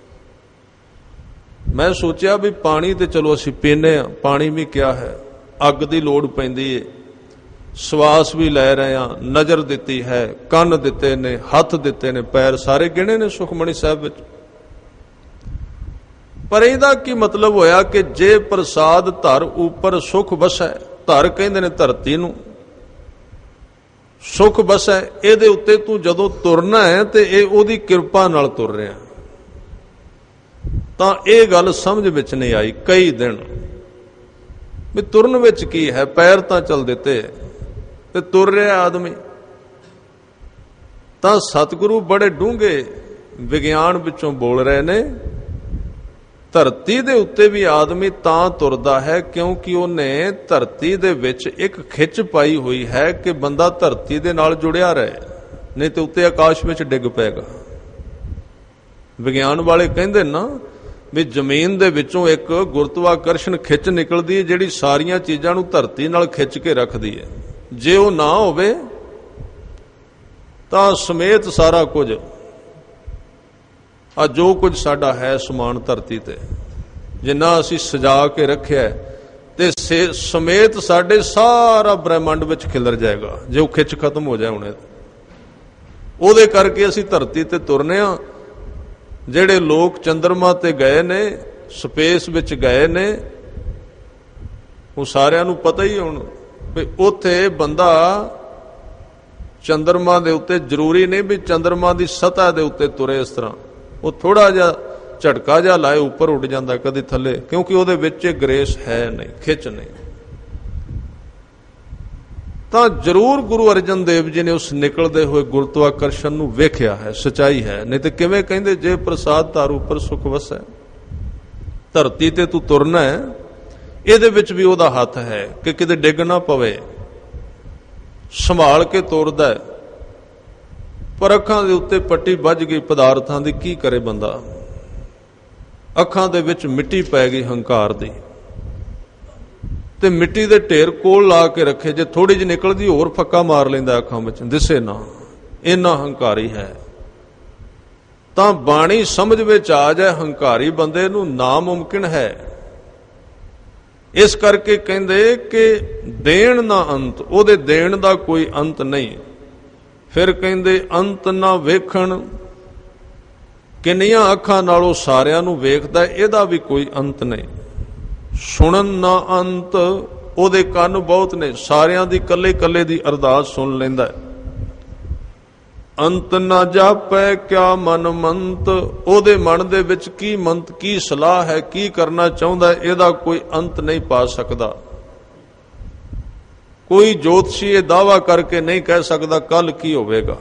ਮੈਂ ਸੋਚਿਆ ਵੀ ਪਾਣੀ ਤੇ ਚਲੋ ਅਸੀਂ ਪੀਨੇ ਆ, ਪਾਣੀ ਵੀ ਕਿਆ ਹੈ, ਅੱਗ ਦੀ ਲੋੜ ਪੈਂਦੀ ਏ, ਸਵਾਸ ਵੀ ਲੈ ਰਹੇ ਆ, ਨਜ਼ਰ ਦਿੱਤੀ ਹੈ, ਕੰਨ ਦਿੱਤੇ ਨੇ, ਹੱਥ ਦਿੱਤੇ ਨੇ, ਪੈਰ ਸਾਰੇ ਗਿਣੇ ਨੇ ਸੁਖਮਣੀ ਸਾਹਿਬ ਵਿੱਚ। ਪਰ ਇਹਦਾ ਕੀ ਮਤਲਬ ਹੋਇਆ ਕਿ ਜੇ ਪ੍ਰਸਾਦ ਧਰ ਉੱਪਰ ਸੁਖ ਬਸੈ। ਧਰ ਕਹਿੰਦੇ ਨੇ ਧਰਤੀ ਨੂੰ, ਸੁਖ ਬਸੈ ਇਹਦੇ ਉੱਤੇ ਤੂੰ ਜਦੋਂ ਤੁਰਨਾ ਹੈ ਤੇ ਇਹ ਉਹਦੀ ਕਿਰਪਾ ਨਾਲ ਤੁਰ ਰਿਹਾ। ਤਾਂ ਇਹ ਗੱਲ ਸਮਝ ਵਿੱਚ ਨਹੀਂ ਆਈ ਕਈ ਦਿਨ ਵੀ ਤੁਰਨ ਵਿੱਚ ਕੀ ਹੈ, ਪੈਰ ਤਾਂ ਚੱਲ ਦਿੱਤੇ ਤੇ ਤੁਰ ਰਿਹਾ ਆਦਮੀ। ਤਾਂ ਸਤਿਗੁਰੂ ਬੜੇ ਡੂੰਘੇ ਵਿਗਿਆਨ ਵਿੱਚੋਂ ਬੋਲ ਰਹੇ ਨੇ, ਧਰਤੀ ਦੇ ਉੱਤੇ ਵੀ ਆਦਮੀ ਤਾਂ ਤੁਰਦਾ ਹੈ ਕਿਉਂਕਿ ਉਹਨੇ ਧਰਤੀ ਦੇ ਵਿੱਚ ਇੱਕ ਖਿੱਚ ਪਾਈ ਹੋਈ ਹੈ ਕਿ ਬੰਦਾ ਧਰਤੀ ਦੇ ਨਾਲ ਜੁੜਿਆ ਰਹੇ, ਨਹੀਂ ਤੇ ਉੱਤੇ ਆਕਾਸ਼ ਵਿੱਚ ਡਿੱਗ ਪਏਗਾ। ਵਿਗਿਆਨ ਵਾਲੇ ਕਹਿੰਦੇ ਨਾ ਵੀ ਜ਼ਮੀਨ ਦੇ ਵਿੱਚੋਂ ਇੱਕ ਗੁਰਤਵਾਕਰਸ਼ਣ ਖਿੱਚ ਨਿਕਲਦੀ ਹੈ ਜਿਹੜੀ ਸਾਰੀਆਂ ਚੀਜ਼ਾਂ ਨੂੰ ਧਰਤੀ ਨਾਲ ਖਿੱਚ ਕੇ ਰੱਖਦੀ ਹੈ। ਜੇ ਉਹ ਨਾ ਹੋਵੇ ਤਾਂ ਸਮੇਤ ਸਾਰਾ ਕੁਝ, ਆ ਜੋ ਕੁਝ ਸਾਡਾ ਹੈ ਸਮਾਨ ਧਰਤੀ ਤੇ, ਜਿੰਨਾ ਅਸੀਂ ਸਜਾ ਕੇ ਰੱਖਿਆ ਤੇ ਸਮੇਤ ਸਾਡੇ ਸਾਰਾ ਬ੍ਰਹਿਮੰਡ ਵਿੱਚ ਖਿਲਰ ਜਾਏਗਾ ਜੇ ਉਹ ਖਿੱਚ ਖਤਮ ਹੋ ਜਾਏ ਹੁਣੇ। ਉਹਦੇ ਕਰਕੇ ਅਸੀਂ ਧਰਤੀ ਤੇ ਤੁਰਨੇ ਆ। ਜਿਹੜੇ ਲੋਕ ਚੰਦਰਮਾ ਤੇ ਗਏ ਨੇ, ਸਪੇਸ ਵਿੱਚ ਗਏ ਨੇ, ਉਹ ਸਾਰਿਆਂ ਨੂੰ ਪਤਾ ਹੀ ਹੁਣ ਵੀ ਉੱਥੇ ਬੰਦਾ ਚੰਦਰਮਾ ਦੇ ਉੱਤੇ ਜ਼ਰੂਰੀ ਨਹੀਂ ਵੀ ਚੰਦਰਮਾ ਦੀ ਸਤ੍ਹਾ ਦੇ ਉੱਤੇ ਤੁਰੇ। ਇਸ ਤਰ੍ਹਾਂ ਉਹ ਥੋੜਾ ਜਿਹਾ ਝਟਕਾ ਜਿਹਾ ਲਾਏ ਉੱਪਰ ਉੱਡ ਜਾਂਦਾ, ਕਦੇ ਥੱਲੇ, ਕਿਉਂਕਿ ਉਹਦੇ ਵਿੱਚ ਗ੍ਰੇਸ ਹੈ ਨਹੀਂ, ਖਿੱਚ ਨਹੀਂ। ਤਾਂ ਜ਼ਰੂਰ ਗੁਰੂ ਅਰਜਨ ਦੇਵ ਜੀ ਨੇ ਉਸ ਨਿਕਲਦੇ ਹੋਏ ਗੁਰਤਵਾਕਰਸ਼ਣ ਨੂੰ ਵੇਖਿਆ ਹੈ, ਸਚਾਈ ਹੈ। ਨਹੀਂ ਤੇ ਕਿਵੇਂ ਕਹਿੰਦੇ ਜੇ ਪ੍ਰਸਾਦ ਧਰ ਉੱਪਰ ਸੁਖ ਵਸੈ। ਧਰਤੀ ਤੇ ਤੂੰ ਤੁਰਨਾ ਹੈ, ਇਹਦੇ ਵਿੱਚ ਵੀ ਉਹਦਾ ਹੱਥ ਹੈ ਕਿ ਕਿਤੇ ਡਿੱਗ ਨਾ ਪਵੇ, ਸੰਭਾਲ ਕੇ ਤੁਰਦਾ ਹੈ। ਪਰ ਅੱਖਾਂ ਦੇ ਉੱਤੇ ਪੱਟੀ ਵੱਜ ਗਈ ਪਦਾਰਥਾਂ ਦੀ, ਕੀ ਕਰੇ ਬੰਦਾ। ਅੱਖਾਂ ਦੇ ਵਿੱਚ ਮਿੱਟੀ ਪੈ ਗਈ ਹੰਕਾਰ ਦੀ, ਤੇ ਮਿੱਟੀ ਦੇ ਢੇਰ ਕੋਲ ਲਾ ਕੇ ਰੱਖੇ, ਜੇ ਥੋੜੀ ਜਿਹੀ ਨਿਕਲਦੀ ਹੋਰ ਫੱਕਾ ਮਾਰ ਲੈਂਦਾ ਅੱਖਾਂ ਵਿੱਚ, ਦਿਸੇ ਨਾ, ਇੰਨਾ ਹੰਕਾਰੀ ਹੈ। ਤਾਂ ਬਾਣੀ ਸਮਝ ਵਿੱਚ ਆ ਜਾਏ ਹੰਕਾਰੀ ਬੰਦੇ ਨੂੰ ਨਾਮੁਮਕਿਨ ਹੈ। ਇਸ ਕਰਕੇ ਕਹਿੰਦੇ ਕਿ ਦੇਣ ਨਾ ਅੰਤ, ਉਹਦੇ ਦੇਣ ਦਾ ਕੋਈ ਅੰਤ ਨਹੀਂ। ਫਿਰ ਕਹਿੰਦੇ ਅੰਤ ਨਾ ਵੇਖਣ, ਕਿੰਨੀਆਂ ਅੱਖਾਂ ਨਾਲ ਉਹ ਸਾਰਿਆਂ ਨੂੰ ਵੇਖਦਾ, ਇਹਦਾ ਵੀ ਕੋਈ ਅੰਤ ਨਹੀਂ। ਸੁਣਨ ਨਾ ਅੰਤ, ਉਹਦੇ ਕੰਨ ਬਹੁਤ ਨੇ, ਸਾਰਿਆਂ ਦੀ ਕੱਲੇ ਕੱਲੇ ਦੀ ਅਰਦਾਸ ਸੁਣ ਲੈਂਦਾ। ਅੰਤ ਨਾ ਜਾਪੈ ਕਿਆ ਮਨ ਮੰਤ, ਉਹਦੇ ਮਨ ਦੇ ਵਿੱਚ ਕੀ ਮੰਤ, ਕੀ ਸਲਾਹ ਹੈ, ਕੀ ਕਰਨਾ ਚਾਹੁੰਦਾ, ਇਹਦਾ ਕੋਈ ਅੰਤ ਨਹੀਂ ਪਾ ਸਕਦਾ। ਕੋਈ ਜੋਤਸ਼ੀ ਇਹ ਦਾਅਵਾ ਕਰਕੇ ਨਹੀਂ ਕਹਿ ਸਕਦਾ ਕੱਲ ਕੀ ਹੋਵੇਗਾ।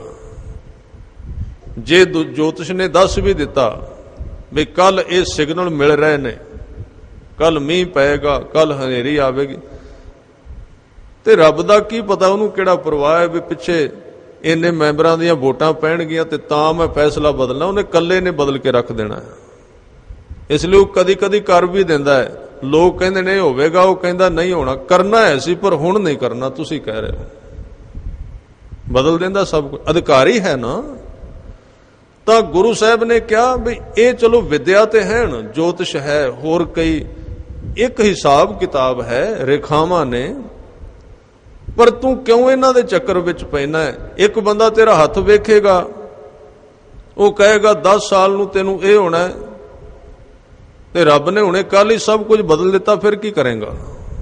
ਜੇ ਜੋਤਿਸ਼ ਨੇ ਦੱਸ ਵੀ ਦਿੱਤਾ ਵੀ ਕੱਲ ਇਹ ਸਿਗਨਲ ਮਿਲ ਰਹੇ ਨੇ ਕੱਲ ਮੀਂਹ ਪਏਗਾ, ਕੱਲ ਹਨੇਰੀ ਆਵੇਗੀ। ਤੇ ਰੱਬ ਦਾ ਕੀ ਪਤਾ, ਉਹਨੂੰ ਕਿਹੜਾ ਪਰਵਾਹ ਹੈ ਵੀ ਪਿੱਛੇ ਇੰਨੇ ਮੈਂਬਰਾਂ ਦੀਆਂ ਵੋਟਾਂ ਪੈਣਗੀਆਂ ਤੇ ਤਾਂ ਮੈਂ ਫੈਸਲਾ ਬਦਲਣਾ। ਉਹਨੇ ਇਕੱਲੇ ਨੇ ਬਦਲ ਕੇ ਰੱਖ ਦੇਣਾ। ਇਸ ਲਈ ਉਹ ਕਦੀ ਕਦੀ ਕਰ ਵੀ ਦਿੰਦਾ ਹੈ। ਲੋਕ ਕਹਿੰਦੇ ਨੇ ਹੋਵੇਗਾ, ਉਹ ਕਹਿੰਦਾ ਨਹੀਂ ਹੋਣਾ। ਕਰਨਾ ਹੈ ਸੀ ਪਰ ਹੁਣ ਨਹੀਂ ਕਰਨਾ, ਤੁਸੀਂ ਕਹਿ ਰਹੇ ਹੋ। ਬਦਲ ਦਿੰਦਾ ਸਭ ਕੁਝ, ਅਧਿਕਾਰੀ ਹੈ ਨਾ। ਤਾਂ ਗੁਰੂ ਸਾਹਿਬ ਨੇ ਕਿਹਾ ਵੀ ਇਹ ਚਲੋ ਵਿਦਿਆ ਤੇ ਹੈ, ਜੋਤਿਸ਼ ਹੈ, ਹੋਰ ਕਈ ਇੱਕ ਹਿਸਾਬ ਕਿਤਾਬ ਹੈ, ਰੇਖਾਵਾਂ ਨੇ, ਪਰ ਤੂੰ ਕਿਉਂ ਇਹਨਾਂ ਦੇ ਚੱਕਰ ਵਿੱਚ ਪੈਣਾ ਹੈ? ਇੱਕ ਬੰਦਾ ਤੇਰਾ ਹੱਥ ਵੇਖੇਗਾ, ਉਹ ਕਹੇਗਾ ਦਸ ਸਾਲ ਨੂੰ ਤੈਨੂੰ ਇਹ ਹੋਣਾ, ਤੇ ਰੱਬ ਨੇ ਹੁਣੇ ਕੱਲ ਹੀ ਸਭ ਕੁਝ ਬਦਲ ਦਿੱਤਾ, ਫਿਰ ਕੀ ਕਰੇਗਾ?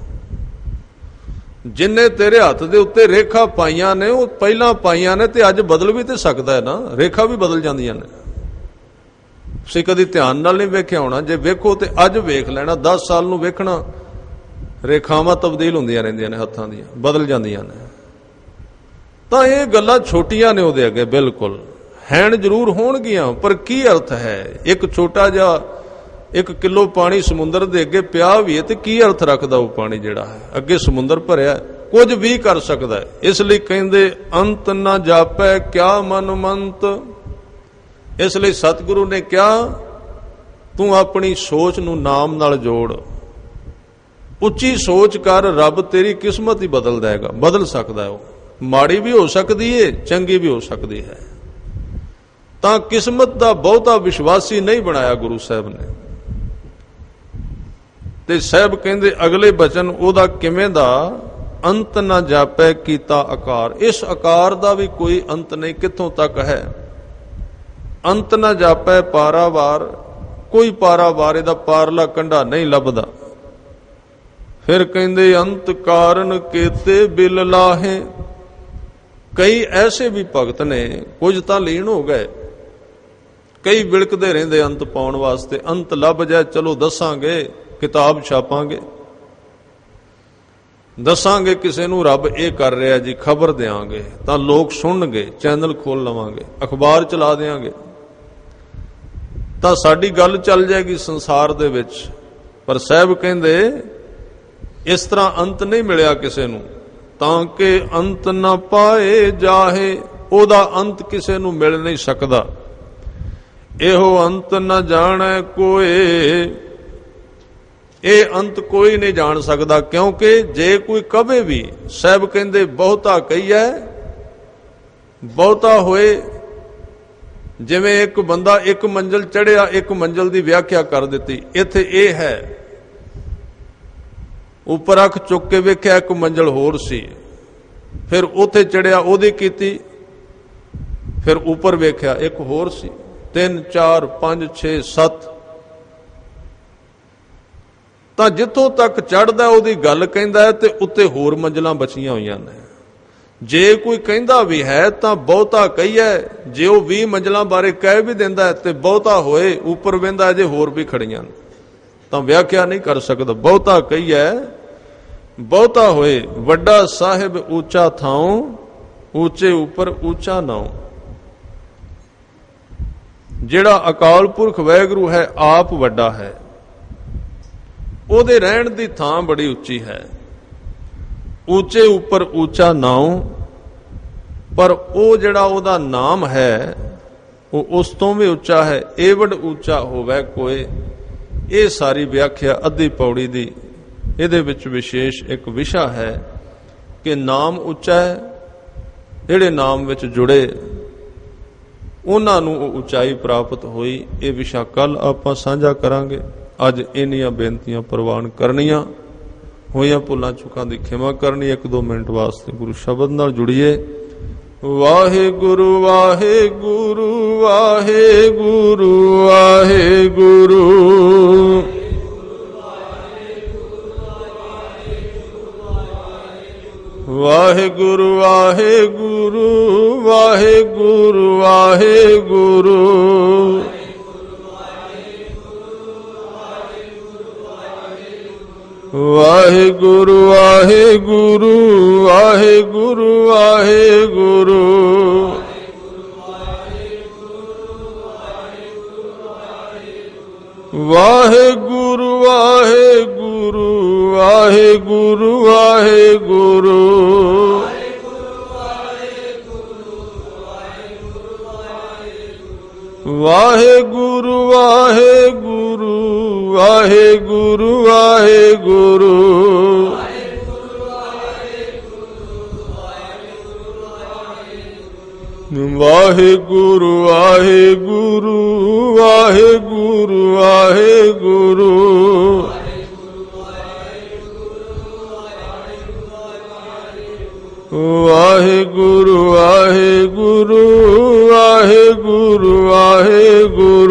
ਜਿੰਨੇ ਤੇਰੇ ਹੱਥ ਦੇ ਉੱਤੇ ਰੇਖਾ ਪਾਈਆਂ ਨੇ, ਉਹ ਪਹਿਲਾਂ ਪਾਈਆਂ ਨੇ ਤੇ ਅੱਜ ਬਦਲ ਵੀ ਤੇ ਸਕਦਾ ਹੈ ਨਾ। ਰੇਖਾ ਵੀ ਬਦਲ ਜਾਂਦੀਆਂ ਨੇ। ਤੁਸੀਂ ਕਦੀ ਧਿਆਨ ਨਾਲ ਨਹੀਂ ਵੇਖਿਆ ਹੋਣਾ, ਜੇ ਵੇਖੋ ਤੇ ਅੱਜ ਵੇਖ ਲੈਣਾ, ਦਸ ਸਾਲ ਨੂੰ ਵੇਖਣਾ, ਰੇਖਾਵਾਂ ਤਬਦੀਲ ਹੁੰਦੀਆਂ ਰਹਿੰਦੀਆਂ ਨੇ, ਹੱਥਾਂ ਦੀਆਂ ਬਦਲ ਜਾਂਦੀਆਂ ਨੇ। ਤਾਂ ਇਹ ਗੱਲਾਂ ਛੋਟੀਆਂ ਨੇ ਉਹਦੇ ਅੱਗੇ, ਬਿਲਕੁਲ ਹੈਣ ਜ਼ਰੂਰ ਹੋਣਗੀਆਂ, ਪਰ ਕੀ ਅਰਥ ਹੈ? ਇੱਕ ਛੋਟਾ ਜਿਹਾ ਇੱਕ ਕਿਲੋ ਪਾਣੀ ਸਮੁੰਦਰ ਦੇ ਅੱਗੇ ਪਿਆ ਵੀ ਹੈ ਤੇ ਕੀ ਅਰਥ ਰੱਖਦਾ ਉਹ ਪਾਣੀ ਜਿਹੜਾ ਹੈ? ਅੱਗੇ ਸਮੁੰਦਰ ਭਰਿਆ, ਕੁਝ ਵੀ ਕਰ ਸਕਦਾ ਹੈ। ਇਸ ਲਈ ਕਹਿੰਦੇ ਅੰਤ ਨਾ ਜਾਪੈ ਕਿਆ ਮਨ ਮੰਤ। ਇਸ ਲਈ ਸਤਿਗੁਰੂ ਨੇ ਕਿਹਾ ਤੂੰ ਆਪਣੀ ਸੋਚ ਨੂੰ ਨਾਮ ਨਾਲ ਜੋੜ, ਉੱਚੀ ਸੋਚ ਕਰ, ਰੱਬ ਤੇਰੀ ਕਿਸਮਤ ਹੀ ਬਦਲ ਦੇਗਾ। ਬਦਲ ਸਕਦਾ ਹੈ ਉਹ, ਮਾੜੀ ਵੀ ਹੋ ਸਕਦੀ ਹੈ, ਚੰਗੀ ਵੀ ਹੋ ਸਕਦੀ ਹੈ। ਤਾਂ ਕਿਸਮਤ ਦਾ ਬਹੁਤਾ ਵਿਸ਼ਵਾਸੀ ਨਹੀਂ ਬਣਾਇਆ ਗੁਰੂ ਸਾਹਿਬ ਨੇ। ਤੇ ਸਾਹਿਬ ਕਹਿੰਦੇ ਅਗਲੇ ਬਚਨ ਉਹਦਾ ਕਿਵੇਂ ਦਾ? ਅੰਤ ਨਾ ਜਾਪੈ ਕੀਤਾ ਆਕਾਰ। ਇਸ ਆਕਾਰ ਦਾ ਵੀ ਕੋਈ ਅੰਤ ਨਹੀਂ, ਕਿੱਥੋਂ ਤੱਕ ਹੈ? ਅੰਤ ਨਾ ਜਾਪੈ ਪਾਰਾਵਾਰ, ਕੋਈ ਪਾਰਾਵਾਰ, ਇਹਦਾ ਪਾਰਲਾ ਕੰਢਾ ਨਹੀਂ ਲੱਭਦਾ। ਫਿਰ ਕਹਿੰਦੇ ਅੰਤ ਕਾਰਨ ਕੀਤੇ ਬਿਲ ਲਾਹੇ। ਕਈ ਐਸੇ ਵੀ ਭਗਤ ਨੇ, ਕੁਝ ਤਾਂ ਲੀਨ ਹੋ ਗਏ, ਕਈ ਵਿਲਕਦੇ ਰਹਿੰਦੇ ਅੰਤ ਪਾਉਣ ਵਾਸਤੇ। ਅੰਤ ਲੱਭ ਜਾਏ, ਚਲੋ ਦੱਸਾਂਗੇ, ਕਿਤਾਬ ਛਾਪਾਂਗੇ, ਦੱਸਾਂਗੇ ਕਿਸੇ ਨੂੰ ਰੱਬ ਇਹ ਕਰ ਰਿਹਾ ਜੀ, ਖਬਰ ਦੇਵਾਂਗੇ ਤਾਂ ਲੋਕ ਸੁਣਨਗੇ, ਚੈਨਲ ਖੋਲ ਲਵਾਂਗੇ, ਅਖਬਾਰ ਚਲਾ ਦੇਵਾਂਗੇ, ਤਾਂ ਸਾਡੀ ਗੱਲ ਚੱਲ ਜਾਏਗੀ ਸੰਸਾਰ ਦੇ ਵਿੱਚ। ਪਰ ਸਾਹਿਬ ਕਹਿੰਦੇ ਇਸ ਤਰ੍ਹਾਂ ਅੰਤ ਨਹੀਂ ਮਿਲਿਆ ਕਿਸੇ ਨੂੰ, ਤਾਂ ਕਿ ਅੰਤ ਨਾ ਪਾਏ ਜਾਹੇ। ਉਹਦਾ ਅੰਤ ਕਿਸੇ ਨੂੰ ਮਿਲ ਨਹੀਂ ਸਕਦਾ। ਇਹੋ ਅੰਤ ਨਾ ਜਾਣੈ ਕੋਏ, ਇਹ ਅੰਤ ਕੋਈ ਨਹੀਂ ਜਾਣ ਸਕਦਾ। ਕਿਉਂਕਿ ਜੇ ਕੋਈ ਕਵੇ ਵੀ, ਸਾਹਿਬ ਕਹਿੰਦੇ ਬਹੁਤਾ ਕਹੀਐ ਬਹੁਤਾ ਹੋਏ। ਜਿਵੇਂ ਇੱਕ ਬੰਦਾ ਇੱਕ ਮੰਜ਼ਲ ਚੜਿਆ, ਇੱਕ ਮੰਜ਼ਲ ਦੀ ਵਿਆਖਿਆ ਕਰ ਦਿੱਤੀ, ਇੱਥੇ ਇਹ ਹੈ, ਉੱਪਰ ਅੱਖ ਚੁੱਕ ਕੇ ਵੇਖਿਆ ਇੱਕ ਮੰਜ਼ਲ ਹੋਰ ਸੀ, ਫਿਰ ਉੱਥੇ ਚੜਿਆ, ਉਹਦੀ ਕੀਤੀ, ਫਿਰ ਉੱਪਰ ਵੇਖਿਆ ਇੱਕ ਹੋਰ ਸੀ, ਤਿੰਨ ਚਾਰ ਪੰਜ ਛੇ ਸੱਤ। ਤਾਂ ਜਿੱਥੋਂ ਤੱਕ ਚੜ੍ਹਦਾ ਉਹਦੀ ਗੱਲ ਕਹਿੰਦਾ ਹੈ, ਤੇ ਉੱਤੇ ਹੋਰ ਮੰਜ਼ਲਾਂ ਬਚੀਆਂ ਹੋਈਆਂ ਨੇ। ਜੇ ਕੋਈ ਕਹਿੰਦਾ ਵੀ ਹੈ ਤਾਂ ਬਹੁਤਾ ਕਹੀਏ। ਜੇ ਉਹ ਵੀਹ ਮੰਜ਼ਲਾਂ ਬਾਰੇ ਕਹਿ ਵੀ ਦਿੰਦਾ ਹੈ ਤੇ ਬਹੁਤਾ ਹੋਏ, ਉੱਪਰ ਵਹਿੰਦਾ ਜੇ ਹੋਰ ਵੀ ਖੜੀਆਂ ਨੇ, ਤਾਂ ਵਿਆਖਿਆ ਨਹੀਂ ਕਰ ਸਕਦਾ। ਬਹੁਤਾ ਕਹੀਏ ਬਹੁਤਾ ਹੋਏ, ਵੱਡਾ ਸਾਹਿਬ ਉੱਚਾ ਥਾਉ, ਉੱਚੇ ਉੱਪਰ ਉੱਚਾ ਨਾਉ। ਜਿਹੜਾ ਅਕਾਲ ਪੁਰਖ ਵਾਹਿਗੁਰੂ ਹੈ, ਆਪ ਵੱਡਾ ਹੈ, ਉਹਦੇ ਰਹਿਣ ਦੀ ਥਾਂ ਬੜੀ ਉੱਚੀ ਹੈ। ਉੱਚੇ ਉੱਪਰ ਉੱਚਾ ਨਾਉ, ਪਰ ਉਹ ਜਿਹੜਾ ਉਹਦਾ ਨਾਮ ਹੈ ਉਹ ਉਸ ਤੋਂ ਵੀ ਉੱਚਾ ਹੈ। ਏਵੜ ਉੱਚਾ ਹੋਵੇ ਕੋਏ। ਇਹ ਸਾਰੀ ਵਿਆਖਿਆ ਅੱਧੀ ਪੌੜੀ ਦੀ, ਇਹਦੇ ਵਿੱਚ ਵਿਸ਼ੇਸ਼ ਇੱਕ ਵਿਸ਼ਾ ਹੈ ਕਿ ਨਾਮ ਉੱਚਾ ਹੈ, ਜਿਹੜੇ ਨਾਮ ਵਿੱਚ ਜੁੜੇ ਉਹਨਾਂ ਨੂੰ ਉਹ ਉਚਾਈ ਪ੍ਰਾਪਤ ਹੋਈ। ਇਹ ਵਿਸ਼ਾ ਕੱਲ ਆਪਾਂ ਸਾਂਝਾ ਕਰਾਂਗੇ। ਅੱਜ ਇੰਨੀਆਂ ਬੇਨਤੀਆਂ ਪ੍ਰਵਾਨ ਕਰਨੀਆਂ, ਹੋਈਆਂ ਭੁੱਲਾਂ ਚੁੱਕਾਂ ਦੀ ਖਿਮਾ ਕਰਨੀ। ਇੱਕ ਦੋ ਮਿੰਟ ਵਾਸਤੇ ਗੁਰੂ ਸ਼ਬਦ ਨਾਲ ਜੁੜੀਏ। ਵਾਹਿਗੁਰੂ ਵਾਹਿਗੁਰੂ ਵਾਹਿਗੁਰੂ ਵਾਹਿਗੁਰੂ ਵਾਹਿਗੁਰੂ ਵਾਹਿਗੁਰੂ ਵਾਹਿਗੁਰੂ ਵਾਹਿਗੁਰੂ ਵਾਹਿਗੁਰੂ ਵਾਹਿਗੁਰੂ ਵਾਹਿਗੁਰੂ ਵਾਹਿਗੁਰੂ ਵਾਹਿਗੁਰੂ ਵਾਹਿਗੁਰੂ ਵਾਹਿਗੁਰੂ ਵਾਹਿਗੁਰੂ ਵਾਹਿਗੁਰੂ ਵਾਹਿਗੁਰੂ ਵਾਹਿਗੁਰੂ ਵਾਹਿਗੁਰੂ ਵਾਹਿਗੁਰੂ ਵਾਹਿਗੁਰੂ ਵਾਹਿਗੁਰੂ ਵਾਹਿਗੁਰੂ ਵਾਹਿਗੁਰੂ ਵਾਹਿਗੁਰੂ ਵਾਹਿਗੁਰੂ ਵਾਹਿਗੁਰੂ